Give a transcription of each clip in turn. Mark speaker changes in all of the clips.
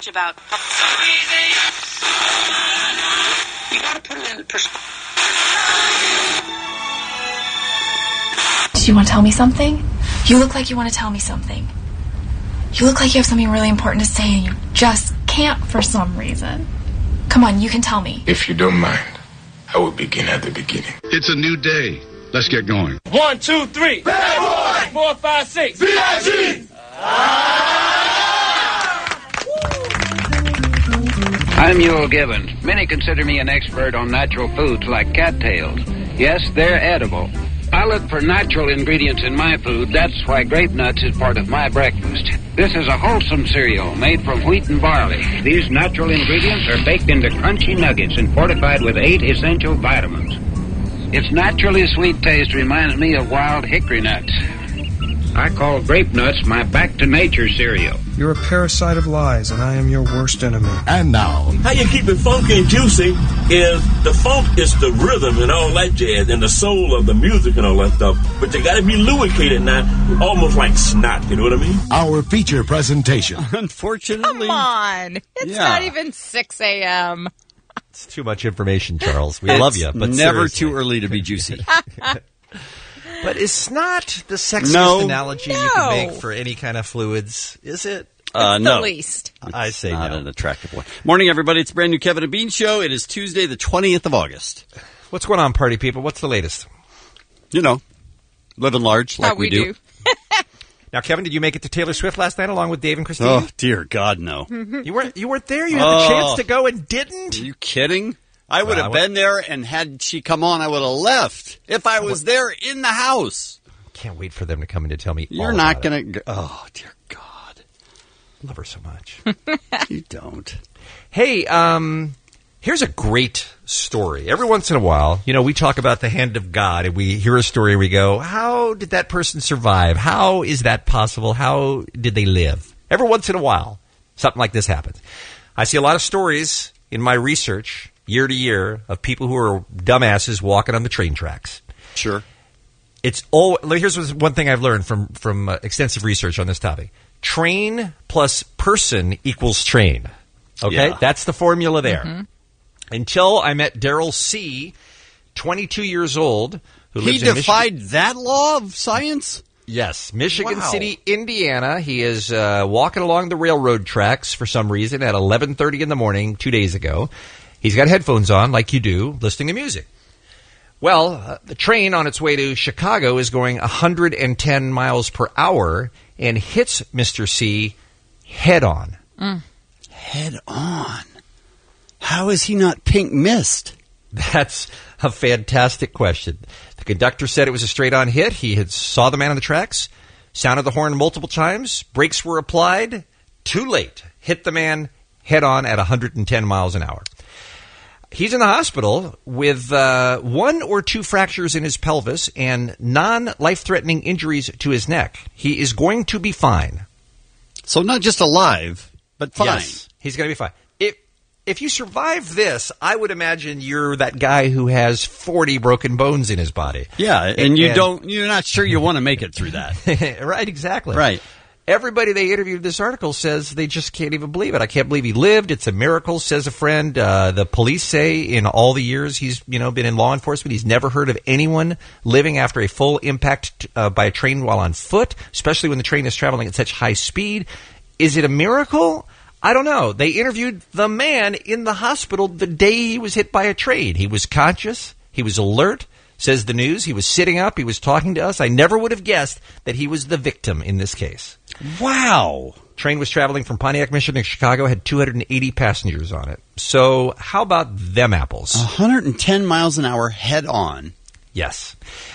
Speaker 1: much about. You gotta put it in perspective.
Speaker 2: Do you want to tell me something? You look like you want to tell me something. You look like you have something really important to say and you just can't for some reason. Come on, you can tell me.
Speaker 3: If you don't mind, I will begin at the beginning.
Speaker 4: It's a new day. Let's get going.
Speaker 5: 1, 2, 3. Bad boy! 4, 5, 6. B.I.G.
Speaker 6: I'm Yule Gibbons. Many consider me an expert on natural foods like cattails. Yes, they're edible. I look for natural ingredients in my food. That's why grape nuts is part of my breakfast. This is a wholesome cereal made from wheat and barley. These natural ingredients are baked into crunchy nuggets and fortified with 8 essential vitamins. Its naturally sweet taste reminds me of wild hickory nuts. I call grape nuts my back-to-nature cereal.
Speaker 7: You're a parasite of lies, and I am your worst enemy.
Speaker 4: And now,
Speaker 5: How you keep it funky and juicy is the funk is the rhythm and all that jazz and the soul of the music and all that stuff. But you got to be lubricated now, almost like snot, you know what I mean?
Speaker 4: our feature presentation.
Speaker 8: Unfortunately.
Speaker 9: Come on. It's
Speaker 8: Yeah.
Speaker 9: not even 6 a.m.
Speaker 10: It's too much information, Charles. We love you, but
Speaker 8: never
Speaker 10: seriously.
Speaker 8: too early to be juicy.
Speaker 10: But is snot the sexiest
Speaker 8: No.
Speaker 10: analogy you can make for any kind of fluids? Is it?
Speaker 9: The
Speaker 8: No.
Speaker 9: least.
Speaker 10: I say
Speaker 8: Not
Speaker 10: no.
Speaker 8: an attractive one. Morning, everybody. It's a brand new Kevin and Bean show. It is Tuesday, the 20th of August.
Speaker 10: What's going on, party people? What's the latest?
Speaker 8: You know, living large like
Speaker 9: How we do.
Speaker 10: Now, Kevin, did you make it to Taylor Swift last night along with Dave and Christine?
Speaker 8: Oh, dear God, no.
Speaker 10: You weren't there? You had the chance to go and didn't?
Speaker 8: Are you kidding? I would
Speaker 10: Well,
Speaker 8: have
Speaker 10: I
Speaker 8: been there, and had she come on, I would have left. If I was there in the house.
Speaker 10: Can't wait for them to come in to tell me
Speaker 8: You're
Speaker 10: all
Speaker 8: not
Speaker 10: about
Speaker 8: going to... Oh, dear God.
Speaker 10: it. Love her so much.
Speaker 8: You don't.
Speaker 10: Hey, here's a great story. Every once in a while, we talk about the hand of God, and we hear a story, we go, how did that person survive? How is that possible? How did they live? Every once in a while, something like this happens. I see a lot of stories in my research, year to year, of people who are dumbasses walking on the train tracks.
Speaker 8: Sure.
Speaker 10: Here's one thing I've learned from extensive research on this topic. Train plus person equals train. Okay?
Speaker 8: Yeah.
Speaker 10: That's the formula there. Until I met Daryl C., 22 years old, who
Speaker 8: He
Speaker 10: lives in
Speaker 8: defied that law of science?
Speaker 10: Yes, Michigan
Speaker 8: Wow.
Speaker 10: City, Indiana. He is walking along the railroad tracks for some reason at 11:30 in the morning 2 days ago. He's got headphones on, like you do, listening to music. Well, the train on its way to Chicago is going 110 miles per hour and hits Mr. C head on.
Speaker 8: Head on. How is he not pink mist?
Speaker 10: That's a fantastic question. The conductor said it was a straight-on hit. He had saw the man on the tracks, sounded the horn multiple times, brakes were applied. Too late. Hit the man head on at 110 miles an hour. He's in the hospital with 1 or 2 fractures in his pelvis and non-life-threatening injuries to his neck. He is going to be fine.
Speaker 8: So not just alive, but fine.
Speaker 10: Yes, he's going to be fine. If you survive this, I would imagine you're that guy who has 40 broken bones in his body.
Speaker 8: Yeah, and you're not sure you want to make it through that.
Speaker 10: Right, exactly.
Speaker 8: Right.
Speaker 10: Everybody they interviewed in this article says they just can't even believe it. I can't believe he lived. It's a miracle, says a friend. The police say in all the years he's been in law enforcement, he's never heard of anyone living after a full impact by a train while on foot, especially when the train is traveling at such high speed. Is it a miracle? I don't know. They interviewed the man in the hospital the day he was hit by a train. He was conscious. He was alert, says the news. He was sitting up. He was talking to us. I never would have guessed that he was the victim in this case.
Speaker 8: Wow.
Speaker 10: Train was traveling from Pontiac, Michigan to Chicago, had 280 passengers on it. So how about them apples?
Speaker 8: 110 miles an hour head on.
Speaker 10: Yes.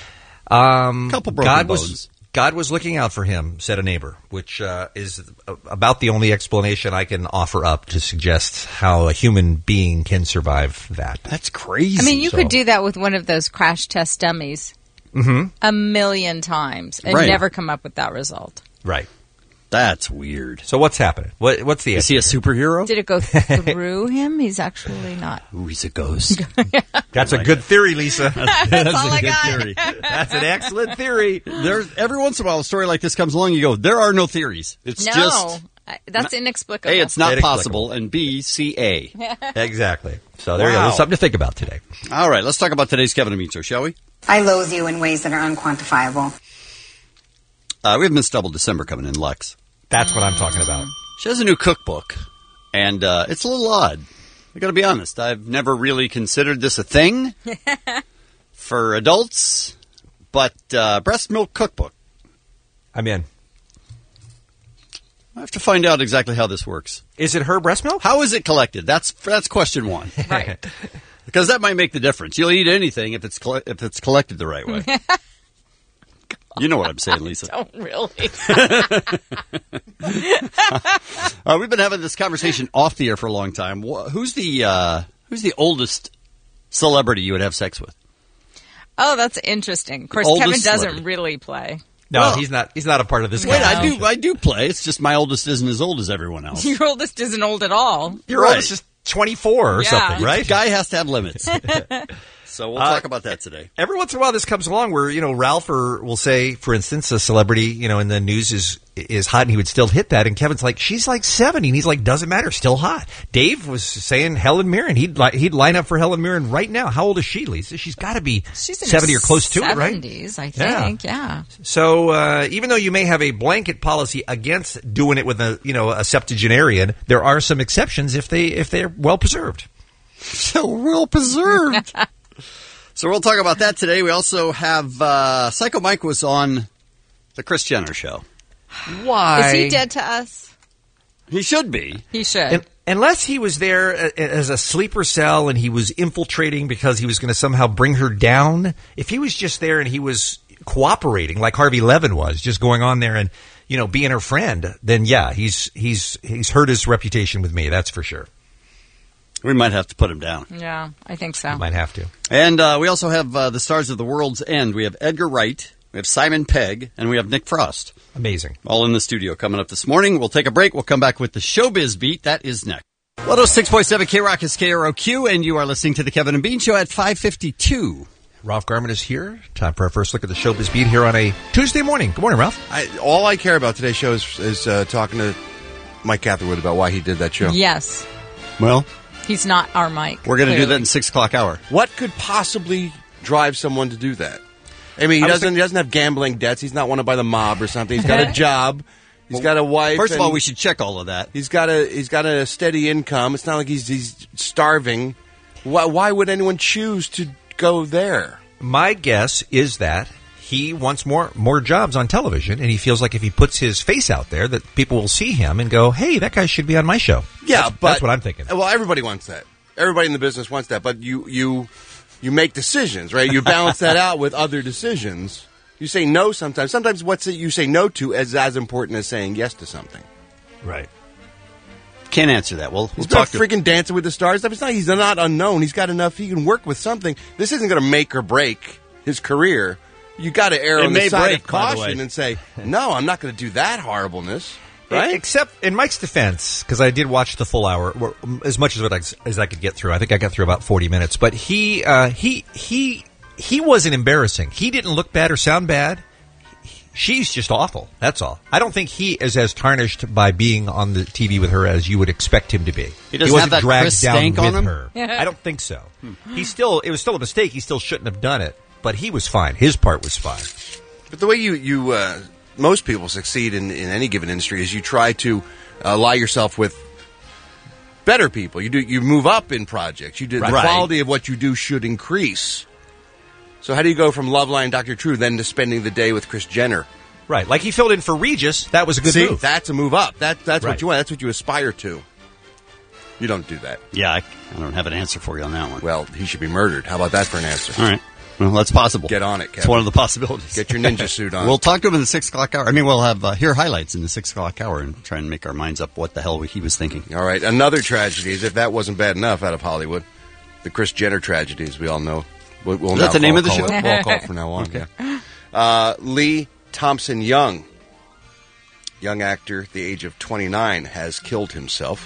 Speaker 8: Couple broken bones.
Speaker 10: God was looking out for him, said a neighbor, which is about the only explanation I can offer up to suggest how a human being can survive that.
Speaker 8: That's crazy.
Speaker 9: I mean, you could do that with one of those crash test dummies a million times and
Speaker 8: Right.
Speaker 9: never come up with that result.
Speaker 10: Right.
Speaker 8: That's weird.
Speaker 10: So what's happening? What's the
Speaker 8: Is he a superhero?
Speaker 9: Did it go through him? He's actually not.
Speaker 8: Ooh, he's a ghost.
Speaker 10: That's a good theory, Lisa.
Speaker 9: That's all I got.
Speaker 8: theory.
Speaker 10: That's an excellent theory.
Speaker 8: There's every once in a while a story like this comes along. You go, there are no theories. It's
Speaker 9: No.
Speaker 8: just
Speaker 9: That's inexplicable.
Speaker 8: A, it's not
Speaker 10: Inexplicable.
Speaker 8: possible, and B, C-A.
Speaker 10: Exactly. So there you go. There's something to think about today.
Speaker 8: All right, let's talk about today's Kevin and Bean Show, shall we?
Speaker 11: I loathe you in ways that are unquantifiable.
Speaker 8: We have Miss Double December coming in, Lex.
Speaker 10: That's what I'm talking about.
Speaker 8: She has a new cookbook, and it's a little odd. I got to be honest. I've never really considered this a thing for adults, but breast milk cookbook.
Speaker 10: I'm in.
Speaker 8: I have to find out exactly how this works.
Speaker 10: Is it her breast milk?
Speaker 8: How is it collected? That's question one.
Speaker 9: Right.
Speaker 8: Because that might make the difference. You'll eat anything if it's collected the right way. You know what I'm saying, Lisa.
Speaker 9: Don't really.
Speaker 8: We've been having this conversation off the air for a long time. Who's the oldest celebrity you would have sex with?
Speaker 9: Oh, that's interesting. Of course,
Speaker 8: Oldest
Speaker 9: Kevin doesn't
Speaker 8: celebrity.
Speaker 9: really play.
Speaker 10: No,
Speaker 8: Well,
Speaker 10: he's not. He's not a part of this.
Speaker 8: Wait,
Speaker 10: conversation.
Speaker 8: I do play. It's just my oldest isn't as old as everyone else.
Speaker 9: Your oldest isn't old at all.
Speaker 10: Your oldest is 24 or
Speaker 9: Yeah.
Speaker 10: something, right?
Speaker 8: Guy has to have limits. So we'll talk about that today.
Speaker 10: Every once in a while, this comes along where Ralph will say, for instance, a celebrity in the news is hot, and he would still hit that. And Kevin's like, she's like 70, and he's like, doesn't matter, still hot. Dave was saying Helen Mirren. He'd line up for Helen Mirren right now. How old is she, Lisa? She's got to be
Speaker 9: She's in
Speaker 10: 70
Speaker 9: her
Speaker 10: or close to it, right?
Speaker 9: 70s, I think. Yeah.
Speaker 10: So even though you may have a blanket policy against doing it with a septuagenarian, there are some exceptions if they're well preserved.
Speaker 8: So well preserved. So we'll talk about that today. We also have Psycho Mike was on the Kris Jenner show.
Speaker 10: Why?
Speaker 9: Is he dead to us?
Speaker 8: He should be.
Speaker 9: He should.
Speaker 10: Unless he was there as a sleeper cell and he was infiltrating because he was going to somehow bring her down. If he was just there and he was cooperating like Harvey Levin was, just going on there and being her friend, then yeah, he's hurt his reputation with me. That's for sure.
Speaker 8: We might have to put him down.
Speaker 9: Yeah, I think so.
Speaker 10: Might have to.
Speaker 8: And we also have the stars of The World's End. We have Edgar Wright, we have Simon Pegg, and we have Nick Frost.
Speaker 10: Amazing.
Speaker 8: All in the studio coming up this morning. We'll take a break. We'll come back with the Showbiz Beat. That is next. 106.7 K-Rock is KROQ, and you are listening to the Kevin and Bean Show at 5:52.
Speaker 10: Ralph Garman is here. Time for our first look at the Showbiz Beat here on a Tuesday morning. Good morning, Ralph.
Speaker 12: All I care about today's show is talking to Mike Catherwood about why he did that show.
Speaker 9: Yes.
Speaker 8: Well,
Speaker 9: he's not our Mike.
Speaker 8: We're going to do that in 6 o'clock hour.
Speaker 12: What could possibly drive someone to do that? I mean, he doesn't have gambling debts. He's not wanted by the mob or something. He's got a job. He's got a wife.
Speaker 8: First of all, we should check all of that.
Speaker 12: He's got a steady income. It's not like he's starving. Why would anyone choose to go there?
Speaker 10: My guess is that he wants more jobs on television, and he feels like if he puts his face out there, that people will see him and go, "Hey, that guy should be on my show."
Speaker 12: Yeah,
Speaker 10: that's what I'm thinking.
Speaker 12: Well, everybody wants that. Everybody in the business wants that, but you make decisions, right? You balance that out with other decisions. You say no sometimes. Sometimes what you say no to is as important as saying yes to something.
Speaker 10: Right.
Speaker 8: Can't answer that. We'll
Speaker 12: He's
Speaker 8: talk
Speaker 12: not freaking Dancing with the Stars stuff. He's not unknown. He's got enough. He can work with something. This isn't going to make or break his career. You got to err on the side of caution and say, no, I'm not going to do that horribleness. Right?
Speaker 10: Except in Mike's defense, because I did watch the full hour, as much as I could get through. I think I got through about 40 minutes. But he wasn't embarrassing. He didn't look bad or sound bad. She's just awful. That's all. I don't think he is as tarnished by being on the TV with her as you would expect him to be.
Speaker 8: He doesn't
Speaker 10: wasn't
Speaker 8: have that
Speaker 10: dragged
Speaker 8: Chris
Speaker 10: down
Speaker 8: stank
Speaker 10: with
Speaker 8: on him?
Speaker 10: her. I don't think so. It was still a mistake. He still shouldn't have done it. But he was fine. His part was fine.
Speaker 12: But the way you most people succeed in any given industry is you try to ally yourself with better people. You move up in projects. The quality of what you do should increase. So how do you go from Loveline, Dr. True, then to spending the day with Kris Jenner?
Speaker 10: Right. Like he filled in for Regis. That was a good move.
Speaker 12: That's a move up. That's what you want. That's what you aspire to. You don't do that.
Speaker 8: Yeah, I don't have an answer for you on that one.
Speaker 12: Well, he should be murdered. How about that for an answer?
Speaker 8: All right. Well, that's possible.
Speaker 12: Get on it, Kevin.
Speaker 8: It's one of the possibilities.
Speaker 12: Get your ninja suit on.
Speaker 8: We'll talk to him in the 6 o'clock hour. I mean, we'll have hear highlights in the 6 o'clock hour and try and make our minds up what the hell he was thinking.
Speaker 12: All right. Another tragedy, as if that wasn't bad enough out of Hollywood. The Kris Jenner tragedy, as we all know.
Speaker 8: Is that the name of the show?
Speaker 12: We'll call it from now on. Okay. Yeah. Lee Thompson Young, young actor at the age of 29, has killed himself.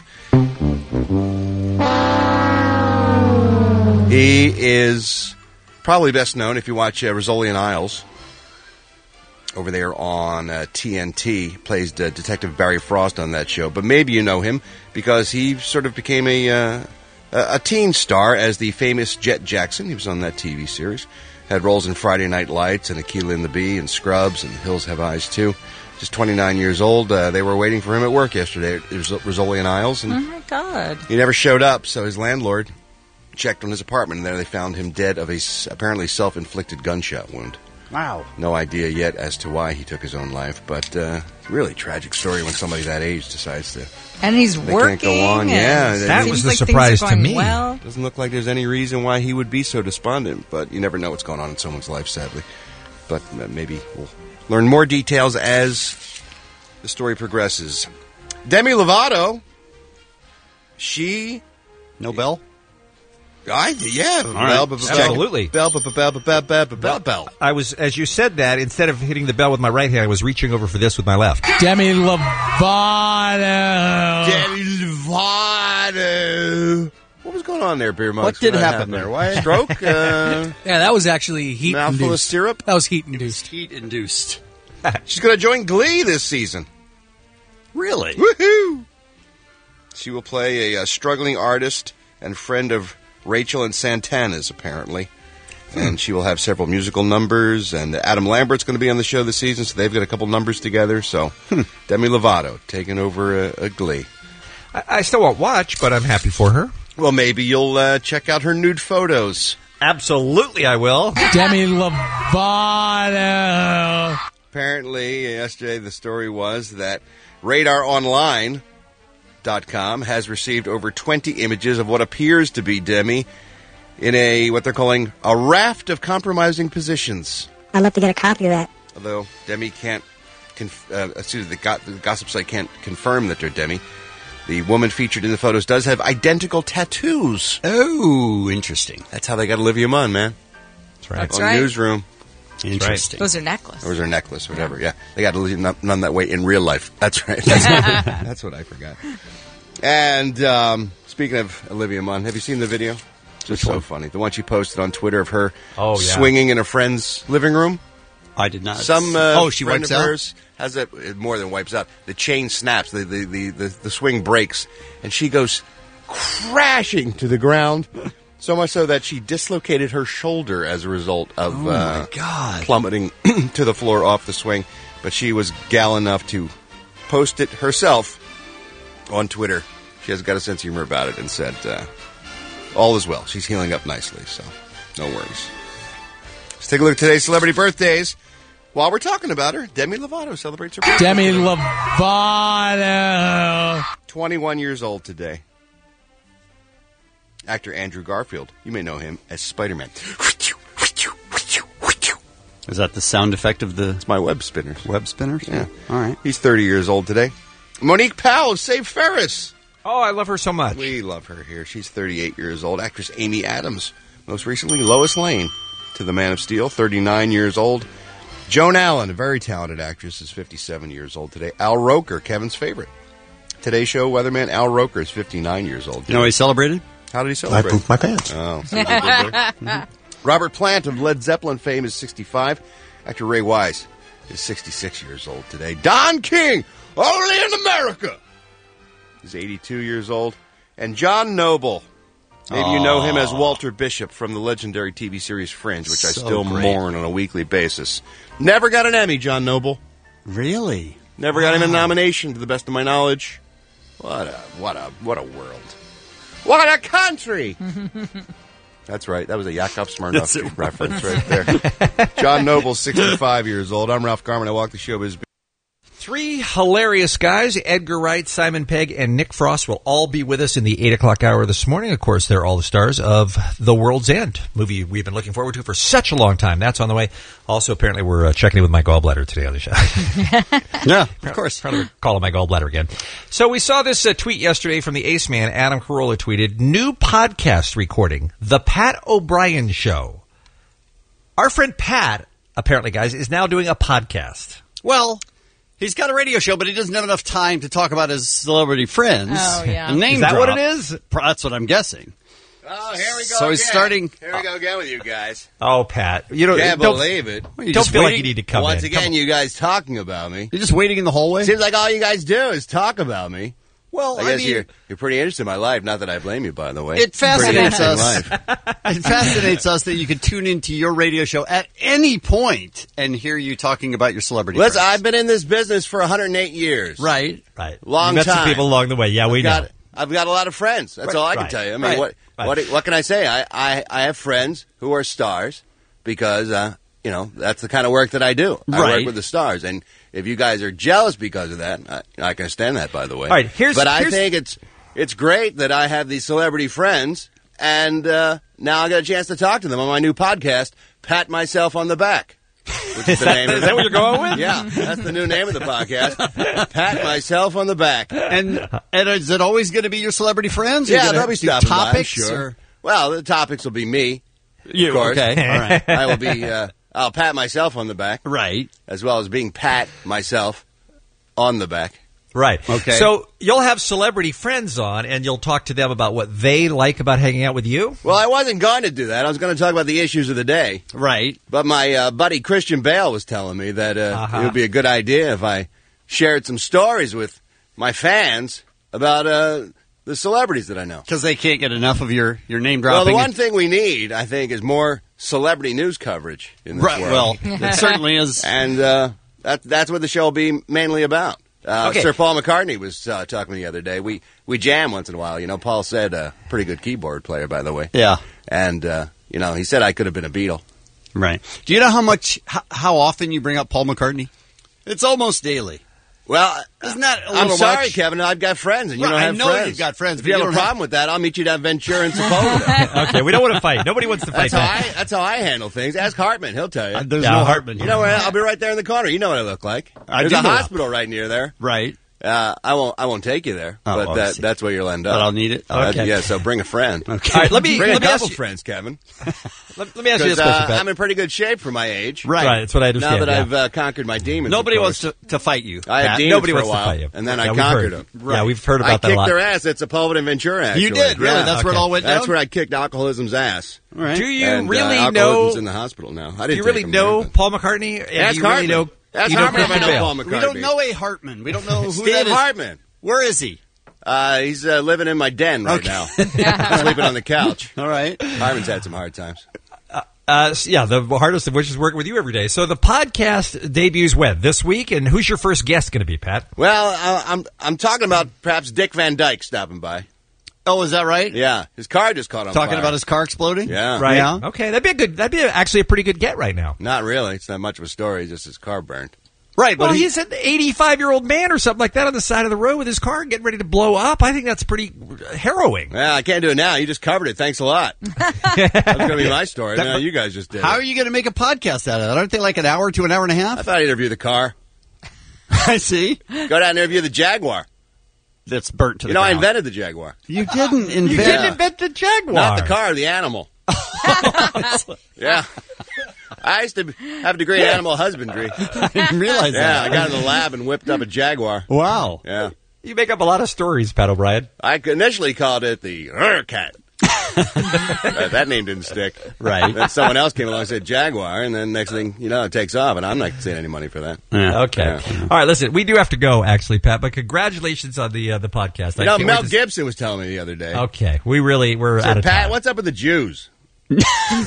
Speaker 12: He is probably best known if you watch Rizzoli and Isles over there on TNT. Plays Detective Barry Frost on that show. But maybe you know him because he sort of became a teen star as the famous Jet Jackson. He was on that TV series. Had roles in Friday Night Lights and Akeelah and the Bee and Scrubs and Hills Have Eyes too. Just 29 years old. They were waiting for him at work yesterday at Rizzoli and Isles. And
Speaker 9: oh, my God.
Speaker 12: He never showed up, so his landlord checked on his apartment, and there they found him dead of a apparently self-inflicted gunshot wound.
Speaker 8: Wow.
Speaker 12: No idea yet as to why he took his own life, but really tragic story when somebody that age decides to...
Speaker 9: And he's working.
Speaker 12: Can't go on. Yeah,
Speaker 10: that was the surprise to me.
Speaker 9: Well.
Speaker 12: Doesn't look like there's any reason why he would be so despondent, but you never know what's going on in someone's life, sadly. But maybe we'll learn more details as the story progresses. Demi Lovato, she...
Speaker 8: No bell?
Speaker 12: Yeah.
Speaker 10: Absolutely.
Speaker 12: Bell.
Speaker 10: I was, as you said that, instead of hitting the bell with my right hand, I was reaching over for this with my left.
Speaker 13: Demi Lovato.
Speaker 12: What was going on there, Beer Mugs?
Speaker 8: What did happen there? Why?
Speaker 12: Stroke?
Speaker 13: Yeah, that was actually heat
Speaker 12: mouthful
Speaker 13: induced.
Speaker 12: of syrup?
Speaker 13: That was heat induced.
Speaker 8: Heat induced.
Speaker 12: She's going to join Glee this season.
Speaker 8: Really?
Speaker 12: Woohoo! She will play a struggling artist and friend of Rachel and Santana's, apparently. And she will have several musical numbers, and Adam Lambert's going to be on the show this season, so they've got a couple numbers together. So, Demi Lovato taking over a Glee.
Speaker 10: I still won't watch, but I'm happy for her.
Speaker 12: Well, maybe you'll check out her nude photos.
Speaker 10: Absolutely, I will.
Speaker 13: Demi Lovato.
Speaker 12: Apparently, yesterday the story was that RadarOnline.com has received over 20 images of what appears to be Demi in what they're calling a raft of compromising positions.
Speaker 14: I'd love to get a copy of that.
Speaker 12: Although Demi can't, the gossip site can't confirm that they're Demi. The woman featured in the photos does have identical tattoos.
Speaker 8: Oh, interesting.
Speaker 12: That's how they got Olivia Munn, man.
Speaker 10: That's right.
Speaker 9: That's
Speaker 12: on
Speaker 9: right.
Speaker 12: Newsroom.
Speaker 8: Interesting.
Speaker 9: Those are necklaces.
Speaker 12: Or was her necklace, whatever. Yeah. They got Olivia Munn that way in real life. That's right. That's what I forgot. And speaking of Olivia Munn, have you seen the video? Just so funny. The one she posted on Twitter of her swinging in a friend's living room.
Speaker 8: I did not.
Speaker 12: Some
Speaker 8: she
Speaker 12: friend
Speaker 8: wipes
Speaker 12: of
Speaker 8: out?
Speaker 12: hers has it more than wipes out. The chain snaps. The swing breaks, and she goes crashing to the ground. So much so that she dislocated her shoulder as a result of plummeting to the floor off the swing. But she was gal enough to post it herself on Twitter. She has got a sense of humor about it and said, all is well. She's healing up nicely, so no worries. Let's take a look at today's celebrity birthdays. While we're talking about her, Demi Lovato celebrates her birthday.
Speaker 13: Demi Lovato.
Speaker 12: 21 years old today. Actor Andrew Garfield. You may know him as Spider-Man.
Speaker 8: Is that the sound effect of the...
Speaker 12: It's my web spinners.
Speaker 8: Web spinners?
Speaker 12: Yeah.
Speaker 8: All right.
Speaker 12: He's 30 years old today. Monique Powell of Save Ferris.
Speaker 10: Oh, I love her so much.
Speaker 12: We love her here. She's 38 years old. Actress Amy Adams. Most recently, Lois Lane to The Man of Steel, 39 years old. Joan Allen, a very talented actress, is 57 years old today. Al Roker, Kevin's favorite. Today's Show weatherman Al Roker is 59 years old today.
Speaker 8: You know he celebrated?
Speaker 12: How did he celebrate?
Speaker 3: I pooped my pants.
Speaker 12: Oh, so he did there. Robert Plant of Led Zeppelin fame is 65. Actor Ray Wise is 66 years old today. Don King, only in America, is 82 years old. And John Noble, maybe you know him as Walter Bishop from the legendary TV series Fringe, which I still mourn on a weekly basis. Never got an Emmy, John Noble.
Speaker 8: Really?
Speaker 12: Never got him a nomination, to the best of my knowledge. What a world. What a country! That's right. That was a Yakov Smirnoff reference right there. John Noble's 65 years old. I'm Ralph Garman. I walk the showbiz.
Speaker 10: Three hilarious guys, Edgar Wright, Simon Pegg, and Nick Frost, will all be with us in the 8 o'clock hour this morning. Of course, they're all the stars of The World's End, movie we've been looking forward to for such a long time. That's on the way. Also, apparently, we're checking in with my gallbladder today on the show.
Speaker 8: Yeah, of course.
Speaker 10: Probably calling my gallbladder again. So we saw this tweet yesterday from the Ace Man. Adam Carolla tweeted, new podcast recording, The Pat O'Brien Show. Our friend Pat, apparently, guys, is now doing a podcast.
Speaker 8: Well... he's got a radio show, but he doesn't have enough time to talk about his celebrity friends.
Speaker 9: Oh, yeah.
Speaker 8: And name
Speaker 10: is that
Speaker 8: drop.
Speaker 10: what it is?
Speaker 8: That's what I'm guessing.
Speaker 12: Oh, here we go.
Speaker 8: So he's
Speaker 12: again.
Speaker 8: starting.
Speaker 12: Here we go again with you guys.
Speaker 10: Oh, Pat, you know,
Speaker 12: Can't
Speaker 10: don't
Speaker 12: believe it.
Speaker 10: Don't feel like you need to come
Speaker 12: Once
Speaker 10: in.
Speaker 12: again,
Speaker 10: Come
Speaker 12: you guys talking about me.
Speaker 8: You're just waiting in the hallway?
Speaker 12: Seems like all you guys do is talk about me.
Speaker 8: Well,
Speaker 12: I guess you're pretty interested in my life. Not that I blame you, by the way.
Speaker 8: It fascinates
Speaker 12: Pretty
Speaker 8: us.
Speaker 12: interesting life.
Speaker 8: It fascinates us that you could tune into your radio show at any point and hear you talking about your celebrity
Speaker 12: Listen,
Speaker 8: friends.
Speaker 12: I've been in this business for 108 years.
Speaker 8: Right.
Speaker 12: Long
Speaker 10: you met
Speaker 12: time.
Speaker 10: some people along the way. Yeah, we know.
Speaker 12: I've got a lot of friends. That's all I can tell you. I mean, what can I say? I have friends who are stars because that's the kind of work that I do. I work with the stars, and if you guys are jealous because of that, I can understand that. By the way,
Speaker 10: All right,
Speaker 12: I think it's great that I have these celebrity friends, and now I got a chance to talk to them on my new podcast, Pat Myself on the Back. Which is the name of
Speaker 10: Is that what you're going with?
Speaker 12: Yeah, that's the new name of the podcast. Pat Myself on the Back.
Speaker 8: And is it always going to be your celebrity friends?
Speaker 12: Yeah, they'll be stopping by,
Speaker 8: topics,
Speaker 12: sure.
Speaker 8: or?
Speaker 12: Well, the topics will be me.
Speaker 8: You,
Speaker 12: of course.
Speaker 8: okay. All right.
Speaker 12: I will be, I'll pat myself on the back.
Speaker 8: Right.
Speaker 12: As well as being pat myself on the back.
Speaker 10: Right.
Speaker 8: Okay.
Speaker 10: So you'll have celebrity friends on, and you'll talk to them about what they like about hanging out with you?
Speaker 12: Well, I wasn't going to do that. I was going to talk about the issues of the day.
Speaker 8: Right.
Speaker 12: But my buddy Christian Bale was telling me that it would be a good idea if I shared some stories with my fans about the celebrities that I know.
Speaker 8: Because they can't get enough of your name dropping.
Speaker 12: Well, the one thing we need, I think, is more celebrity news coverage in this world.
Speaker 8: Well, it certainly is.
Speaker 12: And that's what the show will be mainly about. Sir Paul McCartney was talking to me the other day. We jam once in a while. You know, Paul said pretty good keyboard player, by the way.
Speaker 8: Yeah.
Speaker 12: And, he said I could have been a Beatle.
Speaker 8: Right. Do you know how often you bring up Paul McCartney? It's almost daily.
Speaker 12: Well,
Speaker 8: isn't that a
Speaker 12: I'm
Speaker 8: little
Speaker 12: sorry,
Speaker 8: much?
Speaker 12: Kevin. I've got friends, and you
Speaker 8: Right,
Speaker 12: don't have
Speaker 8: I know
Speaker 12: friends.
Speaker 8: you've got friends,
Speaker 12: If
Speaker 8: but
Speaker 12: you have
Speaker 8: you
Speaker 12: a
Speaker 8: don't
Speaker 12: problem with that, I'll meet you down Ventura and Sepulveda.
Speaker 10: Okay, we don't want to fight. Nobody wants to fight.
Speaker 12: That's how I handle things. Ask Hartman; he'll tell you.
Speaker 8: There's no Hartman.
Speaker 12: You know where? I'll be right there in the corner. You know what I look like. There's
Speaker 8: do
Speaker 12: a
Speaker 8: know that.
Speaker 12: hospital right near there.
Speaker 8: Right.
Speaker 12: I won't take you there,
Speaker 8: Oh,
Speaker 12: but
Speaker 8: obviously.
Speaker 12: that's where you'll end up.
Speaker 8: But I'll need it?
Speaker 12: Okay. Yeah, so bring a friend.
Speaker 8: Okay.
Speaker 10: All right, let me
Speaker 12: Bring a
Speaker 10: ask
Speaker 12: couple
Speaker 10: you,
Speaker 12: friends, Kevin.
Speaker 10: let me ask you this question, Pat.
Speaker 12: I'm in pretty good shape for my age.
Speaker 8: Right.
Speaker 10: That's what I understand.
Speaker 12: Now that
Speaker 10: yeah.
Speaker 12: I've conquered my demons.
Speaker 8: Nobody
Speaker 12: of
Speaker 8: wants
Speaker 12: course.
Speaker 8: to fight you.
Speaker 12: I had
Speaker 8: Pat.
Speaker 12: demons
Speaker 10: Nobody
Speaker 12: for a
Speaker 10: wants to
Speaker 12: while,
Speaker 10: fight you.
Speaker 12: and then
Speaker 10: Yeah,
Speaker 12: I
Speaker 10: we've
Speaker 12: conquered
Speaker 10: heard.
Speaker 12: them.
Speaker 10: Yeah, we've heard
Speaker 12: I
Speaker 10: about that a
Speaker 12: kicked
Speaker 10: lot.
Speaker 12: their ass at Sepulveda and Ventura. Actually.
Speaker 8: You did, really?
Speaker 12: Yeah.
Speaker 8: That's where it all went down?
Speaker 12: That's where I kicked alcoholism's ass.
Speaker 8: All right.
Speaker 10: Do you
Speaker 12: And,
Speaker 10: really
Speaker 12: alcoholism's
Speaker 10: know?
Speaker 12: in the hospital now. I didn't
Speaker 10: Do you
Speaker 12: take
Speaker 10: really
Speaker 12: him
Speaker 10: know
Speaker 12: there,
Speaker 10: Paul McCartney? And
Speaker 12: Ask
Speaker 10: do you really
Speaker 12: Hartman.
Speaker 10: know?
Speaker 12: Ask
Speaker 10: you know
Speaker 12: Hartman if I
Speaker 10: Christian
Speaker 12: know
Speaker 10: Bale?
Speaker 12: Paul McCartney.
Speaker 8: We don't know a Hartman. We don't know who
Speaker 12: Steve
Speaker 8: that is.
Speaker 12: Hartman.
Speaker 8: Where is he?
Speaker 12: He's living in my den right now. Sleeping on the couch.
Speaker 8: All right.
Speaker 12: Hartman's had some hard times.
Speaker 10: The hardest of which is working with you every day. So the podcast debuts when? This week? And who's your first guest going to be, Pat?
Speaker 12: Well, I'm talking about perhaps Dick Van Dyke stopping by.
Speaker 8: Oh, is that right?
Speaker 12: Yeah, his car just caught on fire.
Speaker 8: Talking about his car exploding?
Speaker 12: Yeah.
Speaker 10: Right.
Speaker 8: Yeah.
Speaker 10: Okay, that'd be actually a pretty good get right now.
Speaker 12: Not really. It's not much of a story. Just his car burned.
Speaker 8: Right, but
Speaker 10: Well, he's an 85-year-old man or something like that on the side of the road with his car getting ready to blow up. I think that's pretty harrowing.
Speaker 12: Well, I can't do it now. You just covered it. Thanks a lot. That's going to be my story. No, you guys just did
Speaker 8: How
Speaker 12: it.
Speaker 8: are you going to make a podcast out of that? Aren't they like an hour to an hour and a
Speaker 12: I
Speaker 8: half?
Speaker 12: thought I'd interview the car.
Speaker 8: I see.
Speaker 12: Go down and interview the Jaguar.
Speaker 8: That's burnt to the
Speaker 12: You know, I
Speaker 8: ground.
Speaker 12: invented the Jaguar.
Speaker 8: You didn't invent.
Speaker 10: You didn't invent the Jaguar.
Speaker 12: Not the car, the animal. Yeah. I used to have a degree in animal husbandry.
Speaker 8: I didn't realize
Speaker 12: Yeah,
Speaker 8: that.
Speaker 12: I got in the lab and whipped up a Jaguar.
Speaker 8: Wow.
Speaker 12: Yeah.
Speaker 10: You make up a lot of stories, Pat O'Brien.
Speaker 12: I initially called it the Cat. That name didn't stick.
Speaker 8: Right.
Speaker 12: Then someone else came along and said Jaguar, and then next thing you know, it takes off, and I'm not seeing any money for that.
Speaker 8: Yeah.
Speaker 10: Okay.
Speaker 12: Yeah.
Speaker 10: All right, listen, we do have to go, actually, Pat, but congratulations on the podcast.
Speaker 12: You know, Mel Gibson was telling me the other day.
Speaker 10: Okay, we're
Speaker 12: Said,
Speaker 10: out of
Speaker 12: Pat,
Speaker 10: time.
Speaker 12: what's up with the Jews?
Speaker 8: Nope.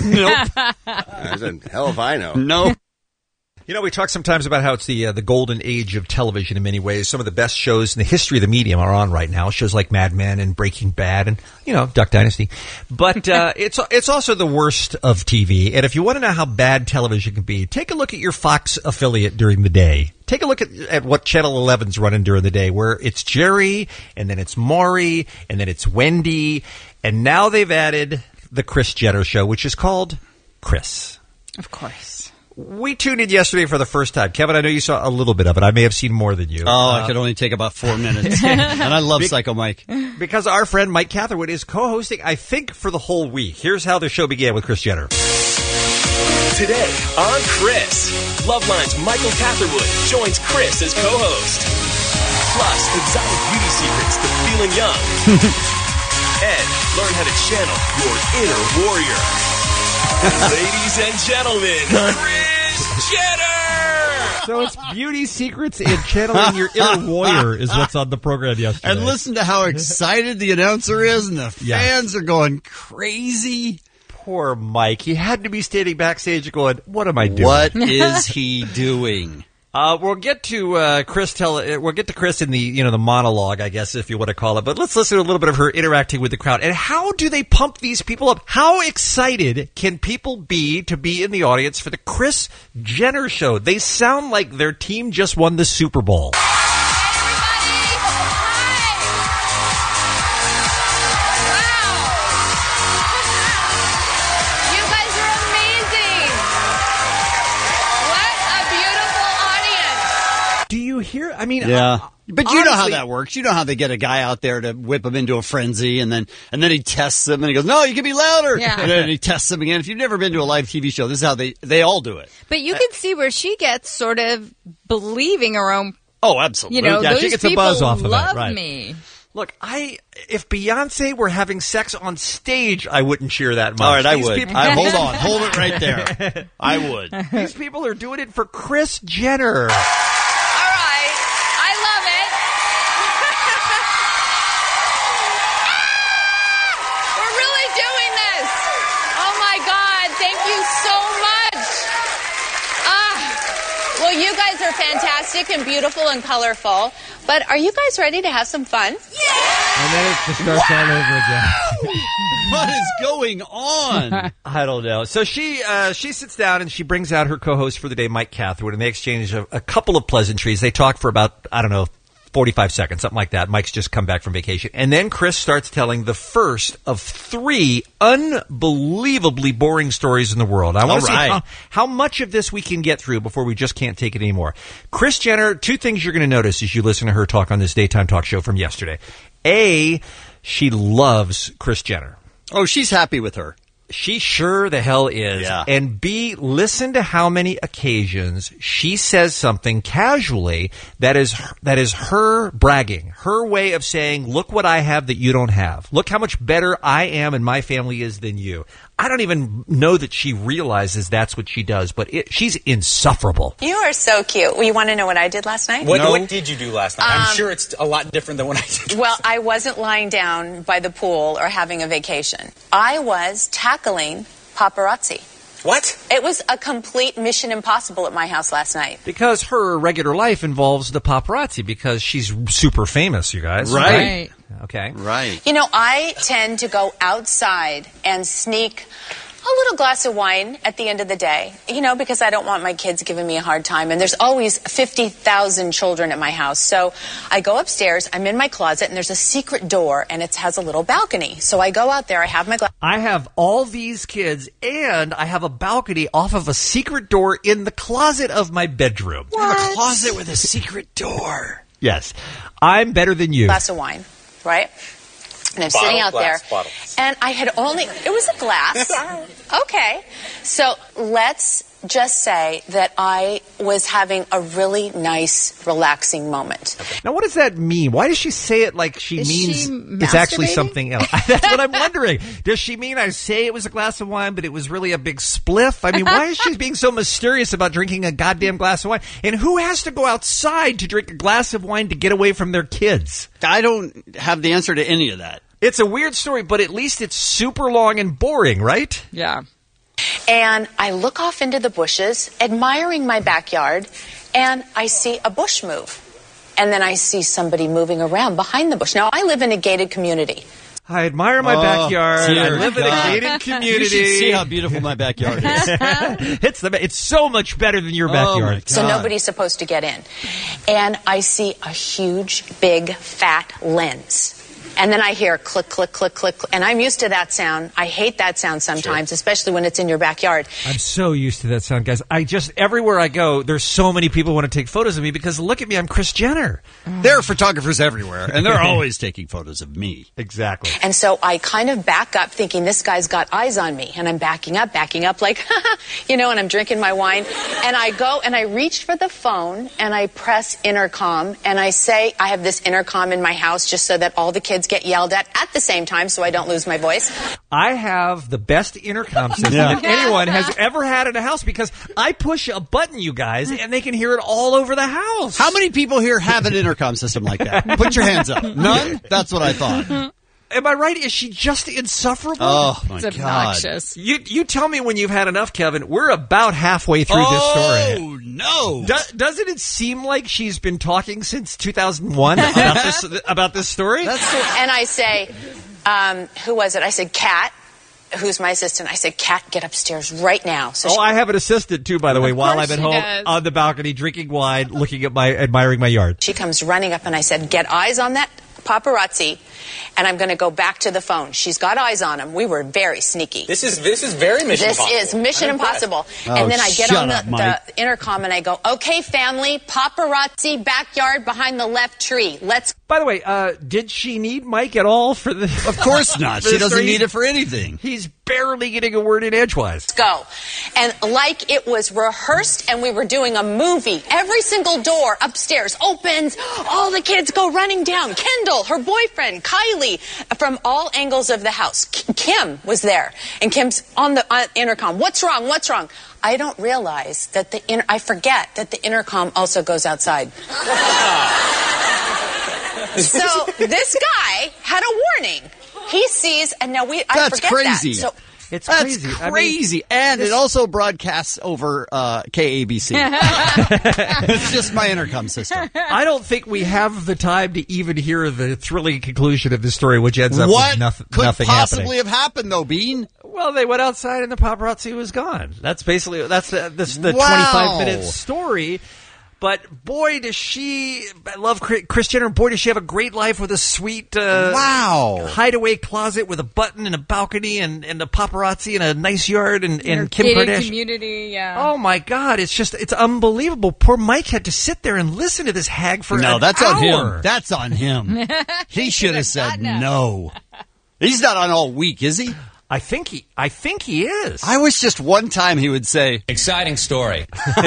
Speaker 12: I said, hell if I know.
Speaker 8: No.
Speaker 10: You know, we talk sometimes about how it's the golden age of television in many ways. Some of the best shows in the history of the medium are on right now. Shows like Mad Men and Breaking Bad and, Duck Dynasty. But it's also the worst of TV. And if you want to know how bad television can be, take a look at your Fox affiliate during the day. Take a look at what Channel 11's running during the day, where it's Jerry, and then it's Maury, and then it's Wendy. And now they've added the Kris Jenner show, which is called Kris.
Speaker 9: Of course.
Speaker 10: We tuned in yesterday for the first time. Kevin, I know you saw a little bit of it. I may have seen more than you.
Speaker 8: Oh, I could only take about 4 minutes. And I love Psycho Mike.
Speaker 10: Because our friend Mike Catherwood is co-hosting, I think, for the whole week. Here's how the show began with Kris Jenner.
Speaker 14: Today on Kris, Loveline's Michael Catherwood joins Kris as co-host. Plus, exotic beauty secrets to feeling young. and learn how to channel your inner warrior. Ladies and gentlemen, Chris Jenner!
Speaker 10: So it's beauty secrets and channeling your inner warrior is what's on the program yesterday.
Speaker 8: And listen to how excited the announcer is, and the fans are going crazy.
Speaker 10: Poor Mike. He had to be standing backstage going, what am I doing?
Speaker 8: What is he doing?
Speaker 10: We'll get to Chris in the the monologue, I guess, if you want to call it. But let's listen to a little bit of her interacting with the crowd. And how do they pump these people up? How excited can people be to be in the audience for the Chris Jenner show? They sound like their team just won the Super Bowl. Here, I mean,
Speaker 8: yeah, but
Speaker 10: honestly,
Speaker 8: you know how that works. You know how they get a guy out there to whip him into a frenzy, and then he tests him, and he goes, "No, you can be louder."
Speaker 9: Yeah.
Speaker 8: And then he tests him again. If you've never been to a live TV show, this is how they all do it.
Speaker 9: But you can see where she gets sort of believing her own.
Speaker 8: Oh, absolutely.
Speaker 9: Yeah,
Speaker 10: those
Speaker 9: she
Speaker 10: gets a buzz off of it.
Speaker 9: love
Speaker 10: Right.
Speaker 9: me.
Speaker 10: Look, if Beyonce were having sex on stage, I wouldn't cheer that much.
Speaker 8: All right, I
Speaker 10: These
Speaker 8: would.
Speaker 10: people-
Speaker 8: Hold it right there. I would.
Speaker 10: These people are doing it for Chris Jenner.
Speaker 15: Well, you guys are fantastic and beautiful and colorful, but are you guys ready to have some fun? Yeah!
Speaker 10: And then it just starts all over again.
Speaker 8: What is going on?
Speaker 10: I don't know. So she sits down and she brings out her co-host for the day, Mike Catherwood, and they exchange a couple of pleasantries. They talk for about, 45 seconds, something like that. Mike's just come back from vacation. And then Chris starts telling the first of 3 unbelievably boring stories in the world. I want to see how much of this we can get through before we just can't take it anymore. Chris Jenner, 2 things you're going to notice as you listen to her talk on this daytime talk show from yesterday. A, she loves Chris Jenner.
Speaker 8: Oh, she's happy with her.
Speaker 10: She sure the hell is.
Speaker 8: Yeah.
Speaker 10: And B, listen to how many occasions she says something casually that is her bragging, her way of saying, look what I have that you don't have. Look how much better I am and my family is than you. I don't even know that she realizes that's what she does, but she's insufferable.
Speaker 15: You are so cute. Well, you want to know what I did last night?
Speaker 16: What did you do last night? I'm sure it's a lot different than what I did.
Speaker 15: Well, I wasn't lying down by the pool or having a vacation. I was tackling paparazzi.
Speaker 16: What?
Speaker 15: It was a complete mission impossible at my house last night.
Speaker 10: Because her regular life involves the paparazzi because she's super famous, you guys.
Speaker 8: Right.
Speaker 10: Okay.
Speaker 8: Right.
Speaker 15: You know, I tend to go outside and sneak a little glass of wine at the end of the day, because I don't want my kids giving me a hard time. And there's always 50,000 children at my house. So I go upstairs, I'm in my closet, and there's a secret door, and it has a little balcony. So I go out there, I have my glass.
Speaker 10: I have all these kids, and I have a balcony off of a secret door in the closet of my bedroom.
Speaker 8: I have a closet with a secret door.
Speaker 10: Yes. I'm better than you.
Speaker 15: Glass of wine, right? And I'm sitting out there, and I had it was a glass. Okay. So let's just say that I was having a really nice, relaxing moment.
Speaker 10: Now, what does that mean? Why does she say it like she means it's actually something else? That's what I'm wondering. Does she mean I say it was a glass of wine, but it was really a big spliff? I mean, why is she being so mysterious about drinking a goddamn glass of wine? And who has to go outside to drink a glass of wine to get away from their kids?
Speaker 8: I don't have the answer to any of that.
Speaker 10: It's a weird story, but at least it's super long and boring, right?
Speaker 9: Yeah.
Speaker 15: And I look off into the bushes, admiring my backyard, and I see a bush move. And then I see somebody moving around behind the bush. Now, I live in a gated community.
Speaker 10: I admire my backyard. I live in a gated community.
Speaker 8: You should see how beautiful my backyard is.
Speaker 10: It's so much better than your backyard.
Speaker 15: So nobody's supposed to get in. And I see a huge, big, fat lens. And then I hear click, click, click, click, and I'm used to that sound. I hate that sound sometimes, especially when it's in your backyard.
Speaker 10: I'm so used to that sound, guys. Everywhere I go, there's so many people want to take photos of me because look at me, I'm Chris Jenner.
Speaker 8: There are photographers everywhere, and they're always taking photos of me.
Speaker 10: Exactly.
Speaker 15: And so I kind of back up thinking this guy's got eyes on me. And I'm backing up like, and I'm drinking my wine. And I go and I reach for the phone and I press intercom and I say, I have this intercom in my house just so that all the kids get yelled at the same time so I don't lose my voice.
Speaker 10: I have the best intercom system that anyone has ever had in a house because I push a button, you guys, and they can hear it all over the house.
Speaker 8: How many people here have an intercom system like that? Put your hands up. None? That's what I thought.
Speaker 10: Am I right? Is she just insufferable?
Speaker 8: Oh, my
Speaker 9: It's
Speaker 8: God.
Speaker 9: obnoxious.
Speaker 10: You tell me when you've had enough, Kevin. We're about halfway through this story.
Speaker 8: Oh, no.
Speaker 10: Doesn't it seem like she's been talking since 2001 about this story?
Speaker 15: And I say, who was it? I said, Kat, who's my assistant. I said, Kat, get upstairs right now. So
Speaker 10: I have an assistant, too, by the way, while I'm at
Speaker 15: she
Speaker 10: home
Speaker 15: does.
Speaker 10: on the balcony drinking wine, looking at admiring my yard.
Speaker 15: she comes running up and I said, get eyes on that paparazzi, and I'm going to go back to the phone. She's got eyes on him. We were very sneaky.
Speaker 16: This is very Mission Impossible.
Speaker 15: This is Mission
Speaker 16: I'm impressed.
Speaker 15: Impossible.
Speaker 8: Oh,
Speaker 15: And then I get on
Speaker 8: shut up,
Speaker 15: the
Speaker 8: Mike.
Speaker 15: intercom and I go, okay, family, paparazzi, backyard behind the left tree. Let's
Speaker 10: By the way, did she need Mike at all for the...
Speaker 8: Of course not.
Speaker 10: for
Speaker 8: She
Speaker 10: the
Speaker 8: doesn't
Speaker 10: story?
Speaker 8: need it for anything.
Speaker 10: He's barely getting a word in edgewise.
Speaker 15: go. And like it was rehearsed and we were doing a movie, every single door upstairs opens, all the kids go running down. Kendall, her boyfriend, Kylie, from all angles of the house. Kim was there, and Kim's on the intercom. What's wrong? What's wrong? I don't realize that I forget that the intercom also goes outside. So this guy had a warning. He sees, and now I
Speaker 8: That's
Speaker 15: forget
Speaker 8: crazy.
Speaker 15: that. So
Speaker 10: It's
Speaker 8: That's
Speaker 10: crazy.
Speaker 8: crazy. And it also broadcasts over KABC. It's just my intercom system.
Speaker 10: I don't think we have the time to even hear the thrilling conclusion of this story, which ends up
Speaker 8: What
Speaker 10: with nothing
Speaker 8: could
Speaker 10: happening.
Speaker 8: possibly have happened, though, Bean?
Speaker 10: Well, they went outside and the paparazzi was gone. That's basically the
Speaker 8: Wow.
Speaker 10: 25-minute story. But boy, does she! I love Kris Jenner. Boy, does she have a great life with a sweet hideaway closet with a button and a balcony and a paparazzi and a nice yard and Kim
Speaker 9: gated
Speaker 10: Kardashian.
Speaker 9: community, yeah.
Speaker 10: Oh my God! It's unbelievable. Poor Mike had to sit there and listen to this hag for an
Speaker 8: that's
Speaker 10: hour.
Speaker 8: on him. That's on him. He should have said no. He's not on all week, is he?
Speaker 10: I think he is.
Speaker 8: I wish just one time he would say
Speaker 16: Exciting story.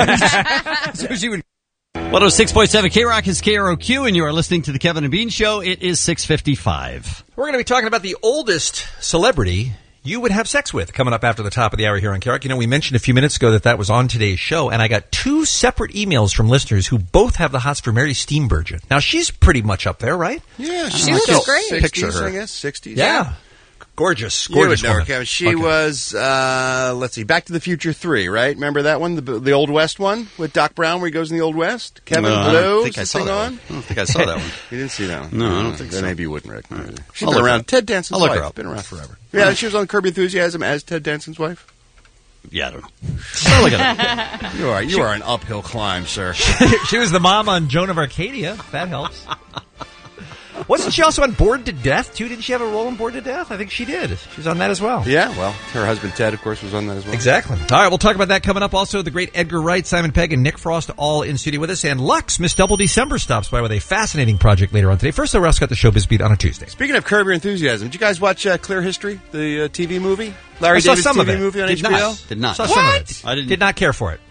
Speaker 8: So she would. 106.7 K-Rock is KROQ, and you are listening to the Kevin and Bean Show. It is 6:55.
Speaker 10: We're going to be talking about the oldest celebrity you would have sex with coming up after the top of the hour here on K-Rock. You know, we mentioned a few minutes ago that was on today's show, and I got 2 separate emails from listeners who both have the hots for Mary Steenburgen. Now, she's pretty much up there, right?
Speaker 12: Yeah,
Speaker 9: She looks great.
Speaker 12: 60s,
Speaker 8: Picture her.
Speaker 12: I guess, 60s.
Speaker 10: Yeah. Gorgeous
Speaker 12: You would
Speaker 10: gorgeous
Speaker 12: know her,
Speaker 10: woman.
Speaker 12: Kevin. She was, let's see, Back to the Future 3, right? Remember that one? The Old West one with Doc Brown where he goes in the Old West? Kevin
Speaker 8: No, I
Speaker 12: Blue
Speaker 8: don't think I saw
Speaker 12: thing
Speaker 8: that
Speaker 12: on?
Speaker 8: one. I don't think I saw that one.
Speaker 12: You didn't see that one?
Speaker 8: No, I don't think
Speaker 12: then
Speaker 8: so.
Speaker 12: maybe you wouldn't recognize her. She's
Speaker 8: I'll
Speaker 12: been
Speaker 8: look her
Speaker 12: around.
Speaker 8: up.
Speaker 12: Ted Danson's
Speaker 8: I'll look
Speaker 12: wife.
Speaker 8: her up.
Speaker 12: Been around forever. Yeah, she was on Curb Your Enthusiasm as Ted Danson's wife.
Speaker 8: Yeah, I don't know. I'll look it up.
Speaker 12: You are an uphill climb, sir.
Speaker 10: She was the mom on Joan of Arcadia. That helps. Wasn't she also on Bored to Death, too? Didn't she have a role in Bored to Death? I think she did. She was on that as well.
Speaker 12: Yeah, well, her husband Ted, of course, was on that as well.
Speaker 10: Exactly. All right, we'll talk about that coming up. Also, the great Edgar Wright, Simon Pegg, and Nick Frost all in studio with us. And Lux, Miss Double December, stops by with a fascinating project later on today. First, though, Russ got the showbiz beat on a Tuesday.
Speaker 12: Speaking of Curb Your Enthusiasm, did you guys watch Clear History, the TV movie? Larry
Speaker 10: I saw
Speaker 12: David's
Speaker 10: some
Speaker 12: TV
Speaker 10: of it.
Speaker 12: movie on
Speaker 8: Did
Speaker 12: HBO?
Speaker 8: Did not.
Speaker 10: Saw some of it.
Speaker 8: I didn't.
Speaker 10: Did not care for it.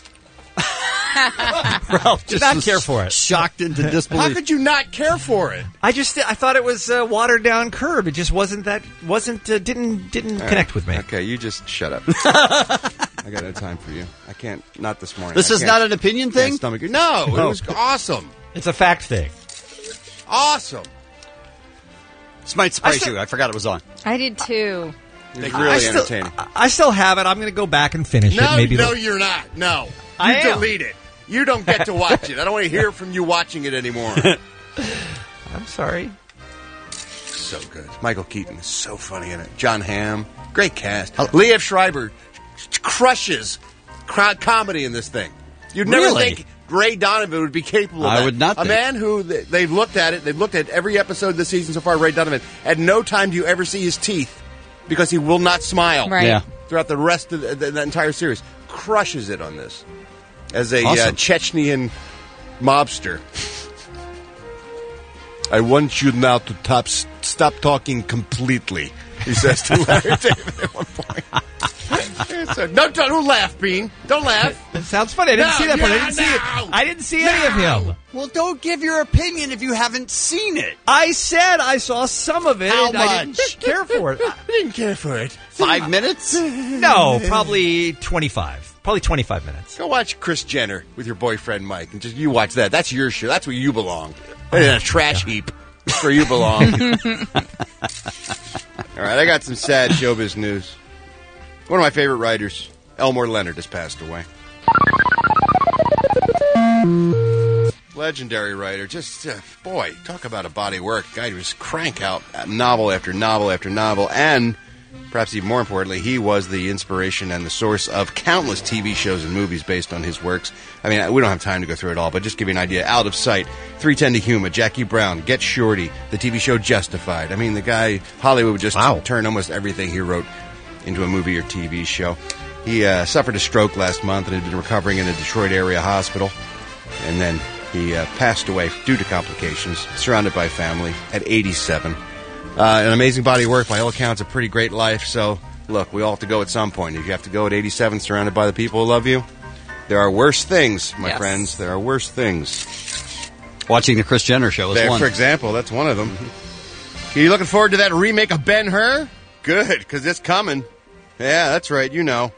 Speaker 10: Ralph did not care for it.
Speaker 8: Shocked into disbelief.
Speaker 12: How could you not care for it?
Speaker 10: I thought it was watered down Curb. It just didn't connect with me.
Speaker 12: Okay, you just shut up. I got no time for you. I can't. Not this morning.
Speaker 8: This
Speaker 12: I
Speaker 8: is
Speaker 12: can't-
Speaker 8: not an opinion
Speaker 12: can't
Speaker 8: thing?
Speaker 12: stomach it. No, it was awesome.
Speaker 10: It's a fact thing.
Speaker 12: Awesome.
Speaker 8: This might surprise you. I forgot it was on.
Speaker 9: I did too.
Speaker 12: It's really entertaining.
Speaker 10: I still have it. I'm going to go back and finish it. Maybe
Speaker 12: You're not. No.
Speaker 10: I
Speaker 12: You
Speaker 10: am.
Speaker 12: delete it. You don't get to watch it. I don't want to hear from you watching it anymore.
Speaker 10: I'm sorry.
Speaker 12: So good. Michael Keaton is so funny in it. John Hamm. Great cast. Liev Schreiber crushes comedy in this thing. You'd never
Speaker 8: Really?
Speaker 12: think Ray Donovan would be capable of
Speaker 8: I
Speaker 12: that.
Speaker 8: would not
Speaker 12: A
Speaker 8: think.
Speaker 12: man who they've looked at it. They've looked at every episode this season so far, Ray Donovan. At no time do you ever see his teeth because he will not smile
Speaker 9: Right.
Speaker 8: Yeah.
Speaker 12: throughout the rest of the entire series. Crushes it on this. As a
Speaker 8: Awesome.
Speaker 12: Chechnyan mobster. I want you now to stop talking completely, he says to Larry David at one point. Don't laugh, Bean. Don't laugh.
Speaker 10: That sounds funny. I didn't see that part. I didn't see any of him.
Speaker 8: Well, don't give your opinion if you haven't seen it.
Speaker 10: I said I saw some of it.
Speaker 8: How
Speaker 10: and I
Speaker 8: much?
Speaker 10: didn't care for it.
Speaker 12: I didn't care for it.
Speaker 8: 5 minutes?
Speaker 10: No, probably 25. Probably 25 minutes.
Speaker 12: Go watch Kris Jenner with your boyfriend Mike, and just you watch that. That's your show. That's where you belong. In a trash heap. That's where you belong. All right, I got some sad showbiz news. One of my favorite writers, Elmore Leonard, has passed away. Legendary writer. Just, boy, talk about a body of work. Guy who just crank out novel after novel after novel. And, perhaps even more importantly, he was the inspiration and the source of countless TV shows and movies based on his works. I mean, we don't have time to go through it all, but just give you an idea. Out of Sight, 310 to Yuma, Jackie Brown, Get Shorty, the TV show Justified. I mean, the guy, Hollywood would just turn almost everything he wrote into a movie or TV show. He suffered a stroke last month and had been recovering in a Detroit area hospital. And then he passed away due to complications, surrounded by family at 87. An amazing body of work, by all accounts, a pretty great life. So, look, we all have to go at some point. If you have to go at 87, surrounded by the people who love you, there are worse things, my friends. There are worse things.
Speaker 8: Watching the Kris Jenner show is one.
Speaker 12: For example, that's one of them. Are you looking forward to that remake of Ben-Hur? Good, because it's coming. Yeah, that's right, you know.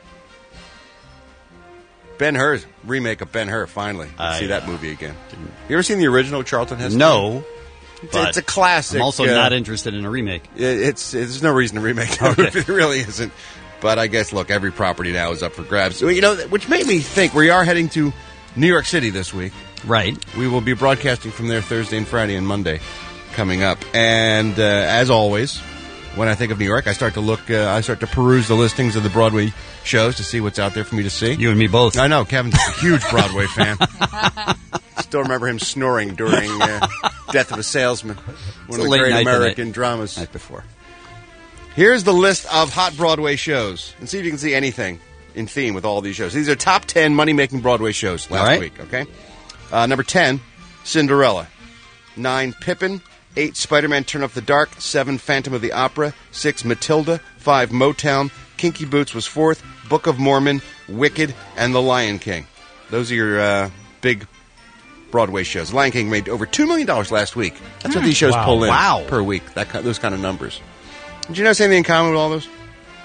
Speaker 12: Ben-Hur, remake of Ben-Hur, finally. See that movie again. You ever seen the original Charlton Heston?
Speaker 8: No.
Speaker 12: It's a classic.
Speaker 8: I'm also not interested in a remake.
Speaker 12: There's no reason to remake that movie. It really isn't. But I guess, look, every property now is up for grabs. You know, which made me think we are heading to New York City this week.
Speaker 8: Right.
Speaker 12: We will be broadcasting from there Thursday and Friday and Monday coming up. And as always, when I think of New York, I start to peruse the listings of the Broadway shows to see what's out there for me to see.
Speaker 8: You and me both.
Speaker 12: I know. Kevin's a huge Broadway fan. Still remember him snoring during Death of a Salesman, one of the great American dramas.
Speaker 8: Night before.
Speaker 12: Here's the list of hot Broadway shows, and see if you can see anything in theme with all these shows. These are top 10 money-making Broadway shows last week, okay? Number 10, Cinderella. 9, Pippin. 8, Spider-Man Turn Off the Dark. 7, Phantom of the Opera. 6, Matilda. 5, Motown. Kinky Boots was 4th. Book of Mormon, Wicked, and The Lion King. Those are your big Broadway shows. Lion King made over $2 million last week. That's what these shows pull in per week, those kind of numbers. Did you notice anything in common with all those?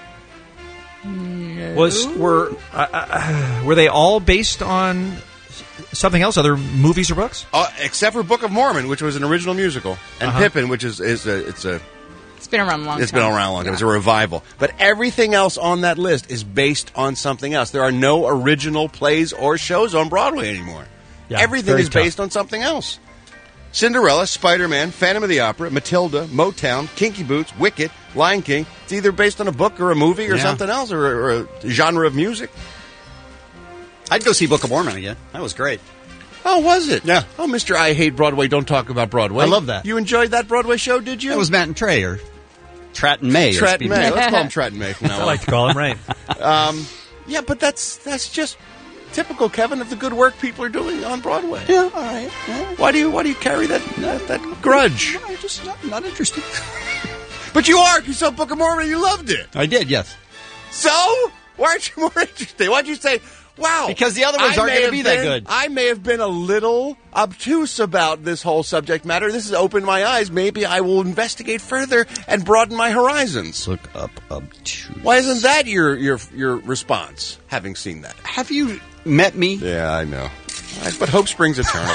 Speaker 10: Were they all based on something else, other movies or books?
Speaker 12: Except for Book of Mormon, which was an original musical, and Pippin, which is
Speaker 9: It's been around a long time.
Speaker 12: It's been around a long time. It's a revival. But everything else on that list is based on something else. There are no original plays or shows on Broadway anymore.
Speaker 10: Yeah,
Speaker 12: everything is based on something else. Cinderella, Spider-Man, Phantom of the Opera, Matilda, Motown, Kinky Boots, Wicked, Lion King. It's either based on a book or a movie or something else or a genre of music.
Speaker 8: I'd go see Book of Mormon again. That was great.
Speaker 12: Oh, was it?
Speaker 8: Yeah.
Speaker 12: Oh, Mr. I Hate Broadway, Don't Talk About Broadway.
Speaker 8: I love that.
Speaker 12: You enjoyed that Broadway show, did you?
Speaker 8: It was Matt and Trey, or Tratt and May.
Speaker 12: Tratt and May. Let's call him Tratt and May from now on.
Speaker 10: I like to call him, right.
Speaker 12: Yeah, but that's just typical, Kevin, of the good work people are doing on Broadway.
Speaker 8: Yeah, all right. Yeah.
Speaker 12: Why do you carry that grudge?
Speaker 8: I'm just not interested.
Speaker 12: But you are. You saw Book of Mormon and you loved it.
Speaker 8: I did, yes.
Speaker 12: So? Why aren't you more interested? Why'd you say, wow?
Speaker 8: Because the other ones aren't going to be that good.
Speaker 12: I may have been a little obtuse about this whole subject matter. This has opened my eyes. Maybe I will investigate further and broaden my horizons.
Speaker 8: Look up obtuse.
Speaker 12: Why isn't that your response, having seen that?
Speaker 8: Have you met me?
Speaker 12: Yeah, I know. But hope springs eternal.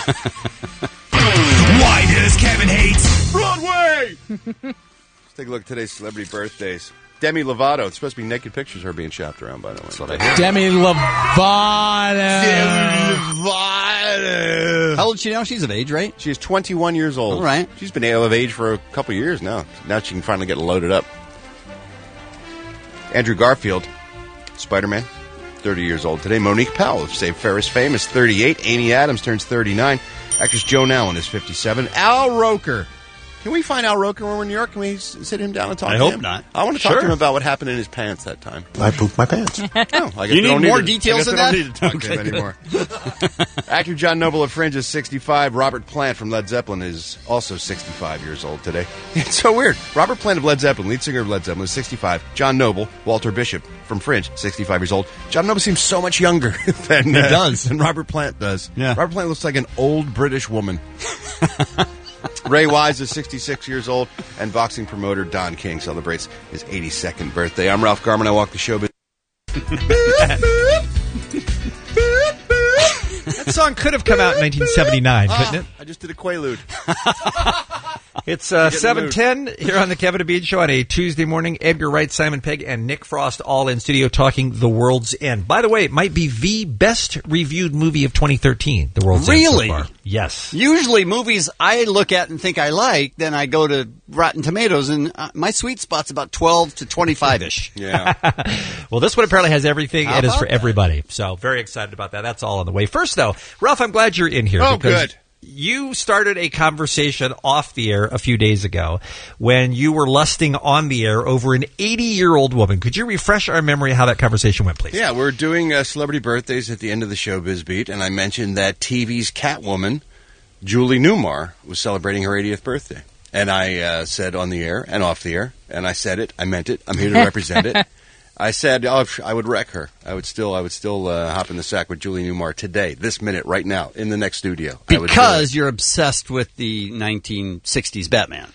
Speaker 14: Why does Kevin hate Broadway?
Speaker 12: Let's take a look at today's celebrity birthdays. Demi Lovato. It's supposed to be naked pictures of her being shopped around, by the way. That's what I hear.
Speaker 13: Demi Lovato.
Speaker 8: How old is she now? She's of age, right?
Speaker 12: She is 21 years old.
Speaker 8: All right.
Speaker 12: She's been of age for a couple of years now. Now she can finally get loaded up. Andrew Garfield, Spider-Man, 30 years old today. Monique Powell of Save Ferris fame is 38. Amy Adams turns 39. Actress Joan Allen is 57. Al Roker Can we find Al Roker when we're in New York? Can we sit him down and talk
Speaker 8: I
Speaker 12: to
Speaker 8: hope
Speaker 12: him?
Speaker 8: not.
Speaker 12: I want to talk
Speaker 8: Sure.
Speaker 12: to him about what happened in his pants that time.
Speaker 3: I pooped my pants.
Speaker 12: Oh, I guess
Speaker 8: You
Speaker 12: we
Speaker 8: need
Speaker 12: don't
Speaker 8: more
Speaker 12: to-
Speaker 8: details
Speaker 12: I
Speaker 8: of
Speaker 12: guess
Speaker 8: that?
Speaker 12: we don't need to talk to him anymore. Actor John Noble of Fringe is 65. Robert Plant from Led Zeppelin is also 65 years old today. It's so weird. Robert Plant of Led Zeppelin, lead singer of Led Zeppelin, is 65. John Noble, Walter Bishop from Fringe, 65 years old. John Noble seems so much younger than than Robert Plant does.
Speaker 8: Yeah.
Speaker 12: Robert Plant looks like an old British woman. Ray Wise is 66 years old, and boxing promoter Don King celebrates his 82nd birthday. I'm Ralph Garman. I walk the showbiz.
Speaker 10: That song could have come out in 1979, couldn't it?
Speaker 12: I just did a Quaalude.
Speaker 10: It's 7:10 here on the Kevin and Bean Show on a Tuesday morning. Edgar Wright, Simon Pegg, and Nick Frost all in studio talking The World's End. By the way, it might be the best reviewed movie of 2013, The World's
Speaker 8: Really?
Speaker 10: End so far. Yes.
Speaker 8: Usually movies I look at and think I like, then I go to Rotten Tomatoes, and my sweet spot's about 12 to 25-ish.
Speaker 12: Yeah.
Speaker 10: Well, this one apparently has everything
Speaker 8: How
Speaker 10: and is
Speaker 8: about
Speaker 10: for everybody. So very excited about that. That's all on the way. First, though, Ralph, I'm glad you're in here.
Speaker 12: Oh,
Speaker 10: because
Speaker 12: good.
Speaker 10: You started a conversation off the air a few days ago when you were lusting on the air over an 80-year-old woman. Could you refresh our memory how that conversation went, please?
Speaker 12: Yeah, we're doing celebrity birthdays at the end of the Showbiz Beat, and I mentioned that TV's Catwoman, Julie Newmar, was celebrating her 80th birthday. And I said on the air and off the air, and I said it, I meant it, I'm here to represent it. I said I would wreck her. I would still hop in the sack with Julie Newmar today, this minute, right now, in the next studio.
Speaker 8: Because you're obsessed with the 1960s Batman.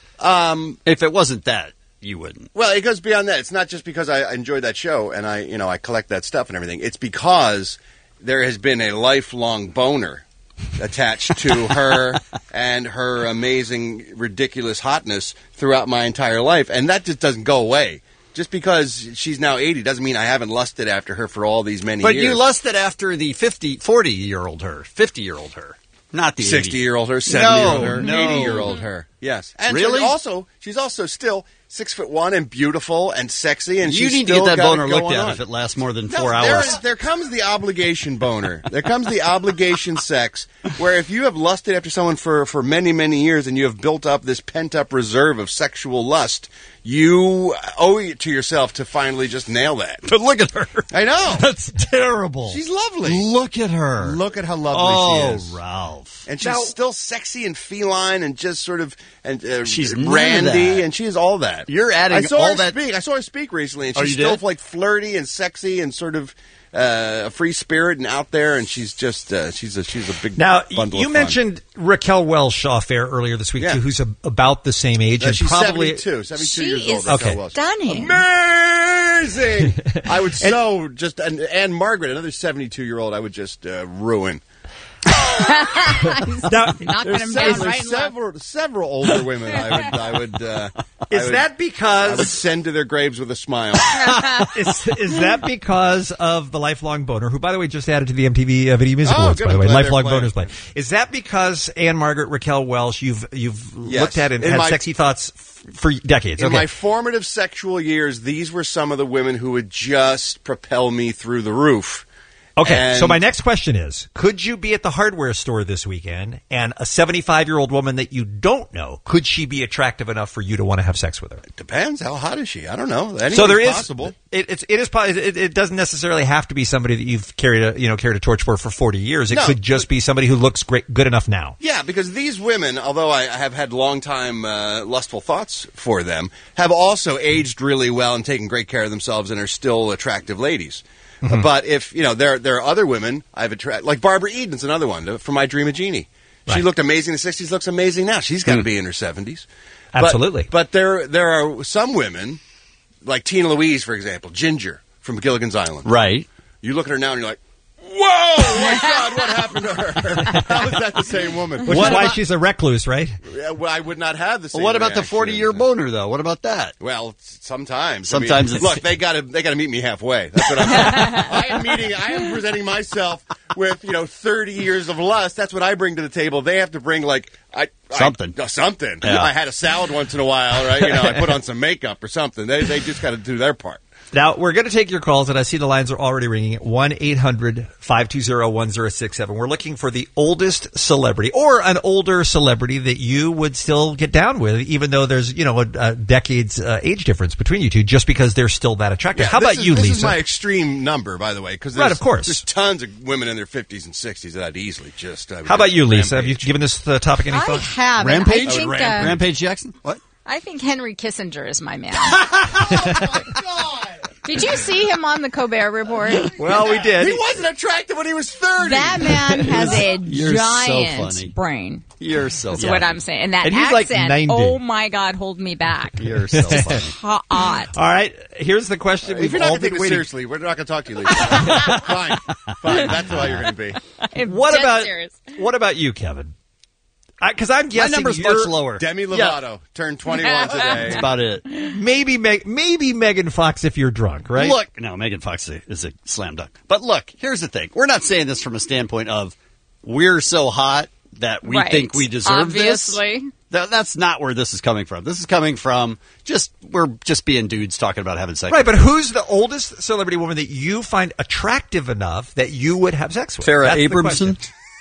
Speaker 8: If it wasn't that, you wouldn't.
Speaker 12: Well, it goes beyond that. It's not just because I enjoy that show and I collect that stuff and everything. It's because there has been a lifelong boner attached to her and her amazing, ridiculous hotness throughout my entire life, and that just doesn't go away. Just because she's now 80 doesn't mean I haven't lusted after her for all these many years.
Speaker 8: But you lusted after the 40-year-old her, 50-year-old her, not the
Speaker 12: 60-year-old her, 70-year-old her,
Speaker 8: No.
Speaker 12: 80-year-old her. Yes. And
Speaker 8: Really?
Speaker 12: she's also still 6'1" and beautiful and sexy, and
Speaker 8: You
Speaker 12: she's
Speaker 8: need to
Speaker 12: still
Speaker 8: get that
Speaker 12: got
Speaker 8: boner
Speaker 12: it
Speaker 8: looked
Speaker 12: going
Speaker 8: at
Speaker 12: on.
Speaker 8: if it lasts more than
Speaker 12: No,
Speaker 8: 4 hours.
Speaker 12: There comes the obligation boner. There comes the obligation sex, where if you have lusted after someone for many, many years and you have built up this pent-up reserve of sexual lust, you owe it to yourself to finally just nail that.
Speaker 8: But look at her.
Speaker 12: I know.
Speaker 8: That's terrible.
Speaker 12: She's lovely.
Speaker 8: Look at her.
Speaker 12: Look at how lovely she is.
Speaker 8: Oh, Ralph.
Speaker 12: And she's still sexy and feline and just sort of
Speaker 8: she's none of
Speaker 12: randy,
Speaker 8: that.
Speaker 12: and she is all that.
Speaker 8: You're adding
Speaker 12: I saw
Speaker 8: all
Speaker 12: her
Speaker 8: that.
Speaker 12: Speak. I saw her speak recently, and
Speaker 8: Oh,
Speaker 12: she's
Speaker 8: you
Speaker 12: still
Speaker 8: did?
Speaker 12: like flirty and sexy and sort of a free spirit and out there. And she's just she's a big
Speaker 10: Now,
Speaker 12: bundle
Speaker 10: you
Speaker 12: of fun.
Speaker 10: mentioned Raquel Welch off air earlier this week, too, who's about the same age. and
Speaker 12: She's
Speaker 10: probably
Speaker 12: 72 years
Speaker 9: She
Speaker 12: old.
Speaker 9: is
Speaker 12: Raquel Welch.
Speaker 9: stunning.
Speaker 12: Amazing! I would and Margaret, another 72-year-old, I would just ruin.
Speaker 9: Knocking him down right and left.
Speaker 12: Several older women I would
Speaker 10: because
Speaker 12: I would send to their graves with a smile.
Speaker 10: is that because of the lifelong boner, who, by the way, just added to the MTV Video Music Awards,
Speaker 12: good.
Speaker 10: by the
Speaker 12: I'm
Speaker 10: way,
Speaker 12: glad
Speaker 10: lifelong
Speaker 12: they're
Speaker 10: boners play. Is that because Anne Margaret, Raquel Welch, you've
Speaker 12: Yes.
Speaker 10: looked at and
Speaker 12: In
Speaker 10: had
Speaker 12: my-
Speaker 10: sexy thoughts for decades?
Speaker 12: In
Speaker 10: Okay.
Speaker 12: my formative sexual years, these were some of the women who would just propel me through the roof.
Speaker 10: Okay,
Speaker 12: And-
Speaker 10: so my next question is, could you be at the hardware store this weekend and a 75-year-old woman that you don't know, could she be attractive enough for you to want to have sex with her?
Speaker 12: Depends. How hot is she? I don't know.
Speaker 10: So there is
Speaker 12: possible.
Speaker 10: It doesn't necessarily have to be somebody that you've carried a torch for 40 years. It
Speaker 12: No,
Speaker 10: could just be somebody who looks good enough now.
Speaker 12: Yeah, because these women, although I have had long-time lustful thoughts for them, have also aged really well and taken great care of themselves and are still attractive ladies.
Speaker 10: Mm-hmm.
Speaker 12: But if, there are other women I've attracted, like Barbara Eden's another one from I Dream of Jeannie. She
Speaker 10: Right.
Speaker 12: looked amazing in the 60s, looks amazing now. She's got to be in her 70s.
Speaker 10: Absolutely.
Speaker 12: But there are some women, like Tina Louise, for example, Ginger from Gilligan's Island.
Speaker 8: Right.
Speaker 12: You look at her now and you're like, whoa, my God, what happened to her? How is that the same woman?
Speaker 10: Which is why she's a recluse, right?
Speaker 12: Yeah, well, I would not have the same.
Speaker 8: Well, what about the
Speaker 12: reaction.
Speaker 8: 40-year boner, though? What about that?
Speaker 12: Well, sometimes.
Speaker 8: Sometimes it's-
Speaker 12: look, they got to meet me halfway. That's what I'm saying. I am presenting myself with 30 years of lust. That's what I bring to the table. They have to bring
Speaker 8: Something.
Speaker 12: Something.
Speaker 8: Yeah.
Speaker 12: I had a salad once in a while, right? I put on some makeup or something. They just got to do their part.
Speaker 10: Now, we're going to take your calls, and I see the lines are already ringing at 1-800-520-1067. We're looking for the oldest celebrity or an older celebrity that you would still get down with, even though there's, a decade's age difference between you two, just because they're still that attractive. How about you, Lisa?
Speaker 12: This is my extreme number, by the way, because
Speaker 10: of course.
Speaker 12: There's tons of women in their 50s and 60s that I'd easily just...
Speaker 10: How about you, Lisa? Have you given this topic any thought?
Speaker 9: I have.
Speaker 8: Rampage?
Speaker 9: I think,
Speaker 8: Rampage Jackson? What?
Speaker 9: I think Henry Kissinger is my man.
Speaker 12: Oh, my God!
Speaker 9: Did you see him on the Colbert Report?
Speaker 10: Well, we did.
Speaker 12: He wasn't attractive when he was 30.
Speaker 9: That man has a
Speaker 8: You're
Speaker 9: giant
Speaker 8: so funny.
Speaker 9: brain.
Speaker 8: You're so
Speaker 9: That's
Speaker 8: funny.
Speaker 9: what I'm saying. And that
Speaker 10: And he's
Speaker 9: accent,
Speaker 10: like 90.
Speaker 9: oh my God, hold me back.
Speaker 8: You're so funny.
Speaker 9: Hot.
Speaker 10: All right, here's the question.
Speaker 12: If
Speaker 10: We've
Speaker 12: you're not
Speaker 10: all
Speaker 12: going to
Speaker 10: been
Speaker 12: take this
Speaker 10: waiting.
Speaker 12: seriously, we're not going to talk to you, Lisa. Fine. That's how you're going to be.
Speaker 9: I'm
Speaker 10: What
Speaker 9: dead
Speaker 10: about
Speaker 9: serious.
Speaker 10: what about you, Kevin? Because I'm
Speaker 8: My
Speaker 10: guessing
Speaker 8: number's
Speaker 10: you're
Speaker 8: much lower.
Speaker 12: Demi Lovato turned 21 today.
Speaker 8: That's about it.
Speaker 10: maybe Megan Fox if you're drunk, right?
Speaker 8: Look, no, Megan Fox is a slam dunk. But look, here's the thing. We're not saying this from a standpoint of we're so hot that we
Speaker 9: Right.
Speaker 8: think we deserve
Speaker 9: Obviously.
Speaker 8: this. That's not where this is coming from. This is coming from we're just being dudes talking about having sex.
Speaker 10: Right, but who's the oldest celebrity woman that you find attractive enough that you would have sex with?
Speaker 8: Farrah
Speaker 10: That's the
Speaker 8: Abramson?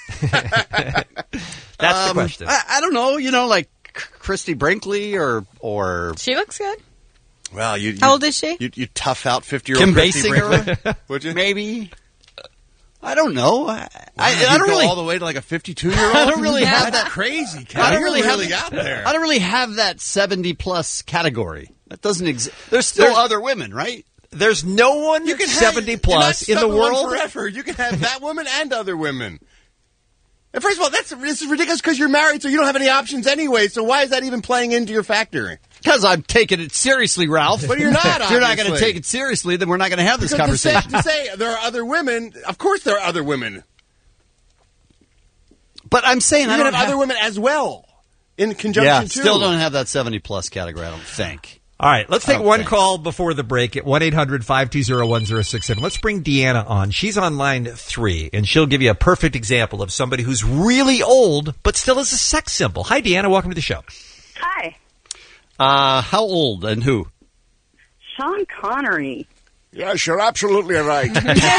Speaker 10: That's the question.
Speaker 8: I don't know, like Christy Brinkley or
Speaker 9: She looks good.
Speaker 12: Well,
Speaker 9: How old is she?
Speaker 12: You tough out 50-year-old
Speaker 8: Kim
Speaker 12: Christy
Speaker 8: Basinger,
Speaker 12: Brinkley, would you?
Speaker 8: maybe. I don't know. I
Speaker 12: You'd
Speaker 8: don't
Speaker 12: go
Speaker 8: really
Speaker 12: all the way to like a 52-year-old.
Speaker 8: I don't really have
Speaker 12: That's
Speaker 8: that
Speaker 12: crazy. Ken.
Speaker 8: I don't
Speaker 12: You're
Speaker 8: really have
Speaker 12: out there.
Speaker 8: I don't really have that 70+ category. That doesn't exist. There's still other women, right?
Speaker 10: There's no one 70 plus in the world.
Speaker 12: Forever. You can have that woman and other women. And first of all, this is ridiculous because you're married, so you don't have any options anyway. So why is that even playing into your factor?
Speaker 8: Because I'm taking it seriously, Ralph.
Speaker 12: But you're not.
Speaker 8: If you're not going to
Speaker 12: obviously.
Speaker 8: take it seriously, then we're not going to have this
Speaker 12: Because
Speaker 8: conversation.
Speaker 12: To say there are other women, of course there are other women.
Speaker 8: But I'm saying
Speaker 12: You're
Speaker 8: I
Speaker 12: going
Speaker 8: don't
Speaker 12: to have other women as well in conjunction too.
Speaker 8: still don't have that 70+ category, I don't think.
Speaker 10: All right, let's take
Speaker 8: Oh,
Speaker 10: one
Speaker 8: thanks.
Speaker 10: call before the break at 1-800-520-1067. Let's bring Deanna on. She's on line 3, and she'll give you a perfect example of somebody who's really old but still is a sex symbol. Hi, Deanna. Welcome to the show.
Speaker 17: Hi,
Speaker 8: How old and who?
Speaker 17: Sean Connery.
Speaker 18: Yes, you're absolutely right.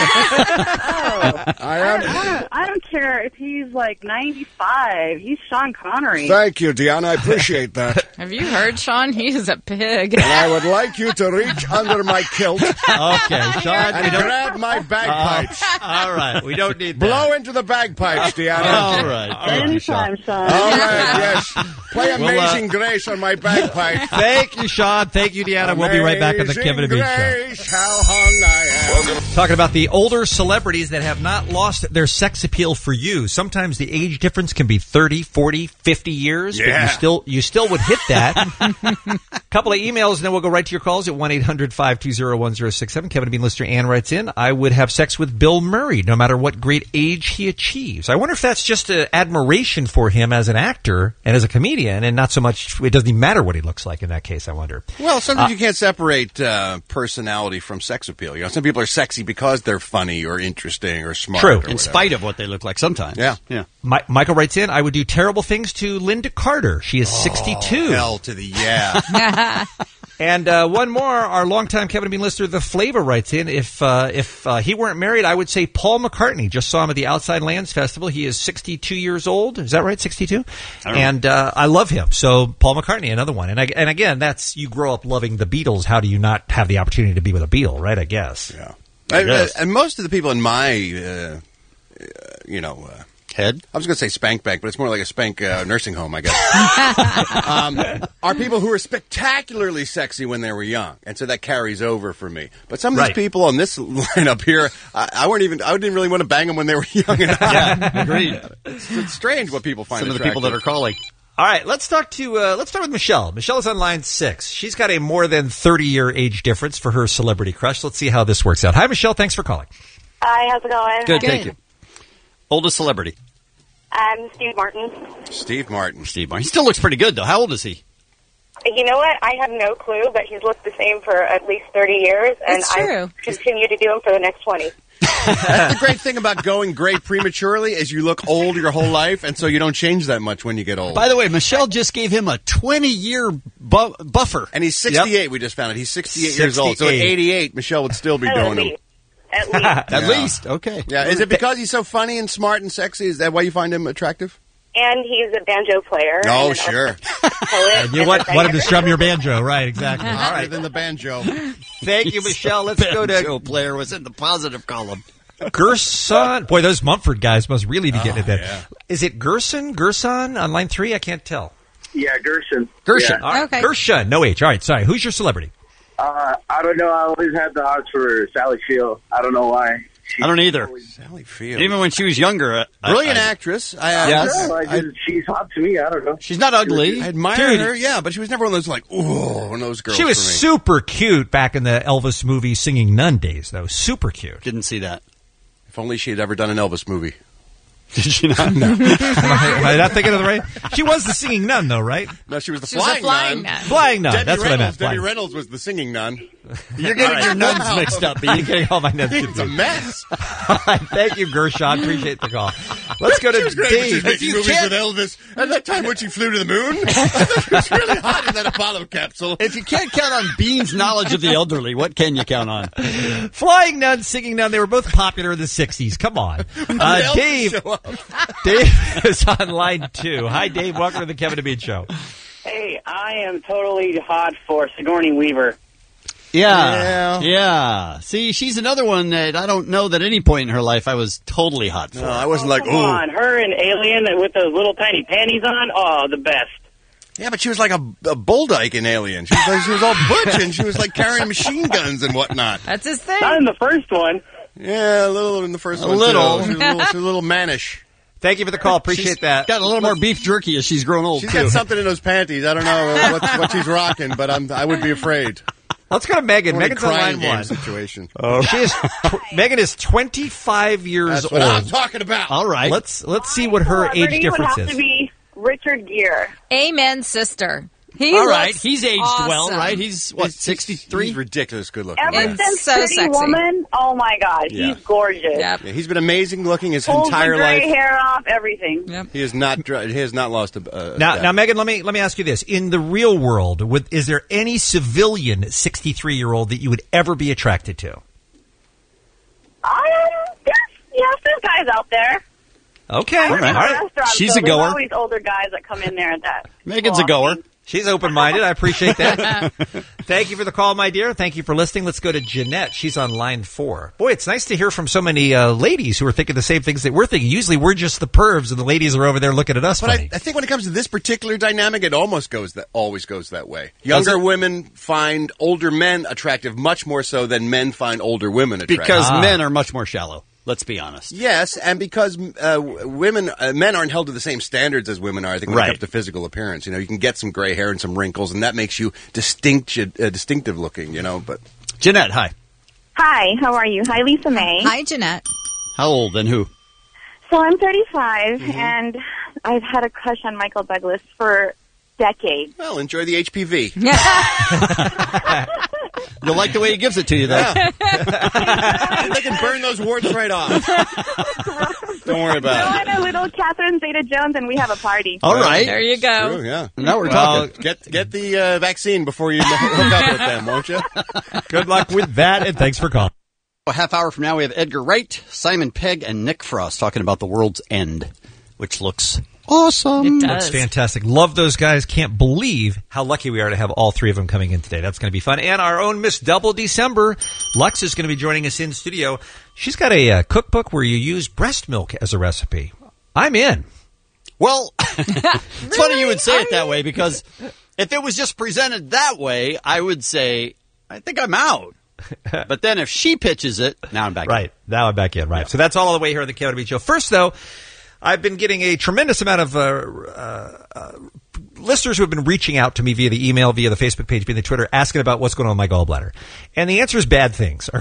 Speaker 17: I don't care if he's like 95. He's Sean Connery.
Speaker 18: Thank you, Deanna. I appreciate that.
Speaker 9: Have you heard, Sean? He is a pig.
Speaker 18: And I would like you to reach under my kilt
Speaker 10: Okay, Sean.
Speaker 18: and grab my bagpipes.
Speaker 10: All right, we don't need that.
Speaker 18: Blow into the bagpipes, Deanna.
Speaker 8: All right.
Speaker 17: Anytime, Sean.
Speaker 18: All right, yes. Play Amazing Grace on my bagpipes.
Speaker 10: Thank you, Sean. Thank you, Deanna. We'll be right back on the Kevin and Bean Show.
Speaker 18: Grace, how hung I am.
Speaker 10: Talking about the older celebrities that have not lost their sex appeal for you. Sometimes the age difference can be 30, 40, 50 years,
Speaker 18: Yeah.
Speaker 10: but you still would hit that. Couple of emails, and then we'll go right to your calls at 1-800-520-1067. Kevin Bean Lister Ann writes in, I would have sex with Bill Murray no matter what great age he achieves. I wonder if that's just an admiration for him as an actor and as a comedian, and not so much, it doesn't even matter what he looks like in that case, I wonder.
Speaker 12: Well, sometimes you can't separate personality from sex appeal. You know, some people are sexy because they're funny or interesting or smart.
Speaker 10: True.
Speaker 12: or
Speaker 8: In
Speaker 12: whatever.
Speaker 8: spite of what they look like sometimes.
Speaker 12: Yeah.
Speaker 8: Yeah.
Speaker 10: Michael writes in, I would do terrible things to Linda Carter. She is 62.
Speaker 12: Hell to the yeah.
Speaker 10: And one more, our longtime Kevin and Bean listener, The Flavor, writes in, if he weren't married, I would say Paul McCartney. Just saw him at the Outside Lands Festival. He is 62 years old. Is that right? 62? And I love him. So Paul McCartney, another one. And again, that's, you grow up loving the Beatles. How do you not have the opportunity to be with a Beatle, right? I guess.
Speaker 12: Yeah.
Speaker 8: Yes.
Speaker 12: And most of the people in my,
Speaker 8: Head?
Speaker 12: I was going to say spank bank, but it's more like a spank nursing home, I guess. Are people who are spectacularly sexy when they were young, and so that carries over for me. But some of these people on this lineup here, I didn't really want to bang them when they were young enough.
Speaker 8: Yeah, agreed.
Speaker 12: It's strange what people find.
Speaker 8: Some of the people that are calling.
Speaker 10: All right, let's start with Michelle. Michelle is on line 6. She's got a more than 30-year age difference for her celebrity crush. Let's see how this works out. Hi, Michelle. Thanks for calling.
Speaker 17: Hi, how's it going?
Speaker 8: Good, thank you. Oldest celebrity?
Speaker 17: Steve Martin.
Speaker 12: Steve Martin.
Speaker 8: Steve Martin. He still looks pretty good, though. How old is he?
Speaker 19: You know what? I have no clue, but he's looked the same for at least 30 years, and I continue to do him for the next 20.
Speaker 12: That's the great thing about going gray prematurely is you look old your whole life, and so you don't change that much when you get old.
Speaker 8: By the way, Michelle just gave him a 20-year buffer.
Speaker 12: And he's 68, we just found it. He's 68 years old. So at 88, Michelle would still be doing him.
Speaker 19: At least.
Speaker 8: At least, okay.
Speaker 12: Yeah, is it because he's so funny and smart and sexy? Is that why you find him attractive?
Speaker 19: And he's a banjo player.
Speaker 12: Oh, sure.
Speaker 10: And you want him to strum your banjo, right? Exactly.
Speaker 12: All right, then the banjo.
Speaker 10: Thank you, Michelle. Let's go to
Speaker 8: Banjo player was in the positive column.
Speaker 10: Gerson. Boy, those Mumford guys must really be getting it there.
Speaker 12: Yeah.
Speaker 10: Is it Gerson on line 3? I can't tell.
Speaker 20: Yeah, Gerson.
Speaker 10: Gerson.
Speaker 20: Yeah.
Speaker 10: All right.
Speaker 9: Okay.
Speaker 10: Gerson. No H. All right. Sorry. Who's your celebrity?
Speaker 20: I don't know. I always had the heart for Sally Field. I don't know why.
Speaker 8: I don't either.
Speaker 12: Sally Field.
Speaker 8: Even when she was younger.
Speaker 12: Brilliant actress.
Speaker 20: She's hot to me. I don't know.
Speaker 8: She's not ugly.
Speaker 12: I admire her, yeah, but she was never one of those, like, ooh, one of those girls
Speaker 10: She was
Speaker 12: for me.
Speaker 10: super cute back in the Elvis movie Singing Nun days, though. Super cute.
Speaker 8: Didn't see that.
Speaker 12: If only she had ever done an Elvis movie.
Speaker 8: Did she not?
Speaker 10: No. am I not thinking of the right? She was the Singing Nun, though, right?
Speaker 12: No, she was the
Speaker 9: She was a
Speaker 12: flying,
Speaker 9: flying
Speaker 12: nun.
Speaker 9: nun.
Speaker 10: Flying Nun.
Speaker 12: Debbie
Speaker 10: That's what I meant.
Speaker 12: Debbie
Speaker 10: Flying.
Speaker 12: Reynolds was the singing nun.
Speaker 8: You're getting your nuns mixed up,
Speaker 10: You're
Speaker 8: B.
Speaker 10: getting all my nuns
Speaker 12: It's
Speaker 10: confused.
Speaker 12: a mess.
Speaker 10: Thank you, Gershon. Appreciate the call. Let's go
Speaker 12: She
Speaker 10: to
Speaker 12: was great when she
Speaker 10: Dave.
Speaker 12: was making movies with Elvis. At that time when she flew to the moon, she was really hot in that Apollo capsule.
Speaker 8: If you can't count on Bean's knowledge of the elderly, what can you count on?
Speaker 10: Flying Nun, Singing Nun, they were both popular in the 60s. Come on.
Speaker 12: Elvis
Speaker 10: Dave
Speaker 12: show up.
Speaker 10: Dave is on line 2. Hi, Dave. Welcome to the Kevin and Bean Show.
Speaker 20: Hey, I am totally hot for Sigourney Weaver.
Speaker 8: Yeah. See, she's another one that I don't know that at any point in her life I was totally hot for.
Speaker 12: No, I wasn't like,
Speaker 20: Come on, her and Alien with those little tiny panties on. Oh, the best.
Speaker 12: Yeah, but she was like a bull dyke in Alien. She was all butch, and she was like carrying machine guns and whatnot.
Speaker 9: That's his thing.
Speaker 20: Not in the first one.
Speaker 12: Yeah, a little in the first one.
Speaker 8: little.
Speaker 12: Too. She was a little mannish.
Speaker 10: Thank you for the call. Appreciate
Speaker 8: She's
Speaker 10: that.
Speaker 8: got a little more beef jerky as she's grown old,
Speaker 12: She's
Speaker 8: too.
Speaker 12: got something in those panties. I don't know what she's rocking, but I would be afraid.
Speaker 10: Let's go to Megan.
Speaker 12: More
Speaker 10: Megan's on
Speaker 12: crying
Speaker 10: line
Speaker 12: game
Speaker 10: 1.
Speaker 12: situation.
Speaker 10: She is Megan is 25 years
Speaker 12: That's
Speaker 10: old.
Speaker 12: what I'm talking about.
Speaker 8: All right.
Speaker 10: Let's see what her age
Speaker 19: Celebrity
Speaker 10: difference
Speaker 19: would have
Speaker 10: is.
Speaker 19: to be Richard Gere.
Speaker 9: Amen, sister. He
Speaker 8: All right.
Speaker 9: looks
Speaker 8: He's aged well,
Speaker 9: awesome.
Speaker 8: right? He's, what, 63?
Speaker 12: He's ridiculous good looking.
Speaker 19: Ever
Speaker 12: man.
Speaker 19: since
Speaker 9: so
Speaker 19: Pretty
Speaker 9: sexy.
Speaker 19: Woman, oh my God,
Speaker 12: Yeah.
Speaker 19: he's gorgeous.
Speaker 9: Yep.
Speaker 12: Yeah, he's been amazing looking his
Speaker 19: Pulls
Speaker 12: entire
Speaker 19: the gray
Speaker 12: life.
Speaker 19: hair off, everything.
Speaker 9: Yep.
Speaker 12: He has not lost a
Speaker 10: Now,
Speaker 12: step.
Speaker 10: now, Megan, let me ask you this: in the real world, is there any civilian 63-year-old that you would ever be attracted to?
Speaker 19: Yes, there's guys out there.
Speaker 10: Okay,
Speaker 19: I work
Speaker 10: all
Speaker 19: in a
Speaker 10: right.
Speaker 19: restaurant,
Speaker 8: She's
Speaker 19: so
Speaker 8: a goer.
Speaker 19: There's always older guys that come in there at that.
Speaker 8: Megan's a goer.
Speaker 10: She's open-minded. I appreciate that. Thank you for the call, my dear. Thank you for listening. Let's go to Jeanette. She's on line 4. Boy, it's nice to hear from so many ladies who are thinking the same things that we're thinking. Usually we're just the pervs, and the ladies are over there looking at us
Speaker 12: But
Speaker 10: funny.
Speaker 12: I think when it comes to this particular dynamic, it always goes that way. Younger women find older men attractive much more so than men find older women attractive.
Speaker 8: Because men are much more shallow. Let's be honest.
Speaker 12: Yes, and because men aren't held to the same standards as women are. I think when it
Speaker 8: Right.
Speaker 12: comes to physical appearance, you can get some gray hair and some wrinkles, and that makes you distinctive looking. But
Speaker 8: Jeanette, hi.
Speaker 19: Hi, how are you? Hi, Lisa May.
Speaker 9: Hi, Jeanette.
Speaker 8: How old and who?
Speaker 19: So I'm 35, and I've had a crush on Michael Douglas for decades.
Speaker 12: Well, enjoy the HPV.
Speaker 8: You'll like the way he gives it to you, though.
Speaker 12: Yeah. They can burn those warts right off. Don't worry
Speaker 19: So
Speaker 12: about it.
Speaker 19: I'm a little Catherine Zeta-Jones, and we have a party.
Speaker 8: All right.
Speaker 9: There you go.
Speaker 12: True, yeah.
Speaker 8: Now we're
Speaker 12: Well,
Speaker 8: talking.
Speaker 12: get the vaccine before you hook up with them, won't you?
Speaker 10: Good luck with that, and thanks for calling.
Speaker 8: A half hour from now, we have Edgar Wright, Simon Pegg, and Nick Frost talking about The World's End, which looks awesome.
Speaker 9: It
Speaker 10: That's
Speaker 9: does.
Speaker 10: fantastic. Love those guys. Can't believe how lucky we are to have all three of them coming in today. That's going to be fun. And our own Miss Double December, Lux, is going to be joining us in studio. She's got a cookbook where you use breast milk as a recipe. I'm in.
Speaker 8: Well, it's funny you would say it that way, because if it was just presented that way, I would say, I think I'm out. But then if she pitches it, now I'm back in.
Speaker 10: Right. Now I'm back in. Right. Yeah. So that's all the way here on the Kevin and Bean Show. First, though, I've been getting a tremendous amount of listeners who have been reaching out to me via the email, via the Facebook page, via the Twitter, asking about what's going on with my gallbladder. And the answer is bad things.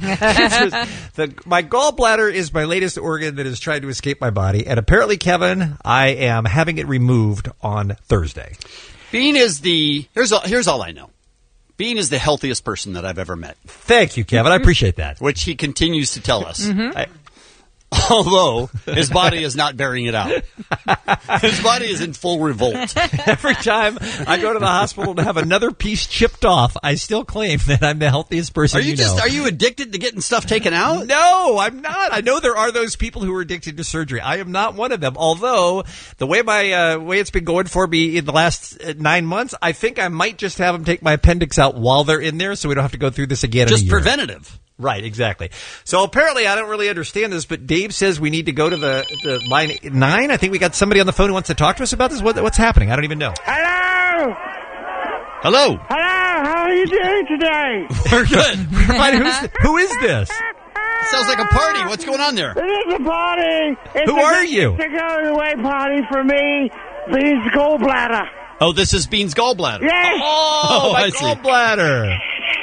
Speaker 10: My gallbladder is my latest organ that is trying to escape my body. And apparently, Kevin, I am having it removed on Thursday.
Speaker 8: Bean is here's all I know. Bean is the healthiest person that I've ever met.
Speaker 10: Thank you, Kevin. I appreciate that.
Speaker 8: Which he continues to tell us. Although his body is not bearing it out. His body is in full revolt.
Speaker 10: Every time I go to the hospital to have another piece chipped off, I still claim that I'm the healthiest person you know.
Speaker 8: Are you addicted to getting stuff taken out?
Speaker 10: No, I'm not. I know there are those people who are addicted to surgery. I am not one of them. Although the way way it's been going for me in the last 9 months, I think I might just have them take my appendix out while they're in there, so we don't have to go through this again.
Speaker 8: Just
Speaker 10: in a year.
Speaker 8: preventative.
Speaker 10: Right, exactly. So apparently I don't really understand this, but Dave says we need to go to the line 9. I think we got somebody on the phone who wants to talk to us about this. What's happening? I don't even know.
Speaker 18: Hello!
Speaker 8: Hello!
Speaker 18: Hello! How are you doing today?
Speaker 8: We're good.
Speaker 10: Who is this?
Speaker 8: Sounds like a party. What's going on there?
Speaker 18: It is a party.
Speaker 10: Who are you?
Speaker 18: It's a going-away party for me, Bean's gallbladder.
Speaker 8: Oh, this is Bean's gallbladder.
Speaker 18: Yes!
Speaker 10: Oh, my
Speaker 8: I see.
Speaker 10: gallbladder.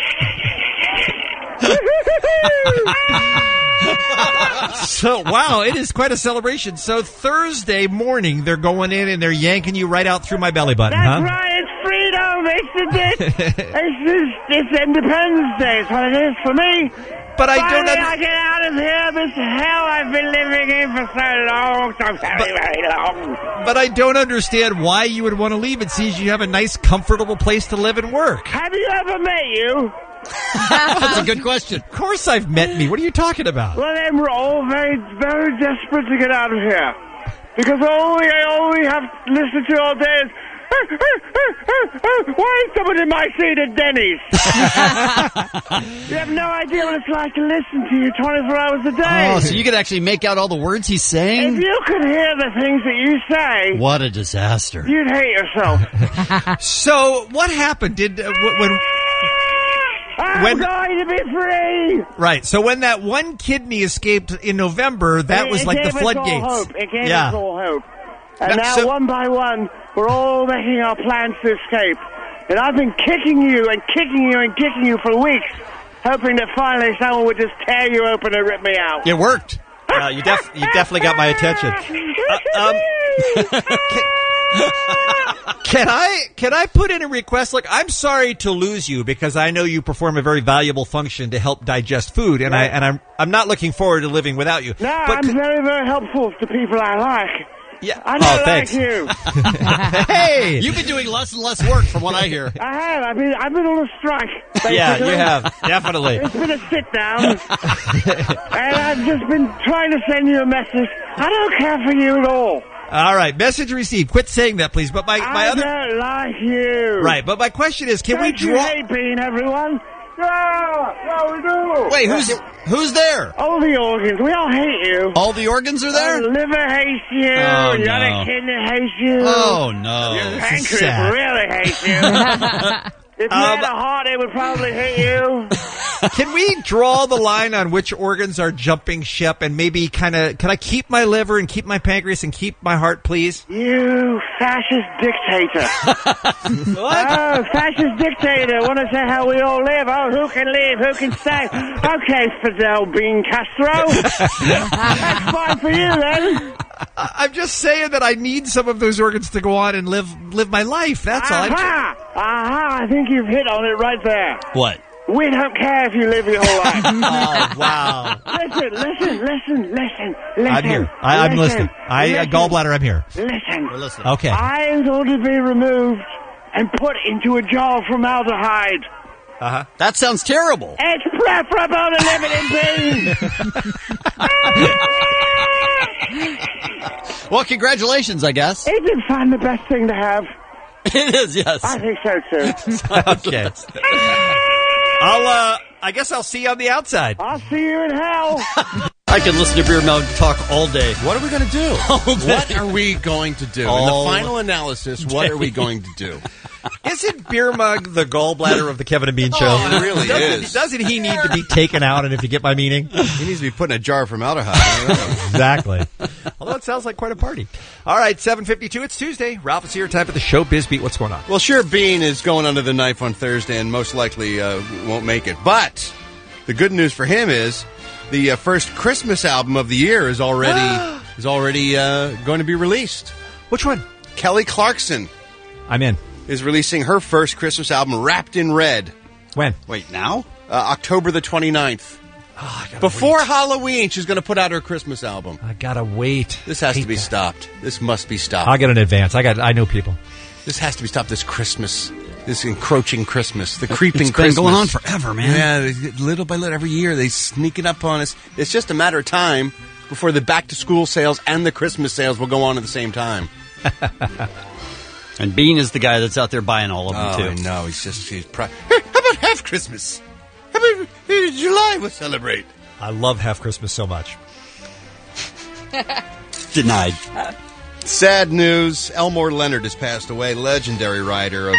Speaker 10: So, wow, it is quite a celebration. So Thursday morning, they're going in and they're yanking you right out through my belly button,
Speaker 18: That's
Speaker 10: huh?
Speaker 18: right, it's freedom. It's Independence Day. It's what it is for me.
Speaker 10: But I
Speaker 18: Finally,
Speaker 10: don't.
Speaker 18: I get out of here. This hell I've been living in for so very long.
Speaker 10: But I don't understand why you would want to leave. It seems you have a nice, comfortable place to live and work.
Speaker 18: Have you ever met you?
Speaker 8: That's a good question.
Speaker 10: Of course I've met me. What are you talking about?
Speaker 18: Well, then we're all very, very desperate to get out of here. Because all we have to listen to all day is, why is someone in my seat at Denny's? You have no idea what it's like to listen to you 24 hours a day.
Speaker 8: Oh, so you could actually make out all the words he's saying?
Speaker 18: If you could hear the things that you say,
Speaker 8: What a disaster.
Speaker 18: you'd hate yourself.
Speaker 10: So, what happened? Did when
Speaker 18: I'm going to be free.
Speaker 10: Right. So when that one kidney escaped in November, that was like the floodgates.
Speaker 18: It gave us all hope. And now, one by one, we're all making our plans to escape. And I've been kicking you and kicking you and kicking you for weeks, hoping that finally someone would just tear you open and rip me out.
Speaker 8: It worked.
Speaker 10: You definitely got my attention. Can I put in a request? Look, I'm sorry to lose you because I know you perform a very valuable function to help digest food, and I'm not looking forward to living without you.
Speaker 18: No, I'm very, very helpful to people I like.
Speaker 10: Yeah.
Speaker 18: I don't
Speaker 10: thanks.
Speaker 18: like you.
Speaker 8: Hey, you've been doing less and less work from what I hear.
Speaker 18: I have. I've been on a strike. Basically.
Speaker 10: Yeah, you have. Definitely.
Speaker 18: It's been a sit down. And I've just been trying to send you a message. I don't care for you at all.
Speaker 10: All right, message received. Quit saying that, please. But my other
Speaker 18: don't like you.
Speaker 10: Right, but my question is, can we draw?
Speaker 18: You hate Bean, everyone. Yeah, we do.
Speaker 8: Wait, who's there?
Speaker 18: All the organs. We all hate you.
Speaker 8: All the organs are there?
Speaker 18: Your liver hates you.
Speaker 8: Oh,
Speaker 18: Your
Speaker 8: no.
Speaker 18: other kidney hates you.
Speaker 8: Oh, no.
Speaker 18: Your
Speaker 8: This is
Speaker 18: pancreas
Speaker 8: sad.
Speaker 18: really hates you. If you had a heart, it would probably hate you.
Speaker 10: Can we draw the line on which organs are jumping ship and maybe can I keep my liver and keep my pancreas and keep my heart, please?
Speaker 18: You fascist dictator.
Speaker 10: What?
Speaker 18: Oh, fascist dictator. Want to say how we all live? Oh, who can leave? Who can stay? Okay, Fidel Bean Castro. That's fine for you, then.
Speaker 10: I'm just saying that I need some of those organs to go on and live my life. That's all.
Speaker 18: Aha! I think you've hit on it right there.
Speaker 8: What?
Speaker 18: We don't care if you live your whole life.
Speaker 10: Oh, wow.
Speaker 18: Listen.
Speaker 10: I'm here. I'm listening. Gallbladder, I'm here.
Speaker 18: Listen.
Speaker 8: We're listening.
Speaker 10: Okay.
Speaker 18: I am going to be removed and put into a jar of formaldehyde.
Speaker 10: Uh-huh.
Speaker 8: That sounds terrible.
Speaker 18: It's preferable to living in beans.
Speaker 8: Well, congratulations, I guess.
Speaker 18: Isn't fun the best thing to have?
Speaker 8: It is, yes.
Speaker 18: I think so, too.
Speaker 10: Okay. I guess I'll see you on the outside.
Speaker 18: I'll see you in hell.
Speaker 8: I can listen to Beer Mug talk all day.
Speaker 12: What are we going to do? What are we going to do? In
Speaker 8: All
Speaker 12: the final analysis, what are we going to do?
Speaker 10: Isn't Beer Mug the gallbladder of the Kevin and Bean Show?
Speaker 12: Oh, it really is.
Speaker 10: Doesn't he need to be taken out, and if you get my meaning?
Speaker 12: He needs to be put in a jar of formaldehyde.
Speaker 10: Exactly. Although it sounds like quite a party. All right, 7:52. It's Tuesday. Ralph is here. Time for the show. Biz Beat. What's going on?
Speaker 12: Well, sure, Bean is going under the knife on Thursday and most likely won't make it. But the good news for him is the first Christmas album of the year is already going to be released.
Speaker 10: Which one?
Speaker 12: Kelly Clarkson.
Speaker 10: I'm in.
Speaker 12: is releasing her first Christmas album, Wrapped in Red.
Speaker 10: When?
Speaker 8: Wait, now?
Speaker 12: October the 29th. Before Halloween, she's going to put out her Christmas album.
Speaker 10: I gotta wait.
Speaker 12: This has to be stopped. This must be stopped.
Speaker 10: I'll get an advance. I know people.
Speaker 12: This has to be stopped this Christmas. This encroaching Christmas. The creeping
Speaker 8: it's
Speaker 12: Christmas.
Speaker 8: It's been going on forever, man.
Speaker 12: Yeah, little by little, every year, they sneak it up on us. It's just a matter of time before the back-to-school sales and the Christmas sales will go on at the same time.
Speaker 8: And Bean is the guy that's out there buying all of them, too.
Speaker 12: I know. He's proud. How about half Christmas? How about July we'll celebrate?
Speaker 10: I love Half Christmas so much.
Speaker 8: Denied.
Speaker 12: Sad news. Elmore Leonard has passed away. Legendary writer of...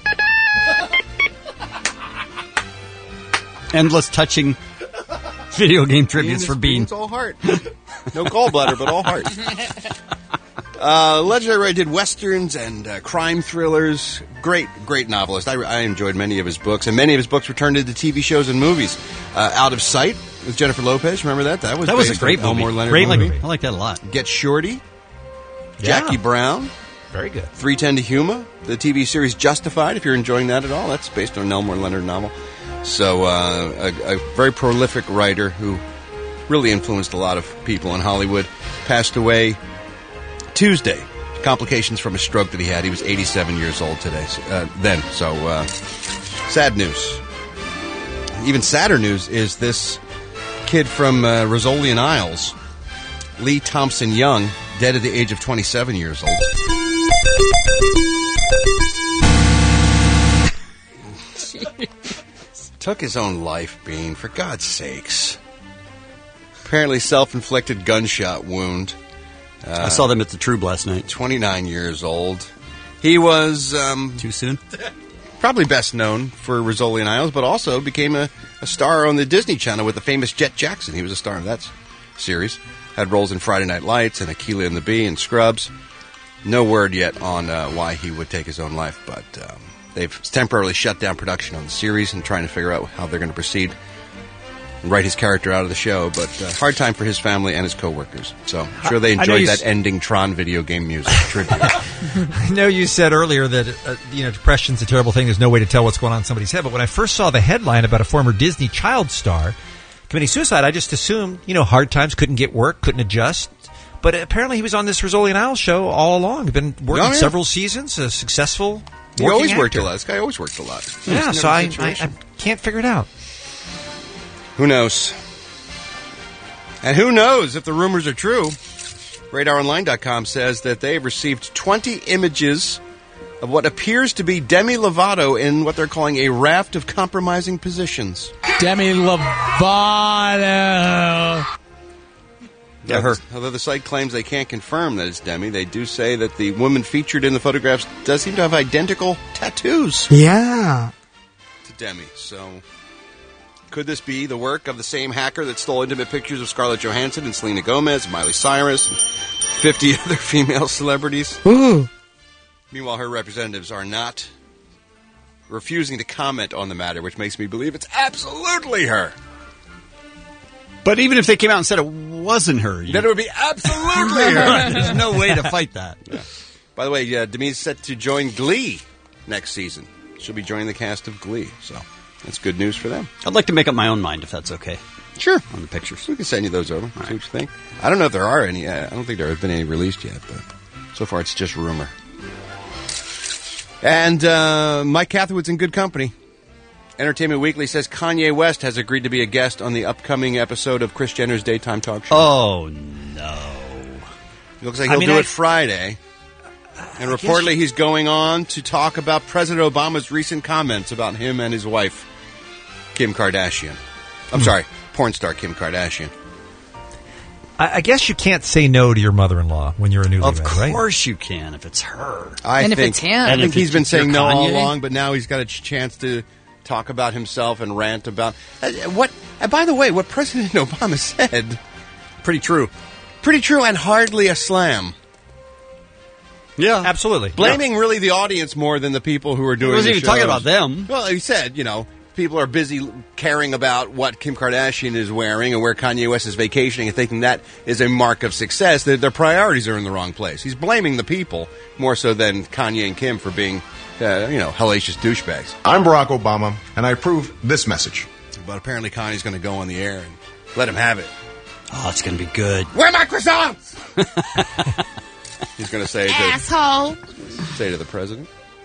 Speaker 8: endless touching video game tributes for Bean.
Speaker 12: Bean's all heart. No gallbladder, but all heart. Legendary writer, did westerns and crime thrillers. Great novelist. I enjoyed many of his books, and many of his books were turned into TV shows and movies. Out of Sight with Jennifer Lopez. Remember that? That was
Speaker 8: a great movie.
Speaker 12: Elmore Leonard
Speaker 8: great
Speaker 12: movie.
Speaker 8: I like that a lot.
Speaker 12: Get Shorty. Jackie Brown.
Speaker 10: Very good.
Speaker 12: 310 to Yuma. The TV series Justified, if you're enjoying that at all. That's based on an Elmore Leonard novel. So a very prolific writer who really influenced a lot of people in Hollywood. Passed away Tuesday. Complications from a stroke that he had. He was 87 years old today. So sad news. Even sadder news is this kid from Rizzoli and Isles, Lee Thompson Young, dead at the age of 27 years old. Took his own life, Bean, for God's sakes. Apparently self-inflicted gunshot wound.
Speaker 8: I saw them at the Trube last night.
Speaker 12: 29 years old. He was...
Speaker 8: too soon?
Speaker 12: Probably best known for Rizzoli and Isles, but also became a star on the Disney Channel with the famous Jet Jackson. He was a star of that series. Had roles in Friday Night Lights and Akeelah and the Bee and Scrubs. No word yet on why he would take his own life, but they've temporarily shut down production on the series and trying to figure out how they're going to proceed and write his character out of the show. But hard time for his family and his coworkers. So I'm sure they enjoyed that ending Tron video game music tribute.
Speaker 10: I know you said earlier that depression's a terrible thing. There's no way to tell what's going on in somebody's head. But when I first saw the headline about a former Disney child star committing suicide, I just assumed, hard times, couldn't get work, couldn't adjust. But apparently he was on this Rizzoli and Isles show all along. He'd been working several seasons, successful.
Speaker 12: He always worked a lot. This guy always worked a lot.
Speaker 10: Yeah, so I can't figure it out.
Speaker 12: Who knows? And who knows if the rumors are true? RadarOnline.com says that they've received 20 images of what appears to be Demi Lovato in what they're calling a raft of compromising positions.
Speaker 13: Demi Lovato.
Speaker 12: Yeah, although the site claims they can't confirm that it's Demi, they do say that the woman featured in the photographs does seem to have identical tattoos.
Speaker 13: Yeah.
Speaker 12: To Demi, so... Could this be the work of the same hacker that stole intimate pictures of Scarlett Johansson and Selena Gomez, Miley Cyrus, and 50 other female celebrities?
Speaker 13: Ooh.
Speaker 12: Meanwhile, her representatives are not refusing to comment on the matter, which makes me believe it's absolutely her.
Speaker 8: But even if they came out and said it wasn't her,
Speaker 12: then it would be absolutely her.
Speaker 8: There's no way to fight that.
Speaker 12: Yeah. By the way, Demi's set to join Glee next season. She'll be joining the cast of Glee, so... That's good news for them.
Speaker 8: I'd like to make up my own mind, if that's okay.
Speaker 12: Sure.
Speaker 8: On the pictures.
Speaker 12: We can send you those over. See what you think. I don't know if there are any. I don't think there have been any released yet, but so far it's just rumor. And Mike Catherwood's in good company. Entertainment Weekly says Kanye West has agreed to be a guest on the upcoming episode of Kris Jenner's daytime talk show.
Speaker 8: Oh, no.
Speaker 12: It looks like he'll do it Friday. And reportedly he's going on to talk about President Obama's recent comments about him and his wife, Kim Kardashian. I'm sorry, porn star Kim Kardashian.
Speaker 10: I guess you can't say no to your mother-in-law when you're a newlywed, right?
Speaker 8: Of course you can, if it's her.
Speaker 9: If it's him.
Speaker 12: I think he's been saying no all along, but now he's got a chance to talk about himself and rant about... what. By the way, what President Obama said...
Speaker 8: Pretty true.
Speaker 12: Pretty true and hardly a slam.
Speaker 8: Yeah,
Speaker 10: absolutely.
Speaker 12: Blaming really the audience more than the people who are doing the shows.
Speaker 8: He wasn't even talking about them.
Speaker 12: Well, he said, people are busy caring about what Kim Kardashian is wearing and where Kanye West is vacationing and thinking that is a mark of success. Their priorities are in the wrong place. He's blaming the people more so than Kanye and Kim for being hellacious douchebags.
Speaker 21: I'm Barack Obama, and I approve this message.
Speaker 12: But apparently Connie's going to go on the air and let him have it.
Speaker 8: Oh, it's going to be good.
Speaker 12: Where are my croissants? He's going to say
Speaker 1: asshole.
Speaker 12: Say to the president.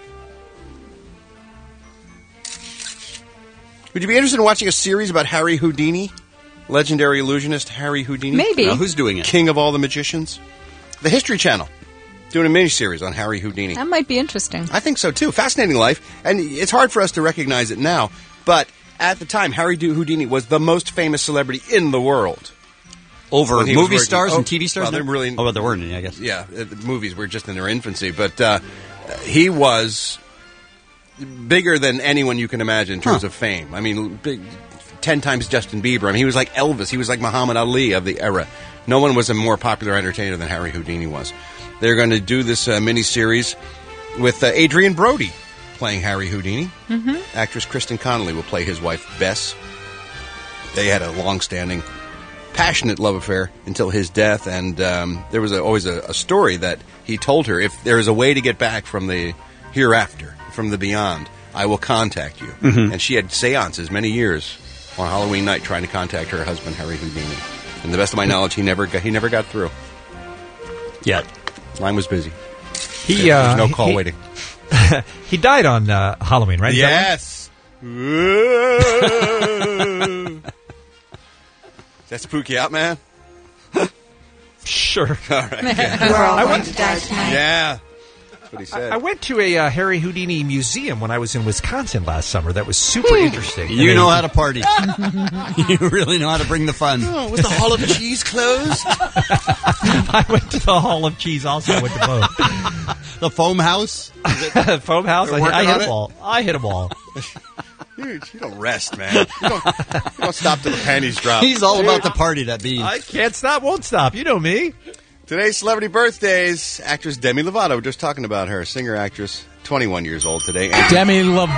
Speaker 12: Would you be interested in watching a series about Harry Houdini? Legendary illusionist Harry Houdini?
Speaker 9: Maybe.
Speaker 8: Now, who's doing it?
Speaker 12: King of all the magicians? The History Channel. Doing a miniseries on Harry Houdini.
Speaker 9: That might be interesting.
Speaker 12: I think so, too. Fascinating life. And it's hard for us to recognize it now. But at the time, Harry Houdini was the most famous celebrity in the world.
Speaker 8: Over movie stars and TV stars?
Speaker 12: Well, they're really...
Speaker 8: Oh, well, there weren't any, I guess.
Speaker 12: Yeah, the movies were just in their infancy. But he was bigger than anyone you can imagine in terms of fame. I mean, 10 times Justin Bieber. I mean, he was like Elvis. He was like Muhammad Ali of the era. No one was a more popular entertainer than Harry Houdini was. They're going to do this miniseries with Adrian Brody playing Harry Houdini.
Speaker 9: Mm-hmm.
Speaker 12: Actress Kristen Connolly will play his wife, Bess. They had a long-standing, passionate love affair until his death, and there was always a story that he told her, if there is a way to get back from the hereafter, from the beyond, I will contact you.
Speaker 8: Mm-hmm.
Speaker 12: And she had seances many years on Halloween night trying to contact her husband, Harry Houdini. And to the best of my knowledge, he never got through.
Speaker 8: Yet.
Speaker 12: Line was busy.
Speaker 10: There's
Speaker 12: no call waiting.
Speaker 10: He died on Halloween, right?
Speaker 12: Yes. That spook you out, man?
Speaker 10: Sure.
Speaker 12: All right. Yeah.
Speaker 11: We're all going to die tonight.
Speaker 12: Yeah. That's what he said.
Speaker 10: I went to a Harry Houdini museum when I was in Wisconsin last summer. That was super interesting.
Speaker 8: You know how to party. You really know how to bring the fun.
Speaker 12: Oh, was the Hall of Cheese closed?
Speaker 10: I went to the Hall of Cheese also. I went to both.
Speaker 8: The Foam House?
Speaker 10: Foam House? I hit them all. I hit them all.
Speaker 12: Dude, you don't rest, man. You don't stop till the panties drop.
Speaker 8: He's all about the party, that bean.
Speaker 10: I can't stop, won't stop. You know me.
Speaker 12: Today's celebrity birthdays. Actress Demi Lovato. We're just talking about her. Singer-actress, 21 years old today.
Speaker 13: Demi Lovato.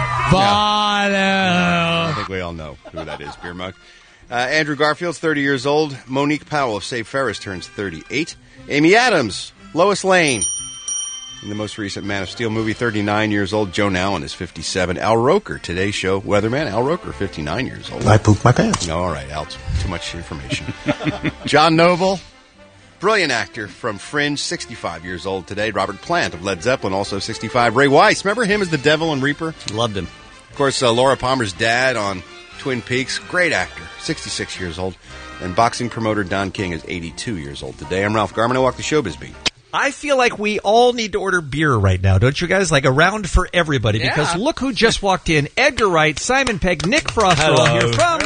Speaker 12: I think we all know who that is, Beer Mug. Andrew Garfield's 30 years old. Monique Powell of Save Ferris turns 38. Amy Adams, Lois Lane. In the most recent Man of Steel movie, 39 years old. Joan Allen is 57. Al Roker, Today's Show weatherman. Al Roker, 59 years old.
Speaker 21: I pooped my pants.
Speaker 12: All right, Al, too much information. John Noble, brilliant actor from Fringe, 65 years old today. Robert Plant of Led Zeppelin, also 65. Ray Weiss, remember him as the Devil and Reaper?
Speaker 8: Loved him.
Speaker 12: Of course, Laura Palmer's dad on Twin Peaks, great actor, 66 years old. And boxing promoter Don King is 82 years old today. I'm Ralph Garman. I walk the showbiz beat.
Speaker 10: I feel like we all need to order beer right now, don't you guys? Like a round for everybody, because look who just walked in. Edgar Wright, Simon Pegg, Nick Frost are all here from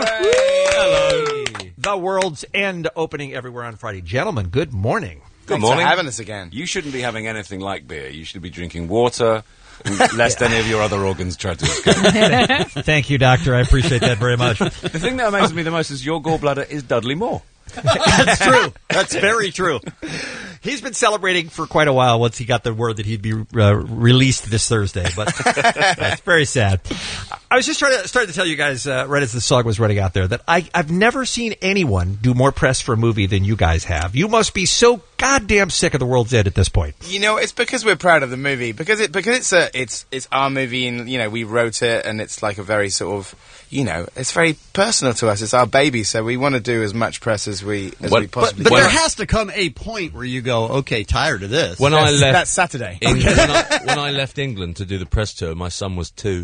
Speaker 10: The World's End, opening everywhere on Friday. Gentlemen, good morning.
Speaker 16: Good morning. Thanks for having us again. You shouldn't be having anything like beer. You should be drinking water, lest any of your other organs try to escape.
Speaker 10: Thank you, Doctor. I appreciate that very much.
Speaker 16: The thing that amazes me the most is your gallbladder is Dudley Moore.
Speaker 10: That's true. That's very true. He's been celebrating for quite a while once he got the word that he'd be released this Thursday, but that's very sad. I was just starting to tell you guys right as the song was running out there that I've never seen anyone do more press for a movie than you guys have. You must be so goddamn sick of The World's End at this point.
Speaker 16: You know, it's because we're proud of the movie, because it's our movie, and we wrote it, and it's like a very sort of, it's very personal to us. It's our baby, so we want to do as much press as we possibly
Speaker 8: can. But
Speaker 16: can.
Speaker 8: there has to come a point where you go, okay, tired of this.
Speaker 16: That's Saturday.
Speaker 22: When I left England to do the press tour, my son was 2.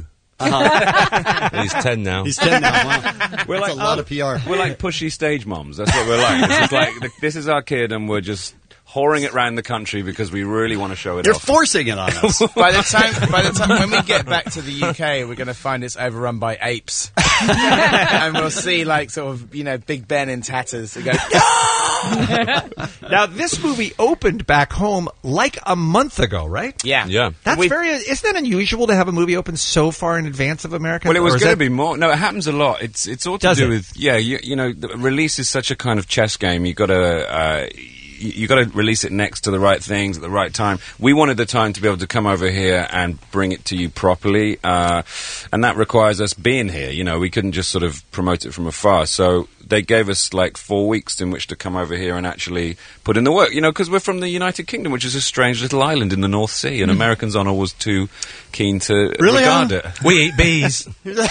Speaker 22: He's 10 now.
Speaker 8: He's 10 now. Wow.
Speaker 22: We're
Speaker 8: like a lot of PR.
Speaker 22: We're like pushy stage moms. That's what we're like. It's just like this is our kid, and we're just whoring it around the country because we really want to show it
Speaker 8: You're
Speaker 22: off.
Speaker 8: forcing it on us.
Speaker 16: By the time when we get back to the UK, we're going to find it's overrun by apes, and we'll see sort of Big Ben in tatters. And go,
Speaker 10: Now, this movie opened back home like a month ago, right?
Speaker 16: Yeah.
Speaker 10: That's isn't that unusual to have a movie open so far in advance of America?
Speaker 22: Well, it was going to be more. No, it happens a lot. It's all to
Speaker 10: Does
Speaker 22: do
Speaker 10: it?
Speaker 22: with the release is such a kind of chess game. You got to you got to release it next to the right things at the right time. We wanted the time to be able to come over here and bring it to you properly, and that requires us being here. You know, we couldn't just sort of promote it from afar. So they gave us like 4 weeks in which to come over here and actually put in the work. You know, because we're from the United Kingdom, which is a strange little island in the North Sea, and Americans aren't always too keen to regard it.
Speaker 10: We eat bees.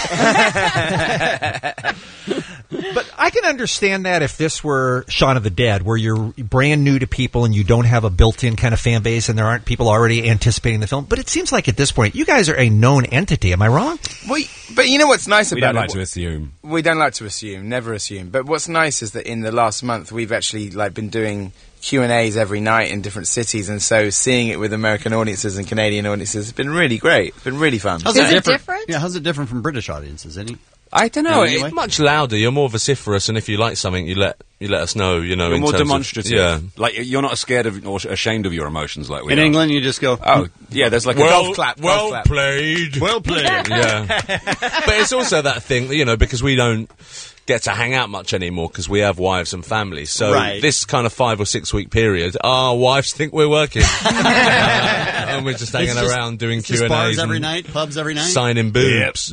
Speaker 10: But I can understand that if this were Shaun of the Dead, where you're brand new to people and you don't have a built-in kind of fan base and there aren't people already anticipating the film. But it seems like at this point, you guys are a known entity. Am I wrong?
Speaker 16: But you know what's nice about it?
Speaker 22: We don't like to assume.
Speaker 16: We don't like to assume, never assume. But what's nice is that in the last month, we've actually been doing Q&As every night in different cities, and so seeing it with American audiences and Canadian audiences has been really great. It's been really fun.
Speaker 8: Is it different? Yeah, how's it different from British audiences?
Speaker 2: I don't know.
Speaker 8: Anyway?
Speaker 2: It's much louder. You're more vociferous, and if you like something, you let us know. You know,
Speaker 22: you're
Speaker 2: in
Speaker 22: more
Speaker 2: terms
Speaker 22: demonstrative.
Speaker 2: Yeah,
Speaker 22: like you're not scared of or ashamed of your emotions like we
Speaker 8: in
Speaker 22: are.
Speaker 8: England, you just go,
Speaker 22: oh yeah, there's like a golf clap.
Speaker 2: Well played.
Speaker 8: Well played.
Speaker 2: Yeah, but it's also that thing, you know, because we don't get to hang out much anymore because we have wives and families. So this kind of 5 or 6 week period, our wives think we're working, and we're just hanging around doing Q&As
Speaker 8: bars every night, pubs every night,
Speaker 2: signing boobs.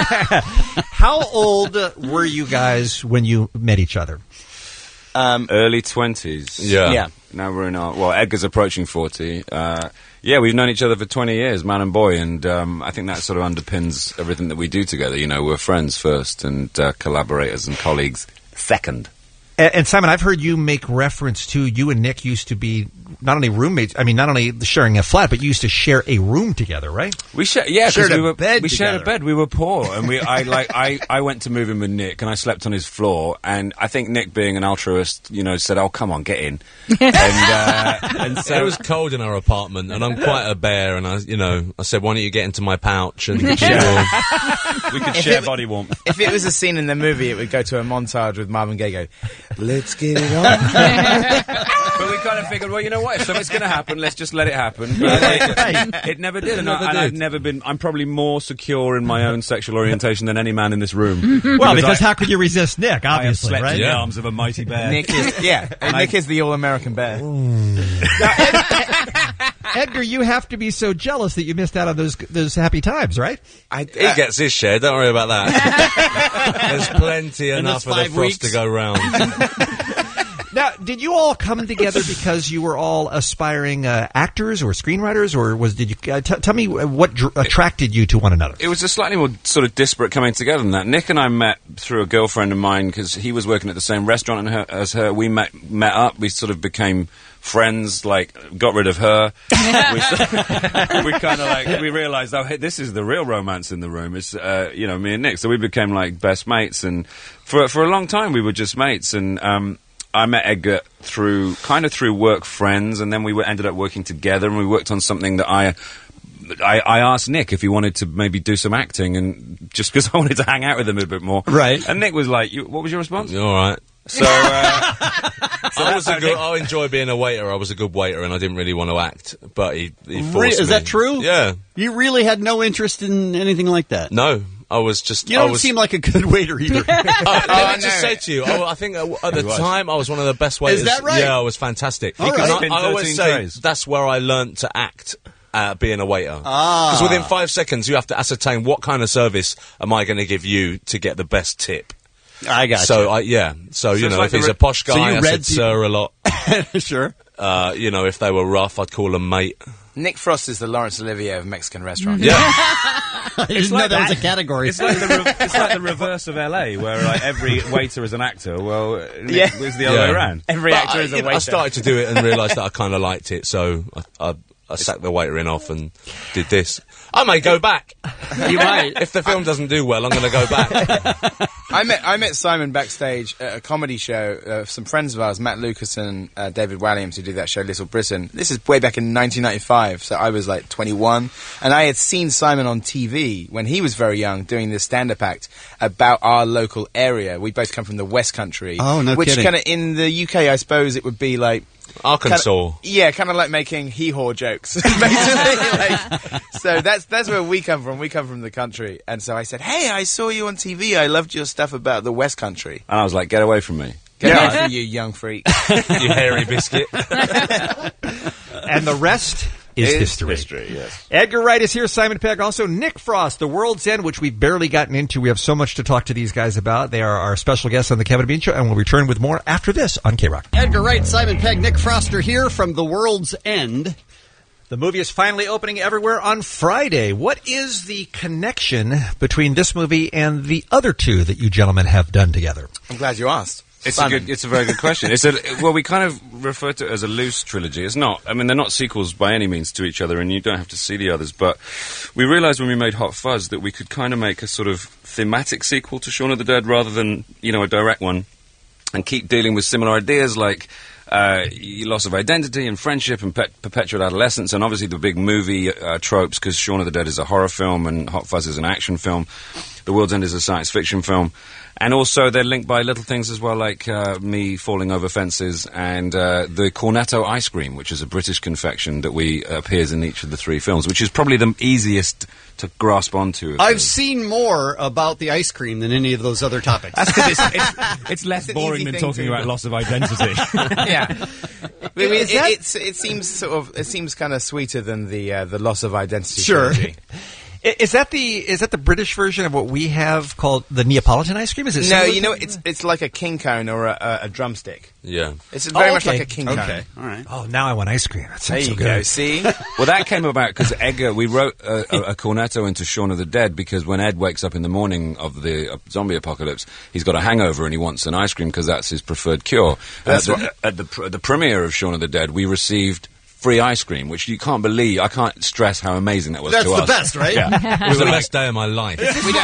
Speaker 10: How old were you guys when you met each other?
Speaker 22: Early 20s.
Speaker 2: Yeah.
Speaker 22: Now we're in Edgar's approaching 40. Yeah, we've known each other for 20 years, man and boy, and I think that sort of underpins everything that we do together. You know, we're friends first and collaborators and colleagues second.
Speaker 10: And Simon, I've heard you make reference to you and Nick used to be not only roommates, I mean, not only sharing a flat, but you used to share a room together, right?
Speaker 22: We shared a bed. We shared a bed. We were poor, and I went to move in with Nick, and I slept on his floor. And I think Nick, being an altruist, you know, said, "Oh, come on, get in." and so
Speaker 2: it was cold in our apartment, and I'm quite a bear, and I said, "Why don't you get into my pouch and share?"
Speaker 22: We could share body warmth.
Speaker 16: If it was a scene in the movie, it would go to a montage with Marvin Gaye go, "Let's get it on."
Speaker 22: But we kind of figured, well, you know what? If something's going to happen, let's just let it happen. But it never did, I've never been. I'm probably more secure in my own sexual orientation than any man in this room.
Speaker 10: Well, because how could you resist Nick? Obviously,
Speaker 22: I have slept
Speaker 10: right?
Speaker 22: in the arms of a mighty bear.
Speaker 16: Nick is the all-American bear.
Speaker 10: Edgar, you have to be so jealous that you missed out on those happy times, right?
Speaker 2: He gets his share. Don't worry about that. There's plenty enough of the frost to go round.
Speaker 10: Now, did you all come together because you were all aspiring actors or screenwriters, or did you tell me what attracted you to one another?
Speaker 22: It was a slightly more sort of disparate coming together than that. Nick and I met through a girlfriend of mine because he was working at the same restaurant as her. We met up. We sort of became friends, got rid of her. We kind of we realised, oh, hey, this is the real romance in the room. It's me and Nick. So we became best mates, and for a long time we were just mates. And I met Edgar through work friends, and then we ended up working together, and we worked on something that I asked Nick if he wanted to maybe do some acting, and just because I wanted to hang out with him a bit more.
Speaker 10: Right.
Speaker 22: And Nick was like, what was your response?
Speaker 2: All right.
Speaker 22: So
Speaker 2: I enjoy being a waiter. I was a good waiter, and I didn't really want to act, but he forced me.
Speaker 8: Is that true?
Speaker 2: Yeah.
Speaker 8: You really had no interest in anything like that?
Speaker 2: No. I was just...
Speaker 8: You don't seem like a good waiter either.
Speaker 2: Let me just say to you, I think at the time I was one of the best waiters.
Speaker 8: Is that right?
Speaker 2: Yeah, I was fantastic.
Speaker 8: All right.
Speaker 2: I always say that's where I learnt to act. Being a waiter. Because within 5 seconds you have to ascertain what kind of service am I going to give you to get the best tip.
Speaker 8: I got
Speaker 2: you. So if he's a posh guy, I said sir a lot.
Speaker 8: Sure.
Speaker 2: If they were rough, I'd call them mate.
Speaker 16: Nick Frost is the Laurence Olivier of Mexican restaurants.
Speaker 2: Yeah.
Speaker 8: I didn't know that was a category.
Speaker 22: It's like the reverse of LA, where every waiter is an actor. Well, Nick was the other way around.
Speaker 16: Every actor is a waiter.
Speaker 2: I started to do it and realised that I kind of liked it, so I sacked the waiter in off and did this. I may go back.
Speaker 8: You might.
Speaker 2: If the film doesn't do well, I'm going to go back.
Speaker 16: I met Simon backstage at a comedy show. Some friends of ours, Matt Lucas and David Walliams, who do that show Little Britain. This is way back in 1995, so I was 21. And I had seen Simon on TV when he was very young doing this stand-up act about our local area. We both come from the West Country.
Speaker 8: Oh, no kidding.
Speaker 16: Which kind of, in the UK, I suppose it would be
Speaker 2: Arkansas.
Speaker 16: Kind of like making hee-haw jokes, basically. So that's where we come from. We come from the country. And so I said, hey, I saw you on TV. I loved your stuff about the West Country.
Speaker 22: And I was like, get away from me.
Speaker 16: Get out of you young freak.
Speaker 2: You hairy biscuit.
Speaker 10: And the rest is history.
Speaker 22: Yes.
Speaker 10: Edgar Wright is here, Simon Pegg, also Nick Frost, The World's End, which we've barely gotten into. We have so much to talk to these guys about. They are our special guests on the Kevin and Bean Show, and we'll return with more after this on K-Rock.
Speaker 8: Edgar Wright, Simon Pegg, Nick Frost are here from The World's End.
Speaker 10: The movie is finally opening everywhere on Friday. What is the connection between this movie and the other two that you gentlemen have done together?
Speaker 16: I'm glad you asked.
Speaker 22: It's a very good question. Well, we kind of refer to it as a loose trilogy. It's not. I mean, they're not sequels by any means to each other, and you don't have to see the others. But we realised when we made Hot Fuzz that we could kind of make a sort of thematic sequel to Shaun of the Dead rather than, a direct one, and keep dealing with similar ideas like loss of identity and friendship and perpetual adolescence, and obviously the big movie tropes, because Shaun of the Dead is a horror film and Hot Fuzz is an action film. The World's End is a science fiction film. And also they're linked by little things as well, like me falling over fences and the Cornetto ice cream, which is a British confection that appears in each of the three films, which is probably the easiest to grasp onto.
Speaker 8: I've seen more about the ice cream than any of those other topics.
Speaker 22: That's because it's less boring than talking about loss of identity.
Speaker 16: Yeah. It seems kind of sweeter than the loss of identity trilogy.
Speaker 10: Is that the British version of what we have called the Neapolitan ice cream? Is it?
Speaker 16: No, it's like a king cone or a drumstick.
Speaker 2: Yeah,
Speaker 16: it's very much like a king cone.
Speaker 8: Okay, all right.
Speaker 10: Oh, now I want ice cream. That sounds so good.
Speaker 16: Go. See,
Speaker 22: well, that came about because we wrote a cornetto into Shaun of the Dead because when Ed wakes up in the morning of the zombie apocalypse, he's got a hangover and he wants an ice cream because that's his preferred cure. At the premiere of Shaun of the Dead, we received free ice cream, which you can't believe. I can't stress how amazing that was to us.
Speaker 8: That's the best, right?
Speaker 2: Yeah. It was the best day of my life.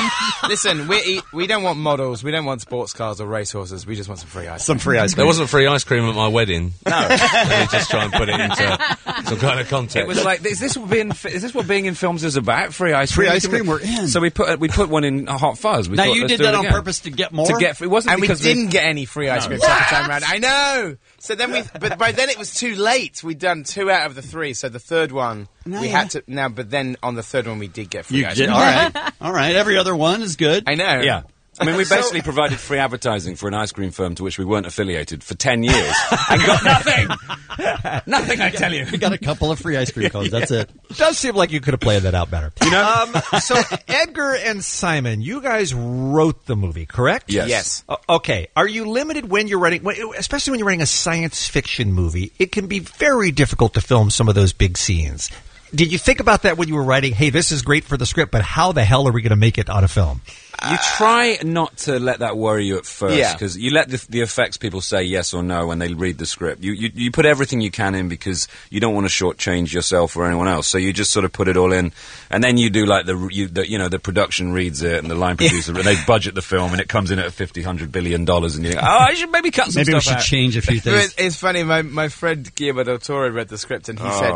Speaker 16: We don't want models. We don't want sports cars or racehorses. We just want some free ice cream.
Speaker 8: Some free ice cream.
Speaker 2: There wasn't free ice cream at my wedding.
Speaker 16: No.
Speaker 2: Let me just try and put it into some kind of context.
Speaker 22: It was like, is this what being in films is about? Free ice cream?
Speaker 8: Free ice cream, we're in.
Speaker 22: So we put one in Hot Fuzz.
Speaker 8: Now, you did that on purpose to get more?
Speaker 22: It wasn't
Speaker 16: and
Speaker 22: because
Speaker 16: we didn't get any free ice cream second time around. I know! So then but by then it was too late. We'd done 2 out of the 3, so the third one had to now. But then on the third one we did get free ice cream.
Speaker 8: All right. Every other one is good.
Speaker 16: I know.
Speaker 22: Yeah. I mean, we basically provided free advertising for an ice cream firm to which we weren't affiliated for 10 years and got nothing. Nothing, I tell you.
Speaker 8: We got a couple of free ice cream cones. That's it.
Speaker 10: Does seem like you could have played that out better. So Edgar and Simon, you guys wrote the movie, correct?
Speaker 22: Yes.
Speaker 10: Okay. Are you limited when you're writing, especially when you're writing a science fiction movie? It can be very difficult to film some of those big scenes. Did you think about that when you were writing, hey, this is great for the script, but how the hell are we going to make it on a film?
Speaker 22: You try not to let that worry you at first, because you let the effects people say yes or no when they read the script. You put everything you can in because you don't want to shortchange yourself or anyone else. So you just sort of put it all in, and then you do like the production reads it and the line producer and they budget the film and it comes in at $100 billion, and you think, I should maybe cut some stuff out.
Speaker 8: Maybe we should change a few things.
Speaker 16: It's funny. My friend Guillermo del Toro read the script and he said,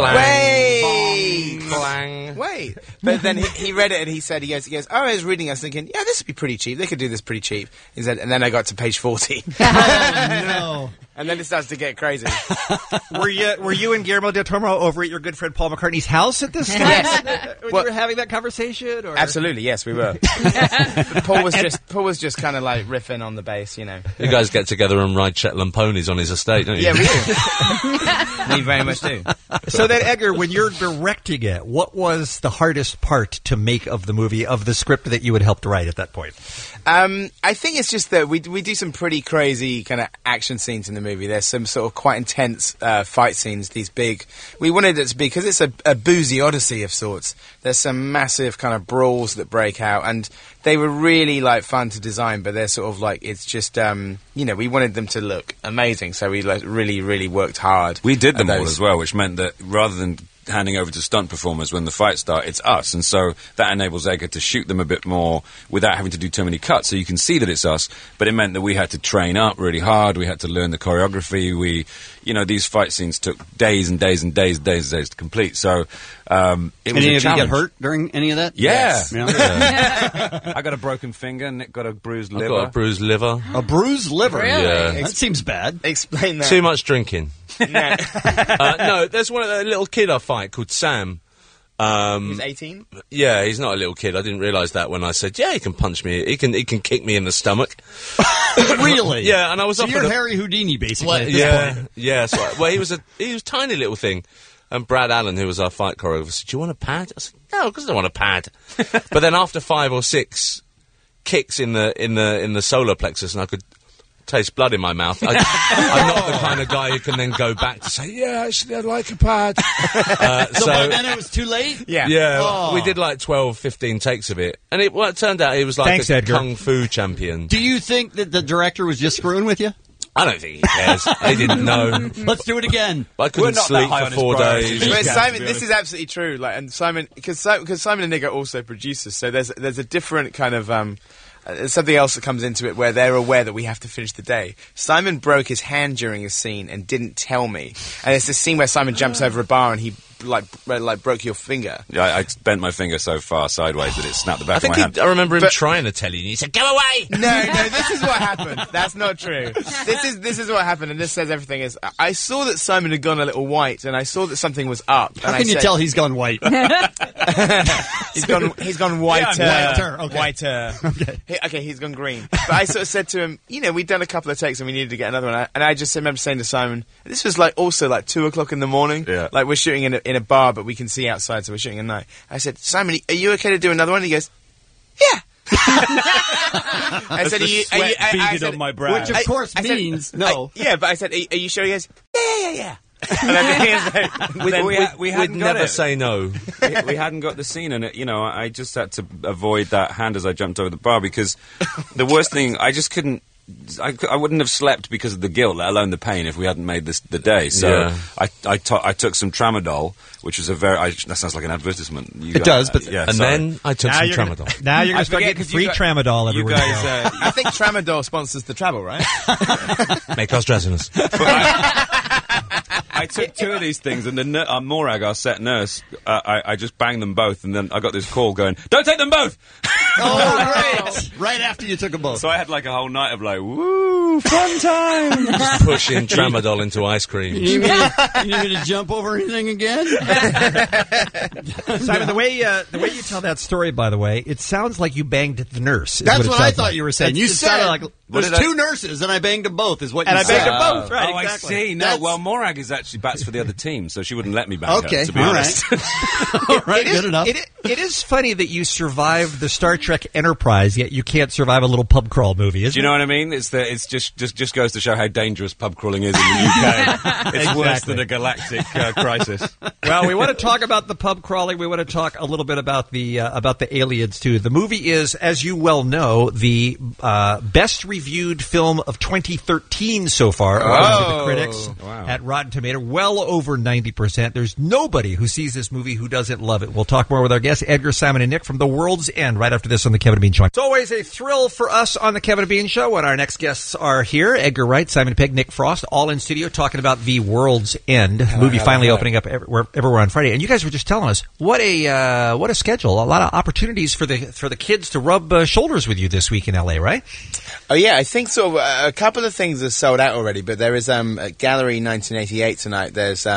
Speaker 16: "Wait!" But then he read it and he goes, "Oh, I was reading. I was thinking, yeah, this would be pretty cheap. They could do this pretty cheap." He said, and then I got to page 40.
Speaker 8: Oh no!
Speaker 16: And then it starts to get crazy.
Speaker 10: Were you and Guillermo del Toro over at your good friend Paul McCartney's house at this time?
Speaker 16: Yes.
Speaker 10: When you were having that conversation? Or?
Speaker 16: Absolutely, yes, we were. Paul was just kind of like riffing on the bass, You
Speaker 2: guys get together and ride Shetland ponies on his estate, don't you?
Speaker 16: Yeah, we do. We very much do.
Speaker 10: So then, Edgar, when you're directing it, what was the hardest part to make of the movie, of the script that you had helped write at that point?
Speaker 16: I think it's just that we do some pretty crazy kind of action scenes in the movie. There's some sort of quite intense fight scenes. These big, we wanted it to be, because it's a boozy odyssey of sorts. There's some massive kind of brawls that break out, and they were really like fun to design. But they're sort of like, it's just we wanted them to look amazing, so we like really, really worked hard.
Speaker 22: We did them all as well, which meant that rather than handing over to stunt performers when the fights start, it's us, and so that enables Edgar to shoot them a bit more without having to do too many cuts, so you can see that it's us. But it meant that we had to train up really hard. We had to learn the choreography. These fight scenes took days and days and days to complete. So it was
Speaker 8: a challenge.
Speaker 22: Any of you
Speaker 8: get hurt during any of that?
Speaker 22: Yeah.
Speaker 8: Yes. Yeah.
Speaker 22: I got a broken finger. Nick got a bruised liver.
Speaker 2: I got a bruised liver.
Speaker 8: A bruised liver?
Speaker 9: Really?
Speaker 2: Yeah.
Speaker 8: That seems bad.
Speaker 16: Explain that.
Speaker 2: Too much drinking.
Speaker 16: No.
Speaker 2: No, there's a little kid I fight called Sam,
Speaker 16: He's 18?
Speaker 2: Yeah, he's not a little kid. I didn't realise that when I said, yeah, he can punch me. He can kick me in the stomach.
Speaker 8: Really?
Speaker 2: Yeah, and I was
Speaker 8: so
Speaker 2: offered
Speaker 8: you're Harry Houdini, basically. At this point.
Speaker 2: Yeah. So, well, he was a tiny little thing. And Brad Allen, who was our fight choreographer, said, do you want a pad? I said, no, because I don't want a pad. But then after 5 or 6 kicks in the solar plexus, and I could taste blood in my mouth. I'm not the kind of guy who can then go back to say, yeah, actually, I'd like a pad.
Speaker 8: So by then it was too late?
Speaker 2: Yeah.
Speaker 8: Oh.
Speaker 2: We did like 12, 15 takes of it. And it turned out he was like a kung fu champion.
Speaker 8: Do you think that the director was just screwing with you?
Speaker 2: I don't think he cares. He didn't know.
Speaker 8: Let's do it again.
Speaker 2: I couldn't sleep for 4 days.
Speaker 16: But Simon, this is absolutely true. Like, and Simon, because Simon and Nick are also producers, so there's a different kind of something else that comes into it where they're aware that we have to finish the day. Simon broke his hand during a scene and didn't tell me. And it's a scene where Simon jumps over a bar and he like broke your finger.
Speaker 22: Yeah, I bent my finger so far sideways that it snapped the back of my hand.
Speaker 2: I remember him trying to tell you, and he said, "Go away!"
Speaker 16: No, this is what happened. That's not true. This is what happened, and this says everything. Is I saw that Simon had gone a little white, and I saw that something was up.
Speaker 8: How can you tell he's gone white?
Speaker 16: He's gone whiter.
Speaker 8: Yeah, whiter. Okay.
Speaker 16: Whiter. Okay, he's gone green. But I sort of said to him, we'd done a couple of takes and we needed to get another one. And I just remember saying to Simon, this was also 2:00 in the morning.
Speaker 22: Yeah.
Speaker 16: Like we're shooting in a bar, but we can see outside, so we're shooting at night. I said, Simon, are you okay to do another one? He goes, yeah. I said,
Speaker 22: beaded on my brow.
Speaker 8: Which of course means no.
Speaker 16: But I said, are you sure? He goes, yeah.
Speaker 2: We'd never say no.
Speaker 22: We hadn't got the scene, and I just had to avoid that hand as I jumped over the bar because the worst thing, I just couldn't. I wouldn't have slept because of the guilt, let alone the pain, if we hadn't made the day. So I took some Tramadol, which was that sounds like an advertisement.
Speaker 8: It does, but
Speaker 2: then I took some Tramadol.
Speaker 10: Now you're going to start getting free Tramadol everywhere.
Speaker 16: You guys, I think Tramadol sponsors the travel, right?
Speaker 2: Make us dressing.
Speaker 22: I took 2 of these things, and the Morag, our set nurse, I just banged them both, and then I got this call going, "Don't take them both!"
Speaker 8: Oh, great! Right after you took them both.
Speaker 22: So I had a whole night of woo, fun time!
Speaker 2: Just pushing Tramadol into ice cream.
Speaker 8: You need me to jump over anything again?
Speaker 10: Simon, the way you tell that story, by the way, it sounds like you banged the nurse.
Speaker 8: That's what I thought you were saying. You said like there's 2 nurses, and I banged them both. Is what you said?
Speaker 10: And I banged them both. Right?
Speaker 22: Oh,
Speaker 10: exactly.
Speaker 22: I see. No, well, Morag is actually bats for the other team, so she wouldn't let me bang her, to be honest.
Speaker 8: All right, good enough.
Speaker 10: It is funny that you survived the Star Trek Enterprise, yet you can't survive a little pub crawl movie, isn't it?
Speaker 22: Do you know what I mean? It's just goes to show how dangerous pub crawling is in the UK. It's worse than a galactic crisis.
Speaker 10: Well, we want to talk about the pub crawling. We want to talk a little bit about the aliens too. The movie is, as you well know, the best reviewed film of 2013 so far, according to the critics at Rotten Tomato. Well over 90%. There's nobody who sees this movie who doesn't love it. We'll talk more with our guests, Edgar, Simon, and Nick from The World's End, right after this on The Kevin and Bean Show. It's always a thrill for us on The Kevin and Bean Show when our next guests are here. Edgar Wright, Simon Pegg, Nick Frost, all in studio talking about The World's End, movie finally opening up everywhere on Friday. And you guys were just telling us what a schedule, a lot of opportunities for the kids to rub shoulders with you this week in LA, right?
Speaker 16: Oh yeah, I think sort of a couple of things are sold out already, but there is at Gallery 1988 tonight. There's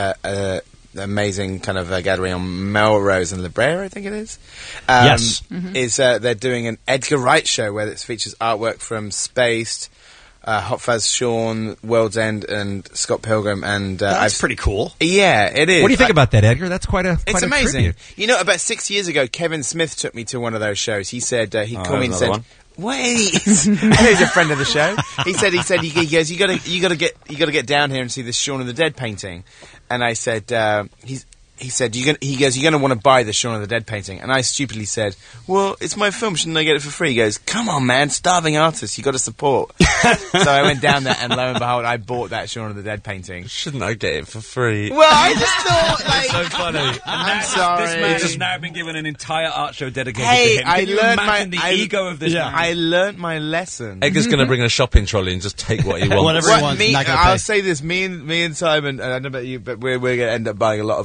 Speaker 16: amazing kind of a gallery on Melrose and La Brea, I think it is.
Speaker 10: Yes.
Speaker 16: They're doing an Edgar Wright show where it features artwork from Spaced, Hot Fuzz Sean, World's End, and Scott Pilgrim. And
Speaker 8: that's pretty cool.
Speaker 16: Yeah, it is.
Speaker 10: What do you think about that, Edgar? That's quite
Speaker 16: it's amazing.
Speaker 10: Tribute.
Speaker 16: About 6 years ago, Kevin Smith took me to one of those shows. He said he called me and said,
Speaker 22: one.
Speaker 16: Wait, he's a friend of the show. He said, he goes, you gotta get down here and see this Shaun of the Dead painting. And I said, he said, you're going to want to buy the Shaun of the Dead painting. And I stupidly said, well, it's my film, shouldn't I get it for free? He goes, come on, man, starving artists, you got to support. So I went down there, and lo and behold, I bought that Shaun of the Dead painting.
Speaker 2: Shouldn't I get it for free?
Speaker 16: Well, I just thought,
Speaker 22: That's so funny.
Speaker 16: I'm sorry.
Speaker 22: This man has now been given an entire art show dedicated
Speaker 16: hey,
Speaker 22: to him. Can you imagine the ego of this man?
Speaker 16: I learned my lesson.
Speaker 2: Edgar's going to bring a shopping trolley and just take what he wants.
Speaker 8: Whatever he wants.
Speaker 16: I'll say this, me and Simon, I don't know about you, but we're going to end up buying a lot of arts and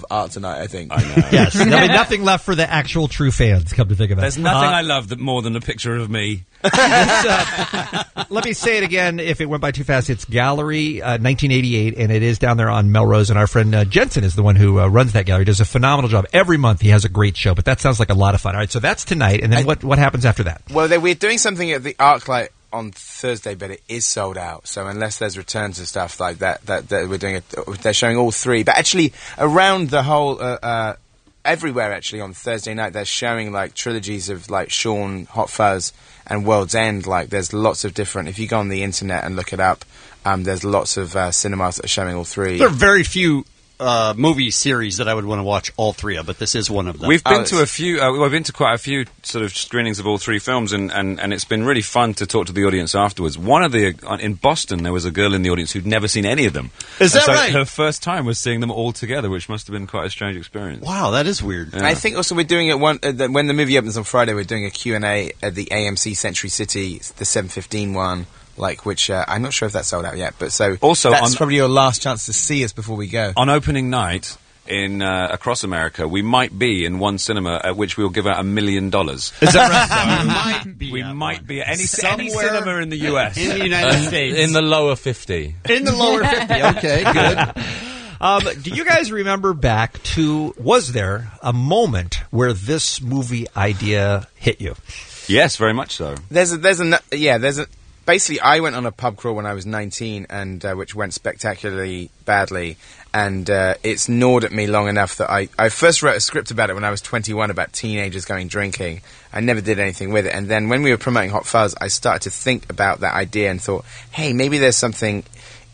Speaker 16: tonight, I think.
Speaker 22: I know.
Speaker 10: Yes, there'll be nothing left for the actual true fans, come to think of it.
Speaker 22: There's nothing I love more than a picture of me.
Speaker 10: Let me say it again if it went by too fast. It's Gallery 1988, and it is down there on Melrose, and our friend Jensen is the one who runs that gallery. He does a phenomenal job. Every month he has a great show, but that sounds like a lot of fun. All right, so that's tonight, and then what happens after that?
Speaker 16: Well, we're doing something at the ArcLight on Thursday, but it is sold out. So unless there's returns and stuff like that we're doing it. They're showing all three, but actually around the whole everywhere actually on Thursday night they're showing like trilogies of like Shaun, Hot Fuzz, and World's End. Like there's lots of different. If you go on the internet and look it up, there's lots of cinemas that are showing all three.
Speaker 8: There are very few movie series that I would want to watch all three of, but this is one of them.
Speaker 22: We've been to a few. We've been to quite a few sort of screenings of all three films, and it's been really fun to talk to the audience afterwards. In Boston, there was a girl in the audience who'd never seen any of them.
Speaker 8: Is that right?
Speaker 22: Her first time was seeing them all together, which must have been quite a strange experience.
Speaker 8: Wow, that is weird.
Speaker 22: Yeah.
Speaker 16: I think also we're doing it when the movie opens on Friday. We're doing a Q&A at the AMC Century City, the 7:15 one. Which I'm not sure if that's sold out yet, but
Speaker 22: also
Speaker 16: that's probably your last chance to see us before we go.
Speaker 22: On opening night in across America, we might be in one cinema at which we'll give out $1 million. Is
Speaker 8: that right?
Speaker 22: We might be at any cinema in the US,
Speaker 8: in the United States,
Speaker 2: in the lower 50.
Speaker 8: In the lower 50. Okay, good.
Speaker 10: Do you guys remember back to? Was there a moment where this movie idea hit you?
Speaker 22: Yes, very much so.
Speaker 16: Basically, I went on a pub crawl when I was 19, and which went spectacularly badly, and it's gnawed at me long enough that I first wrote a script about it when I was 21 about teenagers going drinking. I never did anything with it, and then when we were promoting Hot Fuzz, I started to think about that idea and thought, hey, maybe there's something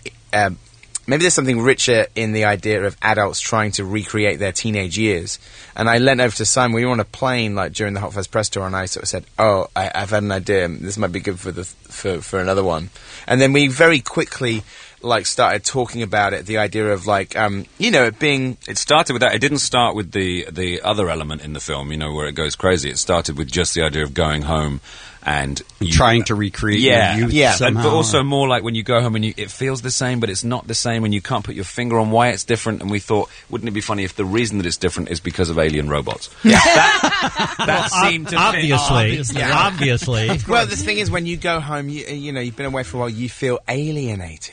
Speaker 16: richer in the idea of adults trying to recreate their teenage years. And I leant over to Simon. We were on a plane during the Hot Fuzz press tour, and I sort of said, I've had an idea. This might be good for another one. And then we very quickly started talking about it, the idea of it being...
Speaker 22: It started with that. It didn't start with the other element in the film, where it goes crazy. It started with just the idea of going home and
Speaker 8: trying to recreate your youth somehow.
Speaker 22: But also more like when you go home and it feels the same, but it's not the same, and you can't put your finger on why it's different. And we thought, wouldn't it be funny if the reason that it's different is because of alien robots? Yeah. that seemed to
Speaker 10: obviously.
Speaker 16: Well, the thing is, when you go home, you've been away for a while, you feel alienated.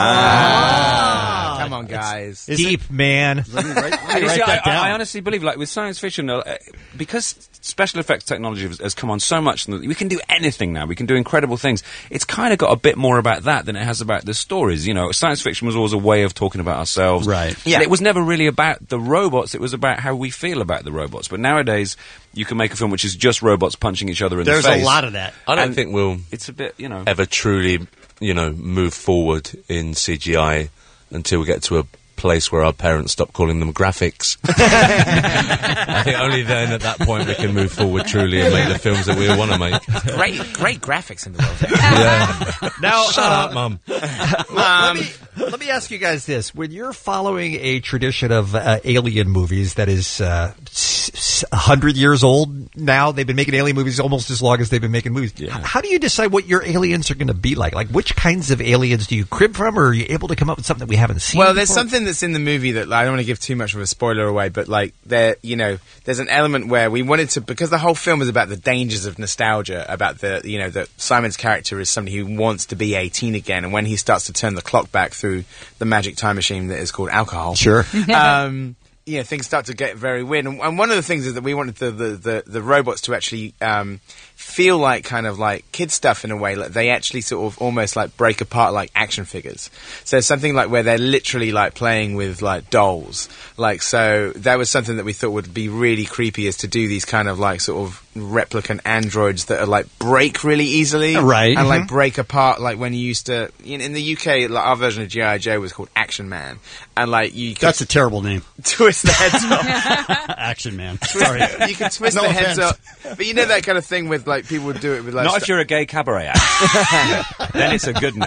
Speaker 16: Come on, guys.
Speaker 10: Deep, man.
Speaker 22: I honestly believe, with science fiction, because special effects technology has come on so much, and we can do anything now. We can do incredible things. It's kind of got a bit more about that than it has about the stories. Science fiction was always a way of talking about ourselves.
Speaker 8: Right.
Speaker 22: Yeah. And it was never really about the robots. It was about how we feel about the robots. But nowadays, you can make a film which is just robots punching each other in the face.
Speaker 8: There's a lot of that.
Speaker 2: I don't think we'll
Speaker 22: it's a bit,
Speaker 2: ever truly, move forward in CGI until we get to a place where our parents stop calling them graphics. I think only then, at that point, we can move forward truly and make the films that we want to make.
Speaker 16: Great graphics in the world.
Speaker 2: Yeah.
Speaker 10: Now,
Speaker 2: shut up, Mum.
Speaker 10: Let me ask you guys this: when you're following a tradition of alien movies that is 100 years old now, they've been making alien movies almost as long as they've been making movies. Yeah. How do you decide what your aliens are going to be like? Like, which kinds of aliens do you crib from, or are you able to come up with something that we haven't seen?
Speaker 16: Well,
Speaker 10: before?
Speaker 16: there's something that's in the movie that I don't want to give too much of a spoiler away, but there's an element where we wanted to, because the whole film is about the dangers of nostalgia, about that Simon's character is somebody who wants to be 18 again, and when he starts to turn the clock back through the magic time machine that is called alcohol.
Speaker 10: Sure.
Speaker 16: Things start to get very weird. And one of the things is that we wanted the robots to actually feel like kind of like kid stuff in a way. Like they actually sort of almost like break apart like action figures. So something like where they're literally like playing with like dolls. So that was something that we thought would be really creepy, is to do these kind of like sort of replicant androids that are like break really easily.
Speaker 8: Right.
Speaker 16: And like break apart like when you used to... In the UK, our version of G.I. Joe was called Action Man. And you could...
Speaker 8: That's a terrible name.
Speaker 16: Twist the heads off.
Speaker 8: Action Man.
Speaker 16: Sorry. You can twist the heads off. But that kind of thing with people would do it with
Speaker 22: Not if you're a gay cabaret act. Then it's a good name.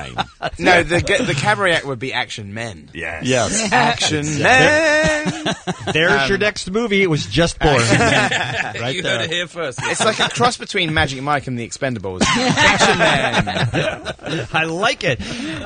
Speaker 16: No, the cabaret act would be Action Men.
Speaker 8: Yes.
Speaker 16: Action Men.
Speaker 10: There's your next movie. It was just born.
Speaker 22: Right you heard it here first.
Speaker 16: It's like a cross between Magic Mike and the Expendables. Action Men.
Speaker 10: I like it.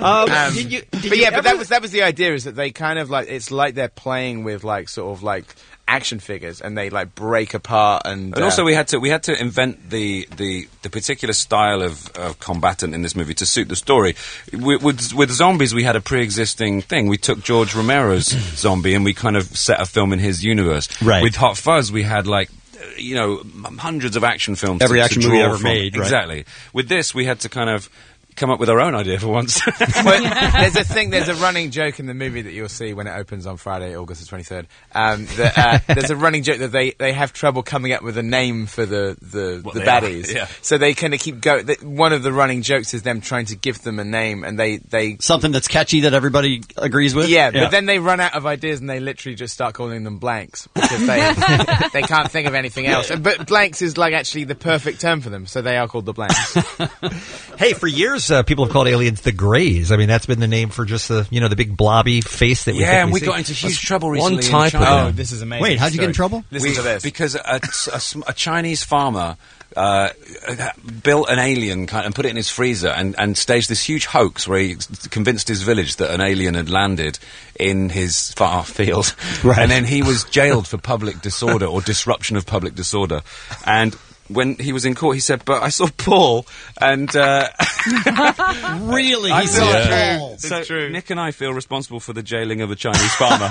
Speaker 16: But that was the idea, is that they kind of like, it's like they're playing with like sort of like action figures, and they like break apart, and
Speaker 22: also we had to invent the particular style of combatant in this movie to suit the story. With zombies, we had a pre-existing thing. We took George Romero's zombie and we kind of set a film in his universe.
Speaker 8: Right.
Speaker 22: With Hot Fuzz, we had like, hundreds of action films.
Speaker 8: Every action movie ever
Speaker 22: from.
Speaker 8: made. Right?
Speaker 22: Exactly. With this, we had to kind of come up with our own idea for once.
Speaker 16: There's a running joke in the movie that you'll see when it opens on Friday, August the 23rd. There's a running joke that they have trouble coming up with a name for the baddies.
Speaker 22: Yeah.
Speaker 16: So they kind of keep going. One of the running jokes is them trying to give them a name, and they
Speaker 8: something that's catchy that everybody agrees with.
Speaker 16: Yeah, but then they run out of ideas and they literally just start calling them blanks because they can't think of anything else. But blanks is like actually the perfect term for them, so they are called the blanks.
Speaker 10: Hey, for years people have called aliens the Greys. I mean, that's been the name for just the the big blobby face that we think
Speaker 22: and we
Speaker 10: see.
Speaker 22: got into huge trouble recently.
Speaker 2: One type
Speaker 22: in China.
Speaker 2: of
Speaker 16: this is amazing.
Speaker 8: Wait, how'd you get in trouble?
Speaker 16: Listen to this.
Speaker 22: Because a Chinese farmer built an alien and put it in his freezer and staged this huge hoax where he convinced his village that an alien had landed in his far field.
Speaker 8: Right.
Speaker 22: And then he was jailed for public disorder or disruption of public disorder. And when he was in court, he said, "But I saw Paul," and
Speaker 8: really, he saw Paul.
Speaker 22: So
Speaker 16: It's true.
Speaker 22: Nick and I feel responsible for the jailing of a Chinese farmer.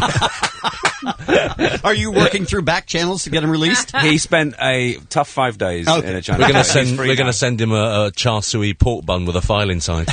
Speaker 8: Are you working through back channels to get him released?
Speaker 22: He spent a tough 5 days in a Chinese.
Speaker 2: We're going to send him a char siu pork bun with a file inside.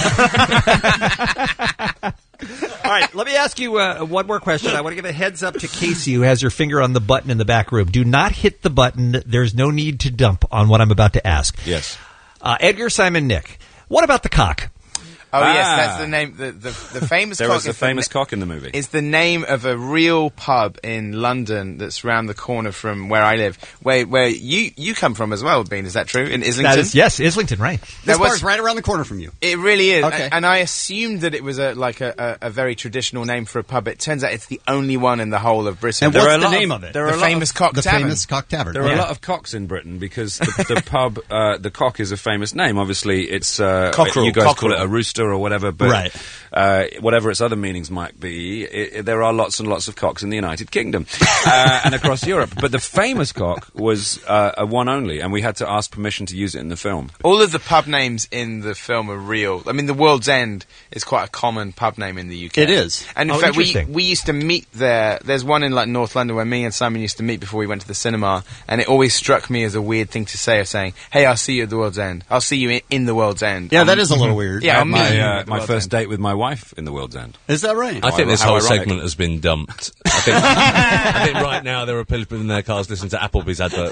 Speaker 10: All right, let me ask you one more question. I want to give a heads up to Casey, who has her finger on the button in the back room. Do not hit the button. There's no need to dump on what I'm about to ask.
Speaker 22: Yes.
Speaker 10: Edgar, Simon, Nick, what about the cock?
Speaker 16: Oh yes, that's the name. The famous
Speaker 22: There
Speaker 16: cock.
Speaker 22: was a famous cock in the movie.
Speaker 16: Is the name of a real pub in London that's round the corner from where I live, where you come from as well, Bean. Is that true? In Islington?
Speaker 10: Yes, Islington, right.
Speaker 8: This bar's right around the corner from you.
Speaker 16: It really is.
Speaker 8: Okay.
Speaker 16: And I assumed that it was a very traditional name for a pub. It turns out it's the only one in the whole of Britain.
Speaker 8: And what's the name of it?
Speaker 16: The famous Cock Tavern.
Speaker 8: The famous Cock Tavern.
Speaker 22: There are a lot of cocks in Britain because the pub, the cock is a famous name. Obviously, it's
Speaker 16: Cockerel.
Speaker 22: you guys
Speaker 16: Cockerel.
Speaker 22: call it a rooster or whatever, but
Speaker 8: Right.
Speaker 22: Whatever its other meanings might be, there are lots and lots of cocks in the United Kingdom and across Europe. But the famous cock was a one only, and we had to ask permission to use it in the film.
Speaker 16: All of the pub names in the film are real. I mean, the World's End is quite a common pub name in the UK.
Speaker 8: It is.
Speaker 16: And in fact, we used to meet there. There's one in like North London where me and Simon used to meet before we went to the cinema, and it always struck me as a weird thing to say, of saying, "Hey, I'll see you at the World's End. I'll see you in the World's End."
Speaker 8: Yeah, that is a little weird.
Speaker 16: Yeah,
Speaker 22: my first date with my wife in the World's End.
Speaker 8: Is that right?
Speaker 2: I think this
Speaker 22: How
Speaker 2: whole
Speaker 22: ironic.
Speaker 2: segment has been dumped. I think right now there are people in their cars listening to Applebee's adverts.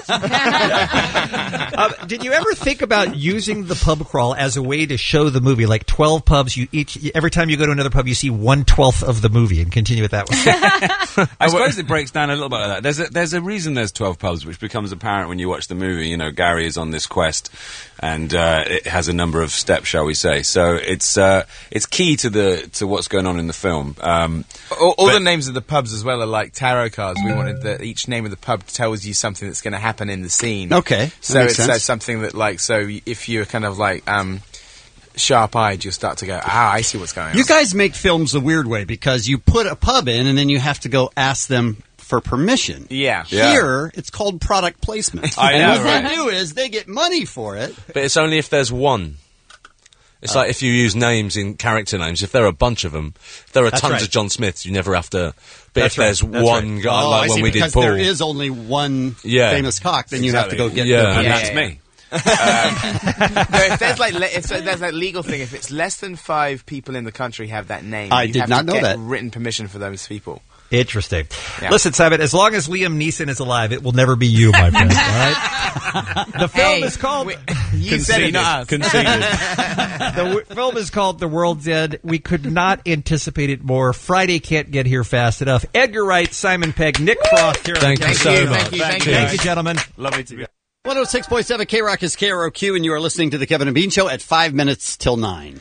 Speaker 10: Did you ever think about using the pub crawl as a way to show the movie? Like 12 pubs, every time you go to another pub, you see 1/12 of the movie, and continue it that way.
Speaker 22: I suppose it breaks down a little bit like that. There's a reason there's 12 pubs, which becomes apparent when you watch the movie. You know, Gary is on this quest, and it has a number of steps, shall we say. So it's key to what's going on in the film.
Speaker 16: All the names of the pubs as well are like tarot cards. We wanted each name of the pub tells you something that's going to happen in the scene.
Speaker 8: Okay,
Speaker 16: so
Speaker 8: makes
Speaker 16: it's
Speaker 8: sense.
Speaker 16: something that like, so if you're kind of like sharp-eyed, you'll start to go, I see what's going on.
Speaker 8: You guys make films a weird way because you put a pub in and then you have to go ask them for permission.
Speaker 16: Yeah.
Speaker 8: Here, it's called product placement.
Speaker 22: I know,
Speaker 8: and what
Speaker 22: right?
Speaker 8: they do is they get money for it.
Speaker 2: But it's only if there's one. It's like if you use names in character names. If there are a bunch of them, if there are
Speaker 8: That's
Speaker 2: tons
Speaker 8: right.
Speaker 2: of John Smiths, you never have to. But
Speaker 8: That's
Speaker 2: if there's
Speaker 8: right. That's
Speaker 2: one
Speaker 8: right.
Speaker 2: guy,
Speaker 8: Oh,
Speaker 2: like
Speaker 8: I
Speaker 2: when
Speaker 8: see,
Speaker 2: we did
Speaker 8: because
Speaker 2: Paul,
Speaker 8: there is only one
Speaker 2: Yeah.
Speaker 8: famous cock, then you have to go get
Speaker 2: Yeah.
Speaker 8: the
Speaker 22: And
Speaker 8: permission.
Speaker 22: that's me.
Speaker 16: No, if there's like if there's that legal thing, if it's less than 5 people in the country have that name,
Speaker 8: I
Speaker 16: you
Speaker 8: did
Speaker 16: have
Speaker 8: not
Speaker 16: to
Speaker 8: know
Speaker 16: get
Speaker 8: that.
Speaker 16: written permission for those people.
Speaker 10: Interesting.
Speaker 16: Yeah.
Speaker 10: Listen, Simon, as long as Liam Neeson is alive, it will never be you, my friend. All right? The film is called...
Speaker 16: You said it, not us.
Speaker 10: The film is called The World's End. We could not anticipate it more. Friday can't get here fast enough. Edgar Wright, Simon Pegg, Nick Frost here.
Speaker 2: Thank you so much.
Speaker 10: Thank you, gentlemen.
Speaker 22: Lovely to be.
Speaker 8: 106.7 K-Rock is KROQ, and you are listening to the Kevin and Bean Show at 5 minutes till 9.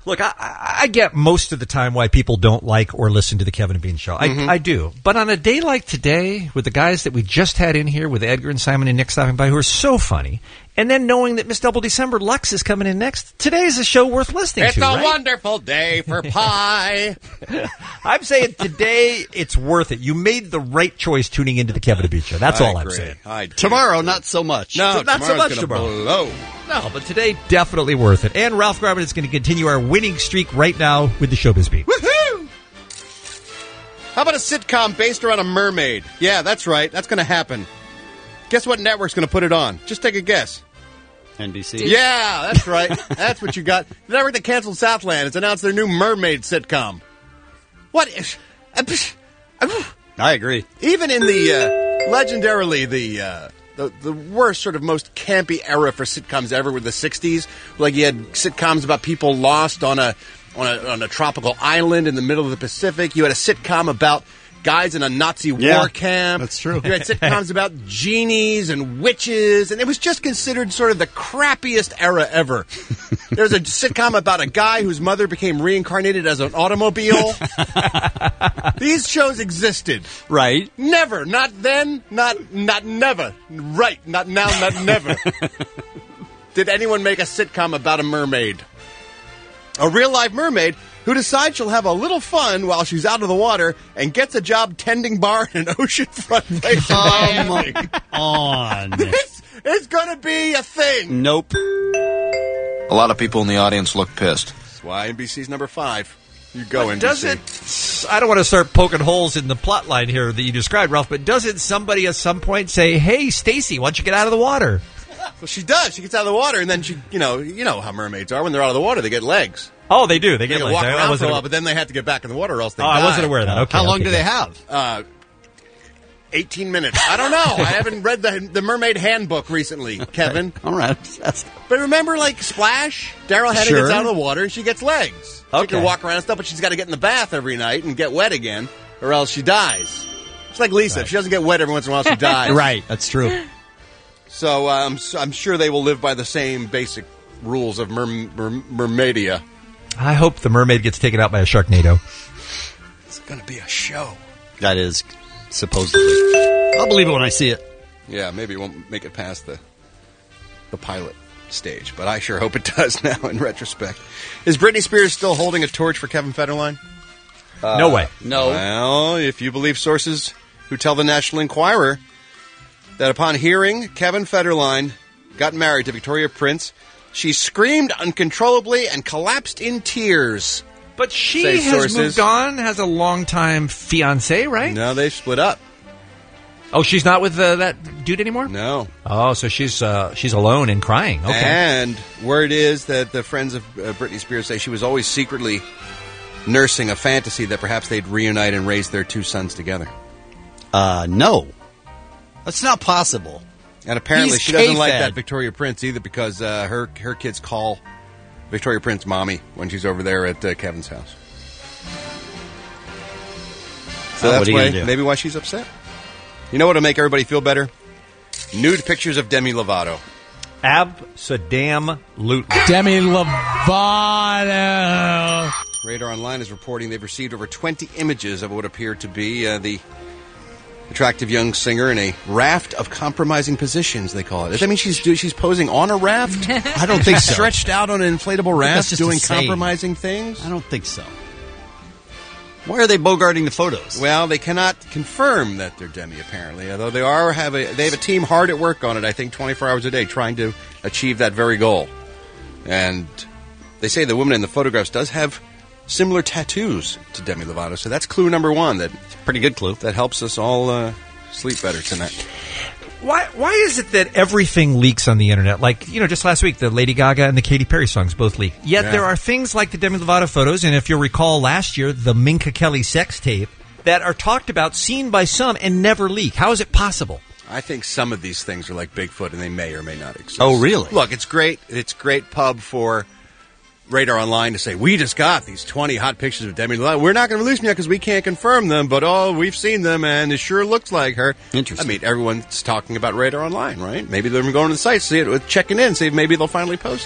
Speaker 10: Look, I get most of the time why people don't like or listen to the Kevin and Bean Show. I do. But on a day like today, with the guys that we just had in here, with Edgar and Simon and Nick stopping by, who are so funny, and then knowing that Miss Double December Lux is coming in next, today is a show worth listening to, right?
Speaker 12: Wonderful day for pie.
Speaker 10: I'm saying today it's worth it. You made the right choice tuning into the Kevin and Bean Show. That's all I'm saying.
Speaker 8: Tomorrow, not so much.
Speaker 12: No,
Speaker 10: not so much tomorrow.
Speaker 12: Blow.
Speaker 10: No, but today, definitely worth it. And Ralph Garman is going to continue our winning streak right now with the Showbiz Beat.
Speaker 12: Woohoo! How about a sitcom based around a mermaid? Yeah, that's right. That's going to happen. Guess what network's going to put it on? Just take a guess.
Speaker 8: NBC.
Speaker 12: Yeah, that's right. That's what you got. The network that canceled Southland has announced their new mermaid sitcom. What is...
Speaker 8: I agree.
Speaker 12: Even in the legendarily the worst, sort of most campy era for sitcoms ever, with the 60s, like you had sitcoms about people lost on a tropical island in the middle of the Pacific. You had a sitcom about guys in a Nazi war camp.
Speaker 8: That's true.
Speaker 12: You had sitcoms about genies and witches, and it was just considered sort of the crappiest era ever. There's a sitcom about a guy whose mother became reincarnated as an automobile. These shows existed.
Speaker 8: Right.
Speaker 12: Never. Not then. Not never. Right. Not now. Not never. Did anyone make a sitcom about a mermaid? A real-life mermaid who decides she'll have a little fun while she's out of the water and gets a job tending bar in an oceanfront place.
Speaker 8: Come on.
Speaker 12: It's going to be a thing.
Speaker 8: Nope.
Speaker 6: A lot of people in the audience look pissed.
Speaker 12: That's why NBC's number 5. You go, NBC.
Speaker 10: Does it... I don't want to start poking holes in the plot line here that you described, Ralph, but doesn't somebody at some point say, hey, Stacy, why don't you get out of the water?
Speaker 12: Well, she does. She gets out of the water, and then she, you know how mermaids are. When they're out of the water, they get legs.
Speaker 10: Oh, they do. They get
Speaker 12: legs. Walk around for a while, but then they have to get back in the water, or else they die.
Speaker 10: I wasn't aware of that. Okay.
Speaker 8: How long do they have?
Speaker 12: 18 minutes. I don't know. I haven't read the Mermaid Handbook recently, Kevin.
Speaker 8: All right.
Speaker 12: But remember, like, Splash? Daryl Hannah gets out of the water, and she gets legs.
Speaker 10: Okay.
Speaker 12: She can walk around and stuff, but she's got to get in the bath every night and get wet again, or else she dies. It's like Lisa. Right. If she doesn't get wet every once in a while, she dies.
Speaker 8: Right. That's true.
Speaker 12: So I'm sure they will live by the same basic rules of mermaidia.
Speaker 10: I hope the mermaid gets taken out by a Sharknado.
Speaker 12: It's going to be a show.
Speaker 8: That is, supposedly. I'll believe it when I see it.
Speaker 12: Yeah, maybe it won't make it past the pilot stage, but I sure hope it does now in retrospect. Is Britney Spears still holding a torch for Kevin Federline?
Speaker 10: No way.
Speaker 8: No.
Speaker 12: Well, if you believe sources who tell the National Enquirer that upon hearing Kevin Federline got married to Victoria Prince, she screamed uncontrollably and collapsed in tears.
Speaker 10: But she has moved on, has a long-time fiancé, right?
Speaker 12: No, they've split up.
Speaker 10: Oh, she's not with that dude anymore?
Speaker 12: No.
Speaker 10: Oh, so she's alone and crying. Okay.
Speaker 12: And word is that the friends of Britney Spears say she was always secretly nursing a fantasy that perhaps they'd reunite and raise their 2 sons together.
Speaker 8: No. That's not possible.
Speaker 12: And apparently she doesn't like that Victoria Prince either, because her kids call Victoria Prince Mommy when she's over there at Kevin's house. So that's maybe why she's upset. You know what will make everybody feel better? Nude pictures of Demi Lovato.
Speaker 10: Abso-damn-lutely.
Speaker 13: Demi Lovato.
Speaker 12: Radar Online is reporting they've received over 20 images of what appear to be the attractive young singer in a raft of compromising positions, they call it. Does that mean she's posing on a raft?
Speaker 8: I don't think so.
Speaker 12: Stretched out on an inflatable raft doing compromising things?
Speaker 8: I don't think so. Why are they bogarting the photos?
Speaker 12: Well, they cannot confirm that they're Demi, apparently, although they have a team hard at work on it, I think 24 hours a day, trying to achieve that very goal. And they say the woman in the photographs does have similar tattoos to Demi Lovato, so that's clue number 1. That's
Speaker 8: a pretty good clue.
Speaker 12: That helps us all sleep better tonight.
Speaker 10: Why is it that everything leaks on the internet? Like, just last week, the Lady Gaga and the Katy Perry songs both leaked. Yet there are things like the Demi Lovato photos, and if you'll recall last year, the Minka Kelly sex tape, that are talked about, seen by some, and never leak. How is it possible?
Speaker 12: I think some of these things are like Bigfoot, and they may or may not exist.
Speaker 8: Oh, really?
Speaker 12: Look, it's great. It's great pub for Radar Online to say, we just got these 20 hot pictures of Demi Lovato. We're not going to release them yet because we can't confirm them, but we've seen them, and it sure looks like her.
Speaker 8: Interesting.
Speaker 12: I mean, everyone's talking about Radar Online, right? Maybe they're going to the site, see it, checking in, see if maybe they'll finally post them.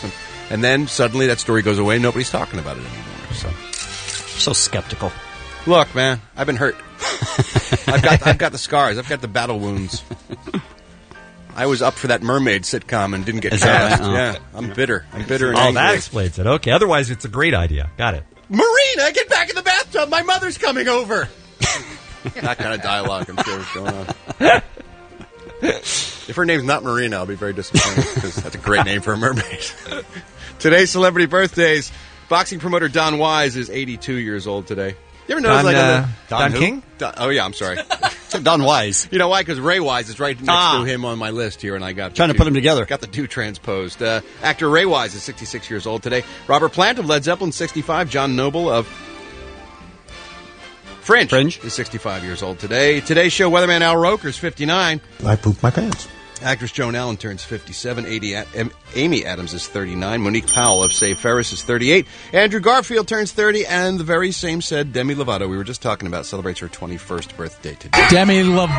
Speaker 12: And then suddenly that story goes away. Nobody's talking about it anymore.
Speaker 8: So skeptical.
Speaker 12: Look, man, I've been hurt. I've got the scars. I've got the battle wounds. I was up for that mermaid sitcom and didn't get cast. Yeah, I'm bitter. I'm bitter and angry.
Speaker 10: That explains it. Okay, otherwise it's a great idea. Got it.
Speaker 12: Marina, get back in the bathtub. My mother's coming over. That kind of dialogue, I'm sure, is going on. If her name's not Marina, I'll be very disappointed because that's a great name for a mermaid. Today's celebrity birthdays. Boxing promoter Don Wise is 82 years old today. You ever notice
Speaker 10: Don King?
Speaker 12: Oh, yeah, I'm sorry.
Speaker 8: Don Wise.
Speaker 12: You know why? Because Ray Wise is right next to him on my list here, and I got
Speaker 8: trying to put them together.
Speaker 12: Got the two transposed. Actor Ray Wise is 66 years old today. Robert Plant of Led Zeppelin, 65. John Noble of Fringe is 65 years old today. Today's show, weatherman Al Roker is 59.
Speaker 21: I pooped my pants.
Speaker 12: Actress Joan Allen turns 57. Amy Adams is 39. Monique Powell of Save Ferris is 38. Andrew Garfield turns 30. And the very same said Demi Lovato, we were just talking about, celebrates her 21st birthday today.
Speaker 13: Demi Lovato.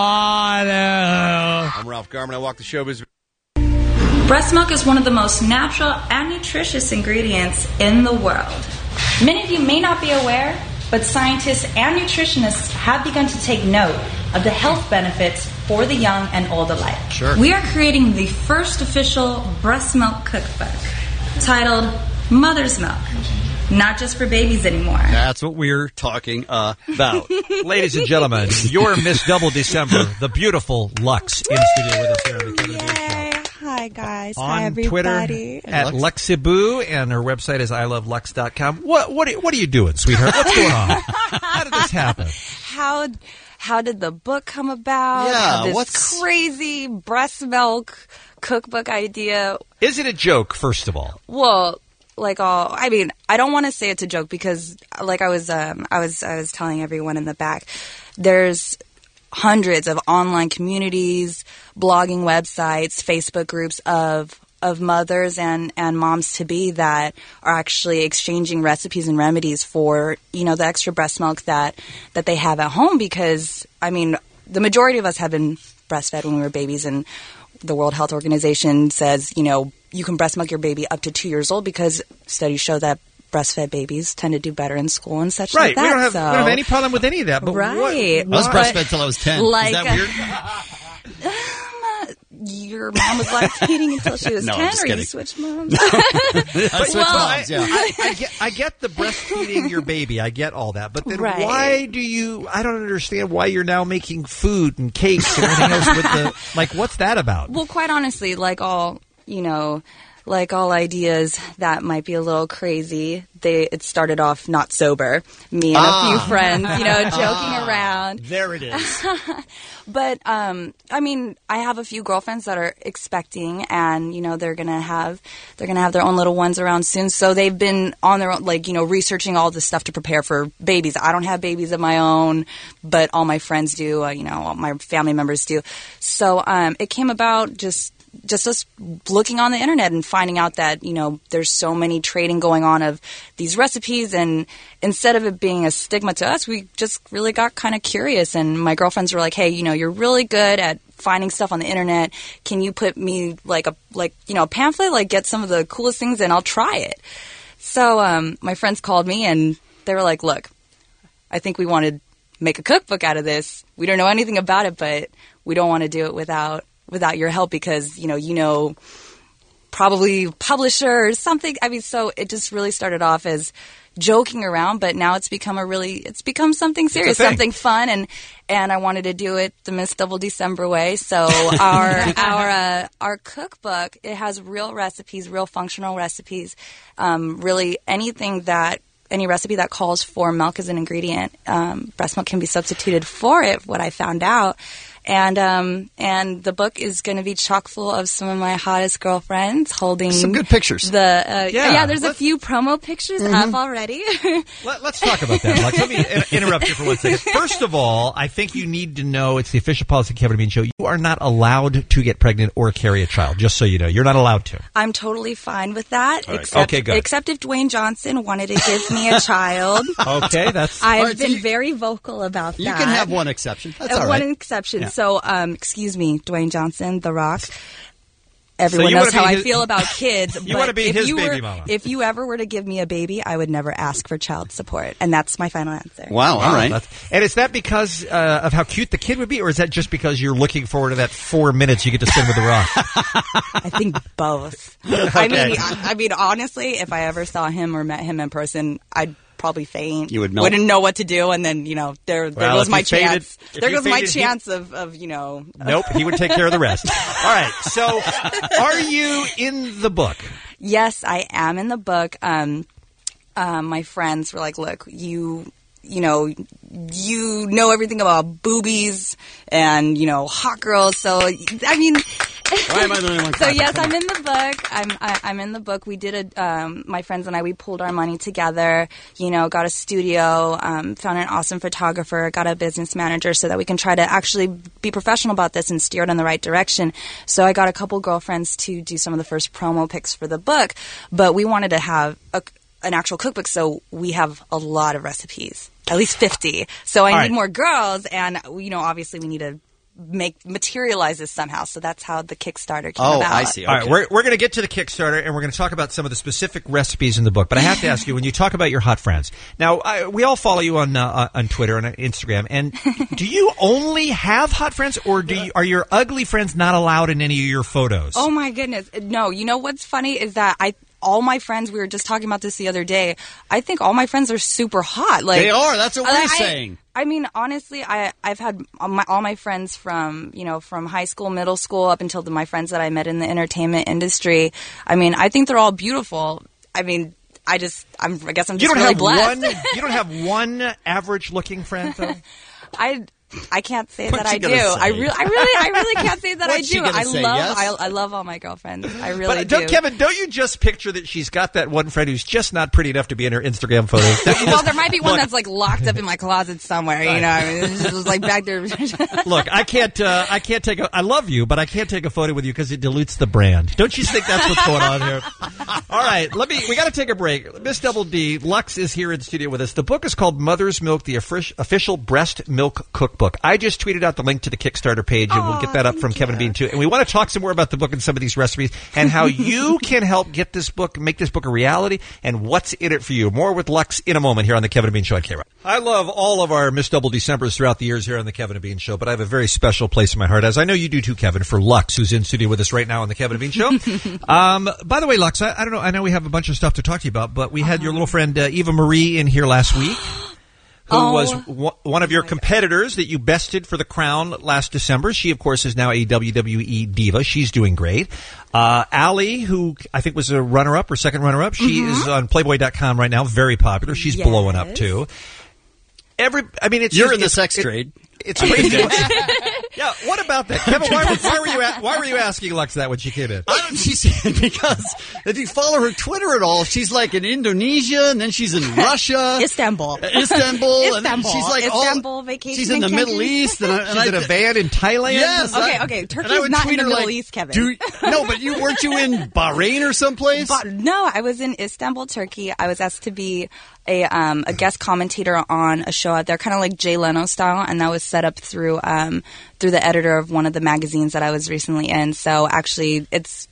Speaker 12: I'm Ralph Garman. I walk the showbiz.
Speaker 5: Breast milk is one of the most natural and nutritious ingredients in the world. Many of you may not be aware, but scientists and nutritionists have begun to take note of the health benefits for the young and old alike.
Speaker 12: Sure.
Speaker 5: We are creating the first official breast milk cookbook titled Mother's Milk. Not just for babies anymore.
Speaker 8: That's what we're talking about.
Speaker 10: Ladies and gentlemen, your Miss Double December, the beautiful Lux, in studio with us here on the Kevin and Bean Show.
Speaker 7: Hi, guys.
Speaker 10: On
Speaker 7: Hi, everybody.
Speaker 10: Twitter at Luxiboo, and her website is ilovelux.com. What are you doing, sweetheart? What's going on? How did this happen?
Speaker 7: How did the book come about?
Speaker 8: Yeah,
Speaker 7: this crazy breast milk cookbook idea.
Speaker 10: Is it a joke, first of all?
Speaker 7: Well, I don't want to say it's a joke because, like I was telling everyone in the back, there's hundreds of online communities, blogging websites, Facebook groups of mothers and moms to be that are actually exchanging recipes and remedies for, the extra breast milk that they have at home, because the majority of us have been breastfed when we were babies, and the World Health Organization says, you can breast milk your baby up to 2 years old because studies show that breastfed babies tend to do better in school and such like that.
Speaker 10: We don't have any problem with any of that. But
Speaker 7: right.
Speaker 8: I was breastfed till I was 10. Is that weird?
Speaker 7: Your mom was lactating until she was 10, or you switched moms?
Speaker 8: I switched moms, yeah.
Speaker 10: I get the breastfeeding your baby. I get all that. But then why do you... I don't understand why you're now making food and cakes and everything else with the... what's that about?
Speaker 7: Well, quite honestly, like all ideas that might be a little crazy, it started off not sober. Me and a few friends, joking around.
Speaker 8: There it is.
Speaker 7: But, I have a few girlfriends that are expecting, and, they're gonna have their own little ones around soon. So they've been on their own, researching all this stuff to prepare for babies. I don't have babies of my own, but all my friends do, all my family members do. So, it came about just us looking on the internet and finding out that, there's so many trading going on of these recipes, and instead of it being a stigma to us, we just really got kind of curious, and my girlfriends were like, hey, you're really good at finding stuff on the internet. Can you put me a pamphlet, get some of the coolest things, and I'll try it. So my friends called me and they were like, look, I think we want to make a cookbook out of this. We don't know anything about it, but we don't want to do it without your help, because, probably publisher or something. So it just really started off as joking around, but now it's become something serious, something fun, and I wanted to do it the Miss Double December way. So our cookbook, it has real recipes, real functional recipes, really any recipe that calls for milk as an ingredient, breast milk can be substituted for it, what I found out. And the book is going to be chock full of some of my hottest girlfriends holding
Speaker 8: some good pictures.
Speaker 7: There's a few promo pictures up already.
Speaker 10: Let's talk about that. Let me interrupt you for 1 second. First of all, I think you need to know it's the official policy of the Kevin and Bean Show. You are not allowed to get pregnant or carry a child. Just so you know, you're not allowed to.
Speaker 7: I'm totally fine with that.
Speaker 10: Right. Okay, good.
Speaker 7: Except if Dwayne Johnson wanted to give me a child.
Speaker 10: Okay, that's.
Speaker 7: I've been very vocal about that.
Speaker 8: You can have one exception. That's all right.
Speaker 7: One exception.
Speaker 8: Yeah.
Speaker 7: So, excuse me, Dwayne Johnson, The Rock. everyone
Speaker 10: you
Speaker 7: knows
Speaker 10: wanna
Speaker 7: how
Speaker 10: be
Speaker 7: I
Speaker 10: his-
Speaker 7: feel about kids.
Speaker 10: You
Speaker 7: but
Speaker 10: wanna be
Speaker 7: if
Speaker 10: his
Speaker 7: you
Speaker 10: baby
Speaker 7: were-
Speaker 10: mama.
Speaker 7: If you ever were to give me a baby, I would never ask for child support. And that's my final answer.
Speaker 8: Wow, all right.
Speaker 10: And is that because of how cute the kid would be, or is that just because you're looking forward to that 4 minutes you get to spend with the Rock?
Speaker 7: I think both. I mean, honestly, if I ever saw him or met him in person, I'd probably faint.
Speaker 8: You would melt.
Speaker 7: Wouldn't know what to do, and then there
Speaker 10: Well,
Speaker 7: goes
Speaker 10: if
Speaker 7: my
Speaker 10: you fainted-
Speaker 7: chance.
Speaker 10: if
Speaker 7: There
Speaker 10: you
Speaker 7: goes my
Speaker 10: fainted, he-
Speaker 7: chance of.
Speaker 10: Nope, he would take care of the rest. All right, so are you in the book?
Speaker 7: Yes, I am in the book. My friends were like, "Look, you know everything about boobies and hot girls." So I mean,
Speaker 8: why am I the only one?
Speaker 7: So yes, I'm in the book. I'm in the book. We did my friends and I. We pulled our money together. Got a studio, found an awesome photographer, got a business manager, so that we can try to actually be professional about this and steer it in the right direction. So I got a couple girlfriends to do some of the first promo pics for the book, but we wanted to have an actual cookbook, so we have a lot of recipes, at least 50. So I need more girls, and obviously we need to materialize this somehow. So that's how the Kickstarter came about.
Speaker 8: I see. Okay.
Speaker 10: All right, we're going to get to the Kickstarter, and we're going to talk about some of the specific recipes in the book. But I have to ask you, when you talk about your hot friends, now we all follow you on Twitter and Instagram, and do you only have hot friends, or are your ugly friends not allowed in any of your photos?
Speaker 7: Oh my goodness, no. You know what's funny is that all my friends, we were just talking about this the other day, I think all my friends are super hot. Like,
Speaker 8: they are. That's what we're saying.
Speaker 7: I mean, honestly, I've had all my friends from high school, middle school, up until my friends that I met in the entertainment industry. I mean, I think they're all beautiful. I mean, I guess I'm just really blessed.
Speaker 10: You don't have one average-looking friend, though?
Speaker 7: I can't say
Speaker 8: What's
Speaker 7: that I
Speaker 8: she
Speaker 7: do.
Speaker 8: gonna say?
Speaker 7: I really can't say that I
Speaker 8: What's she
Speaker 7: do.
Speaker 8: gonna say, yes?
Speaker 7: I love all my girlfriends. I really
Speaker 10: But
Speaker 7: do.
Speaker 10: Kevin, don't you just picture that she's got that one friend who's just not pretty enough to be in her Instagram photos?
Speaker 7: Well, there might be one that's like locked up in my closet somewhere. I mean, it's just like back there.
Speaker 10: Look, I can't take I love you, but I can't take a photo with you because it dilutes the brand. Don't you think that's what's going on here? All right, we got to take a break. Miss Double D, Lux is here in studio with us. The book is called Mother's Milk, the official breast milk cookbook. I just tweeted out the link to the Kickstarter page, and we'll get that up from Kevin Bean too. And we want to talk some more about the book and some of these recipes and how you can help make this book a reality and what's in it for you. More with Lux in a moment here on the Kevin and Bean Show on K-Rock. I love all of our Miss Double Decembers throughout the years here on the Kevin and Bean Show, but I have a very special place in my heart, as I know you do too, Kevin, for Lux, who's in studio with us right now on the Kevin and Bean Show. By the way, Lux, I don't know, I know we have a bunch of stuff to talk to you about, but we had your little friend Eva Marie in here last week. Who was one of your competitors that you bested for the crown last December. She, of course, is now a WWE diva. She's doing great. Allie, who I think was a runner-up or second runner-up, she is on Playboy.com right now, very popular. She's blowing up, too.
Speaker 8: You're in the sex trade.
Speaker 10: It's crazy. Yeah, what about that, Kevin? Why were you asking Lux that when she came in?
Speaker 8: She said because if you follow her Twitter at all, she's like in Indonesia, and then she's in Russia,
Speaker 7: Istanbul,
Speaker 8: and then she's like
Speaker 7: Istanbul vacation.
Speaker 8: She's in the Middle East, and
Speaker 10: she's in a van in Thailand.
Speaker 8: Yes.
Speaker 7: Okay. Turkey's not in the Middle East, Kevin.
Speaker 8: No, but weren't you in Bahrain or someplace?
Speaker 7: No, I was in Istanbul, Turkey. I was asked to be a guest commentator on a show out there, kind of like Jay Leno style, and that was set up through the editor of one of the magazines that I was recently in. So actually, it's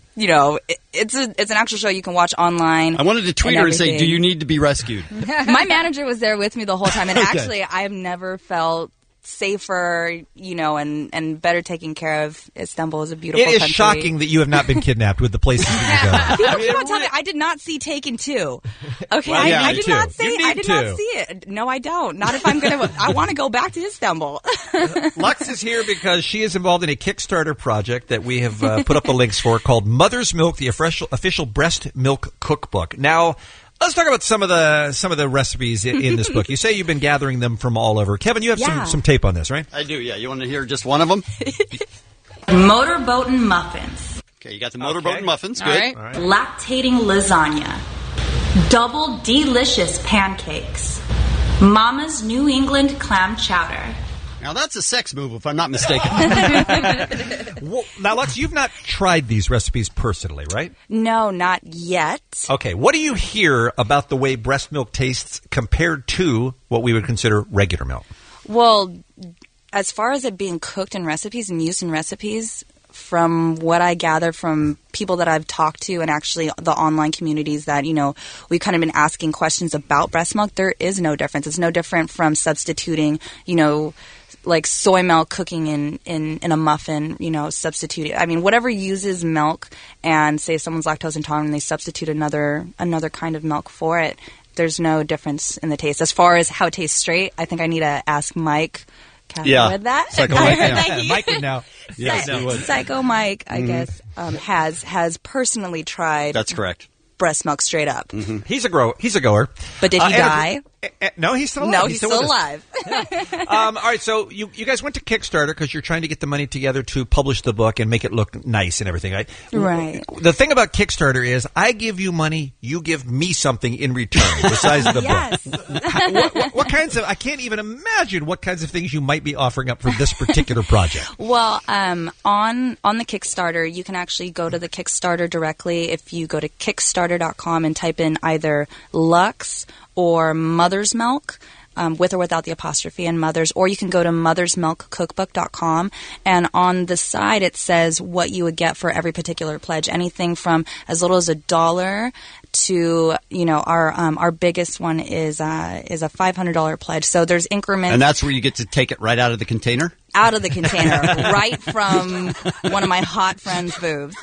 Speaker 7: an actual show you can watch online.
Speaker 8: I wanted to tweet her and say, "Do you need to be rescued?"
Speaker 7: My manager was there with me the whole time, and
Speaker 8: Okay.
Speaker 7: actually, I have never felt safer, and better taken care of. Istanbul is a beautiful
Speaker 10: It is
Speaker 7: country.
Speaker 10: shocking that you have not been kidnapped with the places that you go.
Speaker 7: People keep on telling me I did not see Taken 2. Okay,
Speaker 10: Well,
Speaker 7: I did not see.
Speaker 10: You
Speaker 7: I
Speaker 10: need
Speaker 7: did not
Speaker 10: to.
Speaker 7: see it. No, I don't. Not if I'm gonna. I want to go back to Istanbul.
Speaker 10: Lux is here because she is involved in a Kickstarter project that we have put up the links for called Mother's Milk, the official breast milk cookbook. Now, let's talk about some of the recipes in this book. You say you've been gathering them from all over. Kevin, you have some tape on this, right?
Speaker 8: I do, yeah. You want to hear just one of them?
Speaker 5: Motorboat and muffins.
Speaker 8: Okay, you got the motorboat and muffins. Good.
Speaker 5: All right. Lactating lasagna. Double delicious pancakes. Mama's New England clam chowder.
Speaker 8: Now, that's a sex move, if I'm not mistaken.
Speaker 10: Well, now, Lux, you've not tried these recipes personally, right?
Speaker 7: No, not yet.
Speaker 10: Okay, what do you hear about the way breast milk tastes compared to what we would consider regular milk?
Speaker 7: Well, as far as it being cooked in recipes and used in recipes, from what I gather from people that I've talked to and actually the online communities that, we've kind of been asking questions about breast milk, there is no difference. It's no different from substituting, like soy milk cooking in a muffin, substitute it. I mean, whatever uses milk, and say someone's lactose intolerant and they substitute another kind of milk for it, there's no difference in the taste. As far as how it tastes straight, I think I need to ask Mike.
Speaker 8: Yeah.
Speaker 7: Read that?
Speaker 8: Psycho Mike,
Speaker 10: Mike would know.
Speaker 8: Yes, he would.
Speaker 7: Psycho Mike, I guess, has personally tried.
Speaker 8: That's correct.
Speaker 7: Breast milk straight up.
Speaker 8: Mm-hmm.
Speaker 10: He's a goer.
Speaker 7: But did he die?
Speaker 10: No, he's still alive.
Speaker 7: No, he's still alive.
Speaker 10: All right, so you guys went to Kickstarter because you're trying to get the money together to publish the book and make it look nice and everything, right?
Speaker 7: Right.
Speaker 10: The thing about Kickstarter is I give you money, you give me something in return besides the book. What kinds of, I can't even imagine what kinds of things you might be offering up for this particular project.
Speaker 7: Well, on the Kickstarter, you can actually go to the Kickstarter directly. If you go to Kickstarter.com and type in either Lux or Mother's Milk, with or without the apostrophe and Mother's, or you can go to mothersmilkcookbook.com, and on the side it says what you would get for every particular pledge, anything from as little as $1 to, our biggest one is a $500 pledge. So there's increments.
Speaker 8: And that's where you get to take it right out of the container?
Speaker 7: Out of the container, right from one of my hot friends' boobs.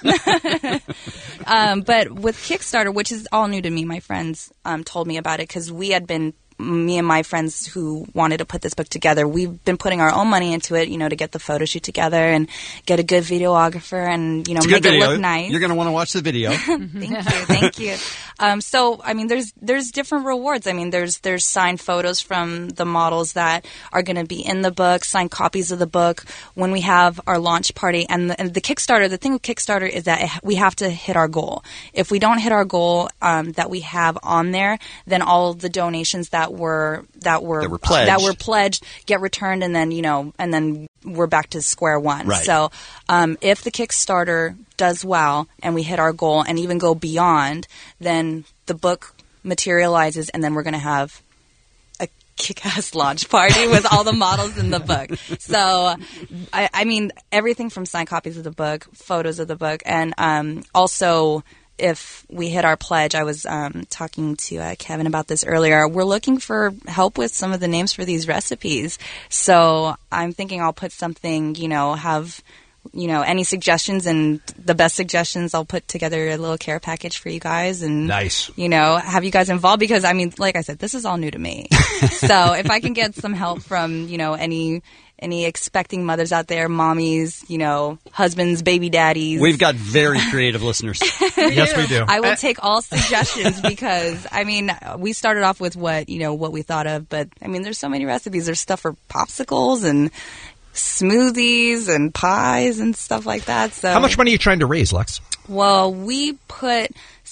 Speaker 7: But with Kickstarter, which is all new to me, my friends told me about it because me and my friends who wanted to put this book together, we've been putting our own money into it, to get the photo shoot together and get a good videographer and, make it look nice.
Speaker 8: You're going to want to watch the video.
Speaker 7: Thank you. So, I mean, there's different rewards. I mean, there's signed photos from the models that are going to be in the book, signed copies of the book when we have our launch party. And the Kickstarter, the thing with Kickstarter is that we have to hit our goal. If we don't hit our goal that we have on there, then all the donations that were pledged get returned, and then we're back to square one.
Speaker 8: Right.
Speaker 7: So if the Kickstarter does well and we hit our goal and even go beyond, then the book materializes, and then we're going to have a kick-ass launch party with all the models in the book. So, I mean, everything from signed copies of the book, photos of the book, and also if we hit our pledge, I was talking to Kevin about this earlier, we're looking for help with some of the names for these recipes. So I'm thinking I'll put something, have, any suggestions, and the best suggestions, I'll put together a little care package for you guys and,
Speaker 10: nice.
Speaker 7: Have you guys involved, because, I mean, like I said, this is all new to me. So if I can get some help from, any expecting mothers out there, mommies, husbands, baby daddies.
Speaker 8: We've got very creative listeners.
Speaker 10: Yes, we do.
Speaker 7: I will take all suggestions because, I mean, we started off with what we thought of, but, I mean, there's so many recipes. There's stuff for popsicles and smoothies and pies and stuff like that. So,
Speaker 10: how much money are you trying to raise, Lex?
Speaker 7: Well, we put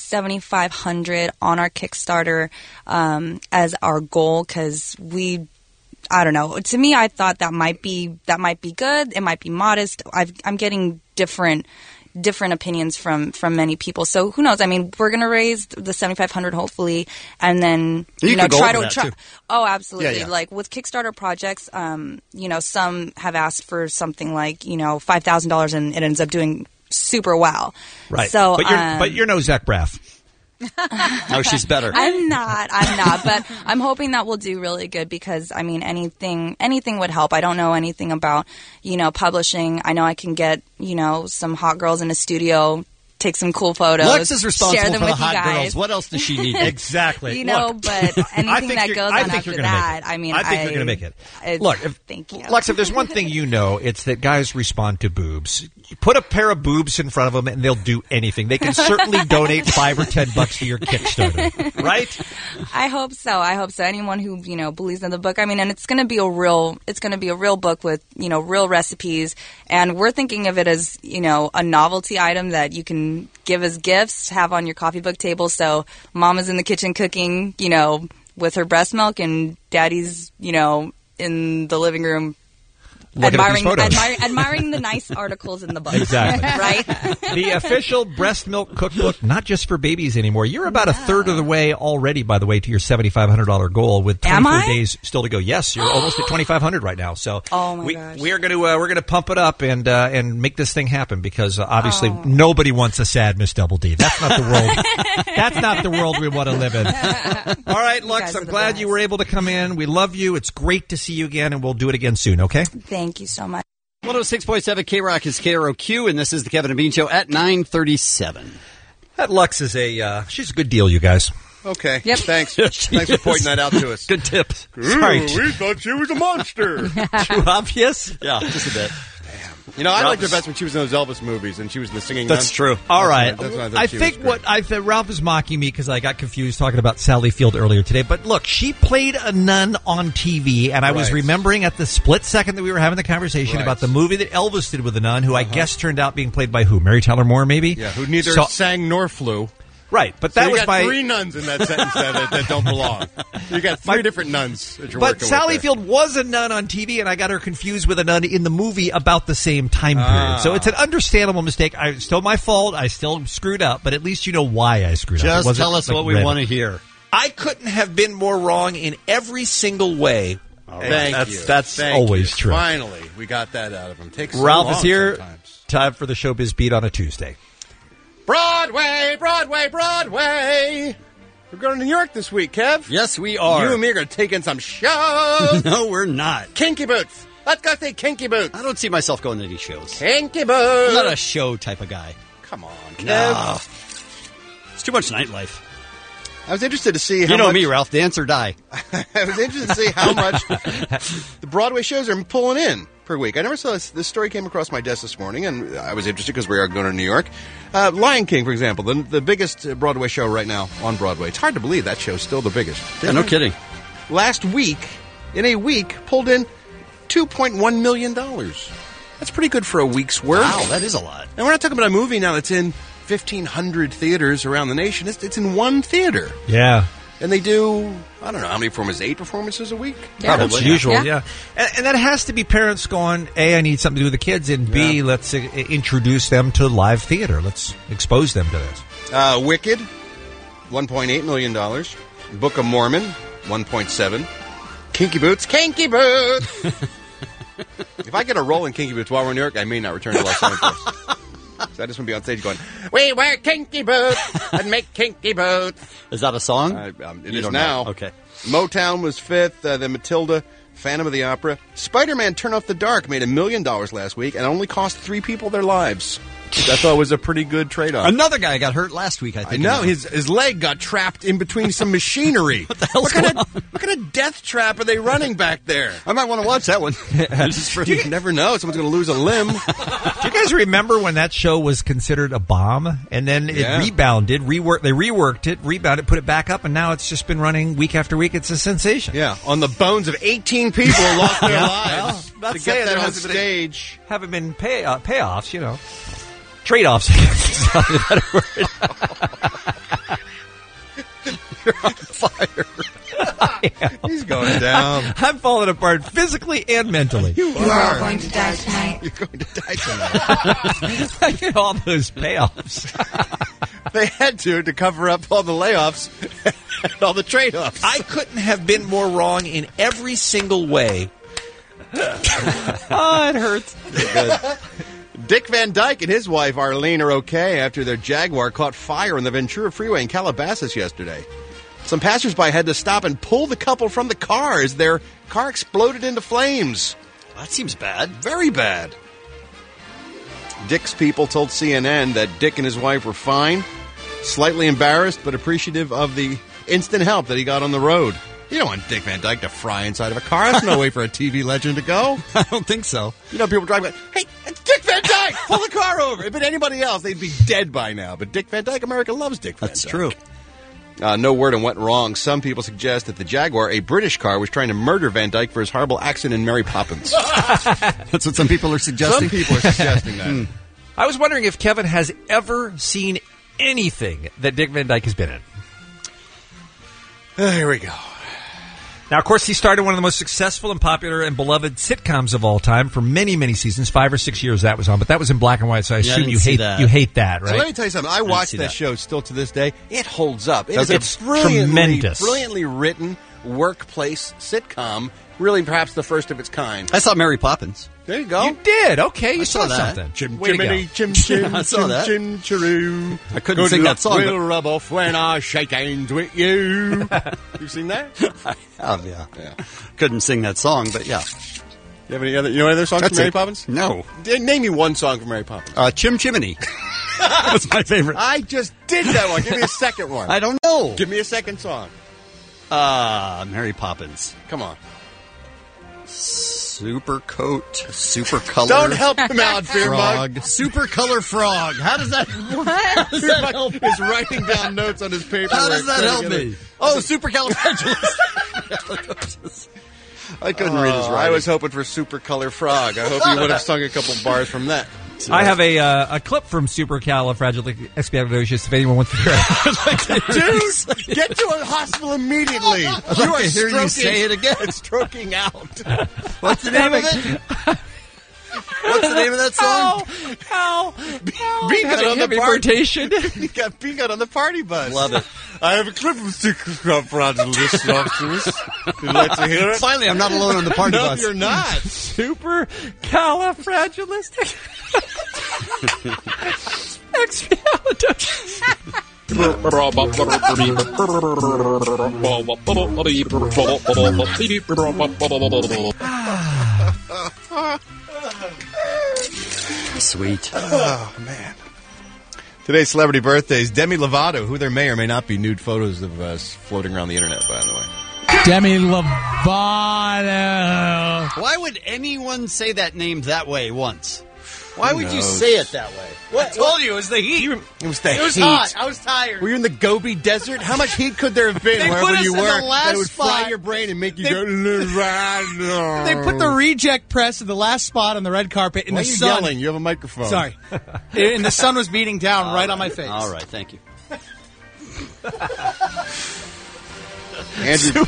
Speaker 7: $7,500 on our Kickstarter as our goal because I don't know. To me, I thought that might be good. It might be modest. I'm getting different opinions from many people. So who knows? I mean, we're going to raise the $7,500 hopefully, and then try to. Oh, absolutely.
Speaker 8: Yeah.
Speaker 7: Like with Kickstarter projects, some have asked for something like $5,000, and it ends up doing super well.
Speaker 10: Right.
Speaker 7: So,
Speaker 10: but you're no Zach Braff.
Speaker 8: No, she's better.
Speaker 7: I'm not, but I'm hoping that we'll do really good because, I mean, anything would help. I don't know anything about, publishing. I know I can get, some hot girls in a studio, take some cool photos.
Speaker 8: Lex is responsible
Speaker 7: share them
Speaker 8: for the
Speaker 7: with you
Speaker 8: hot
Speaker 7: guys.
Speaker 8: girls. What else does she need?
Speaker 10: Exactly.
Speaker 7: But anything that goes on after that, I mean,
Speaker 10: I think you're going to make it. Look,
Speaker 7: thank you.
Speaker 10: Lex, if there's one thing it's that guys respond to boobs. You put a pair of boobs in front of them and they'll do anything. They can certainly donate $5 or $10 to your Kickstarter, right?
Speaker 7: I hope so. Anyone who, believes in the book, I mean, and it's going to be a real book with, real recipes. And we're thinking of it as, a novelty item that you can give as gifts, have on your coffee book table. So mama's in the kitchen cooking, with her breast milk, and daddy's, in the living room
Speaker 10: looking at these photos.
Speaker 7: Admiring the nice articles in the book.
Speaker 10: Exactly.
Speaker 7: Right?
Speaker 10: The official breast milk cookbook, not just for babies anymore. You're about a third of the way already, by the way, to your $7,500 goal with 24 days still to go. Yes, you're almost at $2,500 right now. So
Speaker 7: gosh.
Speaker 10: we're going to pump it up and make this thing happen because obviously nobody wants a sad Miss Double D. That's not the world. That's not the world we want to live in. All right, Lux, I'm glad you were able to come in. We love you. It's great to see you again, and we'll do it again soon, okay?
Speaker 7: Thank you so much.
Speaker 8: 106.7 K-Rock is KROQ, and this is the Kevin and Bean Show at 9:37.
Speaker 10: That Lux is she's a good deal, you guys.
Speaker 12: Okay.
Speaker 7: Yep.
Speaker 12: Thanks. Thanks for pointing that out to us.
Speaker 8: Good tips.
Speaker 10: Sorry.
Speaker 12: We thought she was a monster.
Speaker 10: Too obvious?
Speaker 8: Yeah, just a bit.
Speaker 12: You know, I liked her best when she was in those Elvis movies and she was in the singing.
Speaker 8: That's true.
Speaker 10: All right.
Speaker 12: I
Speaker 10: think Ralph is mocking me because I got confused talking about Sally Field earlier today. But look, she played a nun on TV, and I was remembering at the split second that we were having the conversation about the movie that Elvis did with the nun, who I guess turned out being played by who? Mary Tyler Moore, maybe?
Speaker 12: Yeah, who neither sang nor flew.
Speaker 10: Right, but
Speaker 12: So
Speaker 10: that
Speaker 12: you
Speaker 10: was
Speaker 12: got three nuns in that sentence that don't belong. You got three different nuns that you're working with.
Speaker 10: But Sally Field was a nun on TV, and I got her confused with a nun in the movie about the same time period. So it's an understandable mistake. It's still my fault. I still screwed up, but at least you know why I screwed up.
Speaker 8: Just tell us what we want to hear.
Speaker 10: I couldn't have been more wrong in every single way.
Speaker 12: Thank you.
Speaker 10: That's always true.
Speaker 12: Finally, we got that out of him. Takes so
Speaker 10: Ralph
Speaker 12: long
Speaker 10: is here.
Speaker 12: sometimes.
Speaker 10: Time for the Showbiz Beat on a Tuesday.
Speaker 12: Broadway, Broadway, Broadway. We're going to New York this week, Kev.
Speaker 8: Yes, we are.
Speaker 12: You and me are going to take in some shows.
Speaker 8: No, we're not.
Speaker 12: Kinky Boots. Let's go see Kinky Boots.
Speaker 8: I don't see myself going to any shows.
Speaker 12: Kinky Boots.
Speaker 8: I'm not a show type of guy.
Speaker 12: Come on, Kev.
Speaker 8: No. It's too much nightlife.
Speaker 12: I was interested to see how
Speaker 8: You know
Speaker 12: much...
Speaker 8: me, Ralph. Dance or die.
Speaker 12: I was interested to see how much the Broadway shows are pulling in per week. I never saw this. This story came across my desk this morning, and I was interested because we are going to New York. Lion King, for example, the biggest Broadway show right now on Broadway. It's hard to believe that show's still the biggest.
Speaker 8: Yeah, no kidding.
Speaker 12: Last week, in a week, pulled in $2.1 million. That's pretty good for a week's work.
Speaker 8: Wow, that is a lot.
Speaker 12: And we're not talking about a movie now that's in 1,500 theaters around the nation. It's in one theater.
Speaker 10: Yeah.
Speaker 12: And they do, I don't know, how many performances? 8 performances a week?
Speaker 10: Yeah. Probably. Usual, yeah. And that has to be parents going, A, I need something to do with the kids, and B, let's introduce them to live theater. Let's expose them to this.
Speaker 12: Wicked, $1.8 million. Book of Mormon, $1.7. Kinky Boots. If I get a role in Kinky Boots while we're in New York, I may not return to Los Angeles. So I just want to be on stage going, we wear kinky boots and make kinky boots.
Speaker 8: Is that a song?
Speaker 12: It is now.
Speaker 8: Okay.
Speaker 12: Motown was 5th, then Matilda, Phantom of the Opera. Spider-Man Turn Off the Dark made $1 million last week and only cost 3 people their lives. Which I thought was a pretty good trade-off.
Speaker 8: Another guy got hurt last week, I think.
Speaker 12: I know. His leg got trapped in between some machinery.
Speaker 8: What the hell's
Speaker 12: what kind of death trap are they running back there?
Speaker 8: I might want to watch that one.
Speaker 12: You never know. Someone's going to lose a limb.
Speaker 10: Do you guys remember when that show was considered a bomb? And then it rebounded, they reworked it, rebounded, put it back up, and now it's just been running week after week. It's a sensation.
Speaker 12: Yeah, on the bones of 18 people who lost their lives to get that on stage.
Speaker 10: Haven't been payoffs, you know. Trade-offs, is not a better word.
Speaker 12: You're on fire. He's going down.
Speaker 10: I'm falling apart physically and mentally.
Speaker 11: You are going to die tonight.
Speaker 12: You're going to die tonight.
Speaker 10: I get all those payoffs.
Speaker 12: They had to cover up all the layoffs and all the trade-offs.
Speaker 10: I couldn't have been more wrong in every single way. Oh, it hurts.
Speaker 12: Good. Dick Van Dyke and his wife Arlene are okay after their Jaguar caught fire on the Ventura Freeway in Calabasas yesterday. Some passersby had to stop and pull the couple from the car as their car exploded into flames.
Speaker 8: That seems bad.
Speaker 12: Very bad. Dick's people told CNN that Dick and his wife were fine, slightly embarrassed, but appreciative of the instant help that he got on the road. You don't want Dick Van Dyke to fry inside of a car. That's no way for a TV legend to go.
Speaker 8: I don't think so.
Speaker 12: You know, people driving, hey, it's Dick Van Dyke! Pull the car over. If it been anybody else, they'd be dead by now. But Dick Van Dyke, America loves Dick Van Dyke.
Speaker 8: That's true.
Speaker 12: No word on what went wrong. Some people suggest that the Jaguar, a British car, was trying to murder Van Dyke for his horrible accident in Mary Poppins.
Speaker 8: That's what some people are suggesting?
Speaker 12: Some people are suggesting that.
Speaker 10: I was wondering if Kevin has ever seen anything that Dick Van Dyke has been in.
Speaker 12: Here we go.
Speaker 10: Now, of course, he started one of the most successful and popular and beloved sitcoms of all time for many, many seasons. 5 or 6 years that was on, but that was in black and white, so I assume you hate that, right?
Speaker 12: So let me tell you something. I watch that show still to this day. It holds up.
Speaker 10: It's
Speaker 12: tremendous. Brilliantly written workplace sitcom. Really, perhaps the first of its kind.
Speaker 8: I saw Mary Poppins.
Speaker 12: There you go.
Speaker 10: You did. Okay, you saw
Speaker 8: that.
Speaker 10: something.
Speaker 12: Chimney, chim, chim,
Speaker 8: I saw that.
Speaker 12: chim, chiroo.
Speaker 8: I couldn't sing that song.
Speaker 12: Will rub off when I shake hands with you. You've seen that?
Speaker 8: I have, yeah. Couldn't sing that song, but yeah.
Speaker 12: You have any other songs from Mary Poppins?
Speaker 8: No.
Speaker 12: Name me one song from Mary Poppins.
Speaker 8: Chim Chimney. That's my favorite.
Speaker 12: I just did that one. Give me a second one.
Speaker 8: I don't know.
Speaker 12: Give me a second song.
Speaker 8: Mary Poppins.
Speaker 12: Come on.
Speaker 8: Super coat, super color.
Speaker 12: Don't help him out,
Speaker 8: frog. Super color frog. How does that? How does that help?
Speaker 12: He's writing down notes on his paper.
Speaker 8: How does that help me? Oh, supercalifragilistic.
Speaker 12: I couldn't read his writing. I was hoping for super color frog. I hope you would have sung a couple bars from that.
Speaker 10: I have a clip from Supercalifragilisticexpialidocious if anyone wants to hear it.
Speaker 12: Dude, get to a hospital immediately. You are
Speaker 8: hear you say it again.
Speaker 12: Stroking out.
Speaker 8: What's the name of it? What's the name of that song?
Speaker 12: Beangut on the
Speaker 10: party.
Speaker 12: You got Beangut on the party bus.
Speaker 8: Love it.
Speaker 12: I have a clip from Supercalifragilisticexpialidocious. You'd like to hear it?
Speaker 8: Finally, I'm not alone on the party bus.
Speaker 12: No, you're not.
Speaker 10: Supercalifragilistic. Expialidocious.
Speaker 8: Sweet.
Speaker 12: Oh, man. Today's celebrity birthdays. Demi Lovato, who there may or may not be nude photos of us floating around the internet, by the way.
Speaker 13: Demi Lovato.
Speaker 8: Why would anyone say that name that way once? Why would you say it that way?
Speaker 4: I told you, it was the heat.
Speaker 12: It was the heat.
Speaker 4: It was hot. I was tired.
Speaker 12: Were you in the Gobi Desert? How much heat could there have been wherever you were that would fry your brain and make you go...
Speaker 4: They put the reject press in the last spot on the red carpet in
Speaker 12: Why
Speaker 4: the
Speaker 12: are you
Speaker 4: sun.
Speaker 12: yelling? You have a microphone.
Speaker 4: Sorry. And the sun was beating down right on my face.
Speaker 8: All right, thank you.
Speaker 12: Andrew.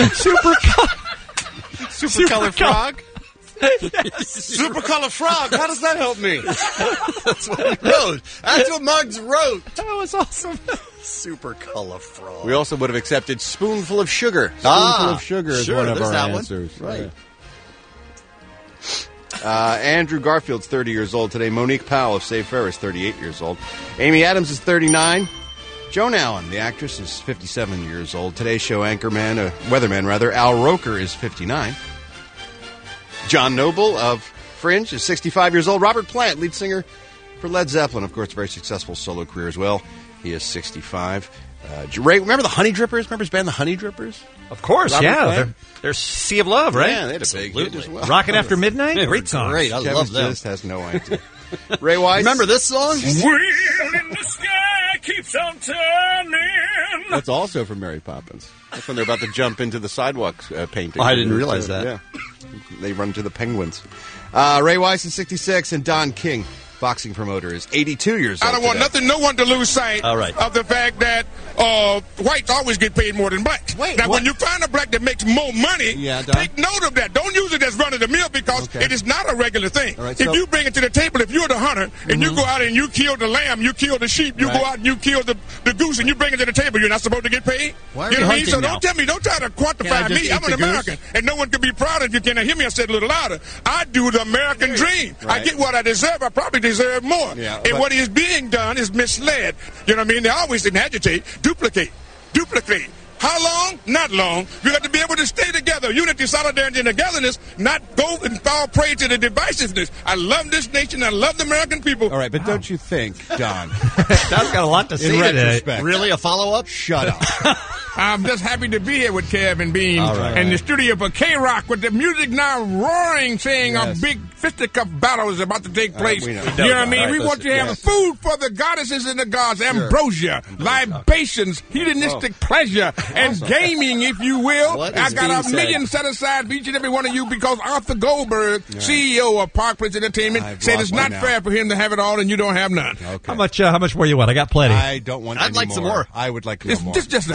Speaker 12: Super color frog? Super color frog. How does that help me?
Speaker 8: That's what he wrote. That's what Muggs wrote.
Speaker 10: That was awesome.
Speaker 8: Super color frog.
Speaker 12: We also would have accepted spoonful of sugar. Spoonful of sugar is one of our answers.
Speaker 8: Right.
Speaker 12: Andrew Garfield's 30 years old today. Monique Powell of Save Fair is 38 years old. Amy Adams is 39. Joan Allen, the actress, is 57 years old. Today's show weatherman, Al Roker is 59. John Noble of Fringe is 65 years old. Robert Plant, lead singer for Led Zeppelin, of course, a very successful solo career as well. He is 65. Ray, remember the Honey Drippers? Remember his band, the Honey Drippers?
Speaker 10: Of course,
Speaker 12: Robert
Speaker 10: yeah.
Speaker 12: Plant?
Speaker 10: They're Sea of Love, right?
Speaker 12: Yeah, they had a big hit as well.
Speaker 10: Rockin' After Midnight? Great song.
Speaker 8: Great, I love them.
Speaker 12: Just has no idea. Ray Wise?
Speaker 8: Remember this song?
Speaker 14: Wheel in the sky keeps on turning.
Speaker 12: That's also from Mary Poppins. That's when they're about to jump into the sidewalk painting.
Speaker 8: I didn't realize that.
Speaker 12: Yeah. They run to the penguins. Ray Weiss is 66, and Don King, boxing promoter, is 82 years old.
Speaker 15: I don't want no one to lose sight
Speaker 8: All right.
Speaker 15: of the fact that whites always get paid more than blacks. When you find a black that makes more money, take note of that. Don't use it as run of the mill because it is not a regular thing.
Speaker 12: Right,
Speaker 15: if you bring it to the table, if you're the hunter and you go out and you kill the lamb, you kill the sheep, you go out and you kill the goose and you bring it to the table, you're not supposed to get paid.
Speaker 8: Why are
Speaker 15: you know
Speaker 8: you
Speaker 15: what I mean? So
Speaker 8: hunting
Speaker 15: don't tell me, don't try to quantify me. I'm an American, and no one can be proud if you cannot hear me. I said a little louder. I do the American dream.
Speaker 12: Right.
Speaker 15: I get what I deserve. I probably deserve more.
Speaker 12: Yeah,
Speaker 15: and what is being done is misled. You know what I mean? They always didn't agitate, duplicate. How long? Not long. You have to be able to stay together. Unity, solidarity, and togetherness, not go and fall prey to the divisiveness. I love this nation. I love the American people.
Speaker 12: All right, but don't you think, Don?
Speaker 10: Don's got a lot to say
Speaker 12: in
Speaker 10: today.
Speaker 12: retrospect.
Speaker 8: Really, a follow-up?
Speaker 12: Shut up.
Speaker 15: I'm just happy to be here with Kev and Bean in the studio for K-Rock with the music now roaring, saying a big fisticuff battle is about to take place.
Speaker 12: We know.
Speaker 15: You know what I mean? We want you to have food for the goddesses and the gods, ambrosia, libations, hedonistic pleasure, and gaming, if you will. I got $1 million set aside for each and every one of you because Arthur Goldberg, CEO of Park Place Entertainment, said it's not fair for him to have it all and you don't have none.
Speaker 10: Okay. How much more you want? I got plenty.
Speaker 12: I don't want
Speaker 8: I'd like some more.
Speaker 12: I would like
Speaker 15: more. This is just a great nation.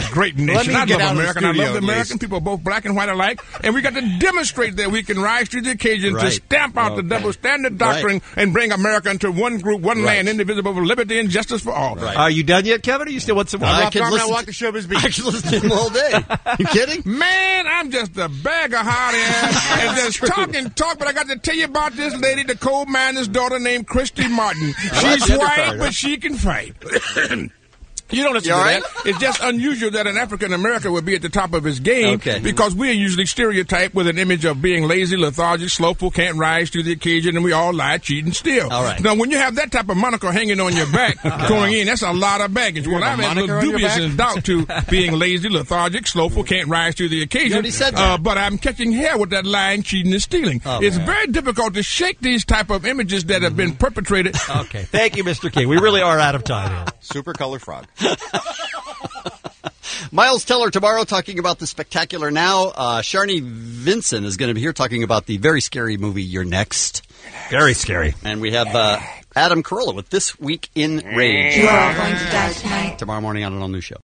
Speaker 15: nation. I love
Speaker 8: out of the
Speaker 15: America, and I
Speaker 8: studio,
Speaker 15: love the
Speaker 8: at least.
Speaker 15: American people, both black and white alike, and we got to demonstrate that we can rise to the occasion to
Speaker 8: Right.
Speaker 15: stamp out the double standard doctrine and bring America into one group, one land, indivisible, with liberty and justice for all.
Speaker 10: Are you done yet, Kevin, or you still want some more?
Speaker 8: I could
Speaker 12: I
Speaker 8: listen
Speaker 12: walk the showbiz beat.
Speaker 8: I could listen to him all day. You kidding?
Speaker 15: Man, I'm just a bag of hot air and just talk and talk, but I got to tell you about this lady, the coal miner's daughter named Christy Martin. She's
Speaker 8: gender
Speaker 15: white,
Speaker 8: fighter.
Speaker 15: but she can fight. You don't listen
Speaker 8: You
Speaker 15: to
Speaker 8: all
Speaker 15: that.
Speaker 8: right?
Speaker 15: It's just unusual that an African American would be at the top of his game because we are usually stereotyped with an image of being lazy, lethargic, slowful, can't rise to the occasion, and we all lie, cheat, and steal.
Speaker 8: All right.
Speaker 15: Now, when you have that type of moniker hanging on your back going in, that's a lot of baggage. Well, I'm a little dubious in doubt to being lazy, lethargic, slowful, can't rise to the occasion.
Speaker 8: You already said that.
Speaker 15: But I'm catching hell with that lying, cheating, and stealing. It's very difficult to shake these type of images that have been perpetrated.
Speaker 10: Okay. Thank you, Mr. King. We really are out of time here.
Speaker 12: Super color frog.
Speaker 8: Miles Teller tomorrow talking about the Spectacular Now. Sharni Vinson is going to be here talking about the very scary movie You're Next.
Speaker 10: Very scary.
Speaker 8: And we have Adam Carolla with This Week in Rage.
Speaker 11: You are all going to die tonight.
Speaker 8: Tomorrow morning on an all-new show.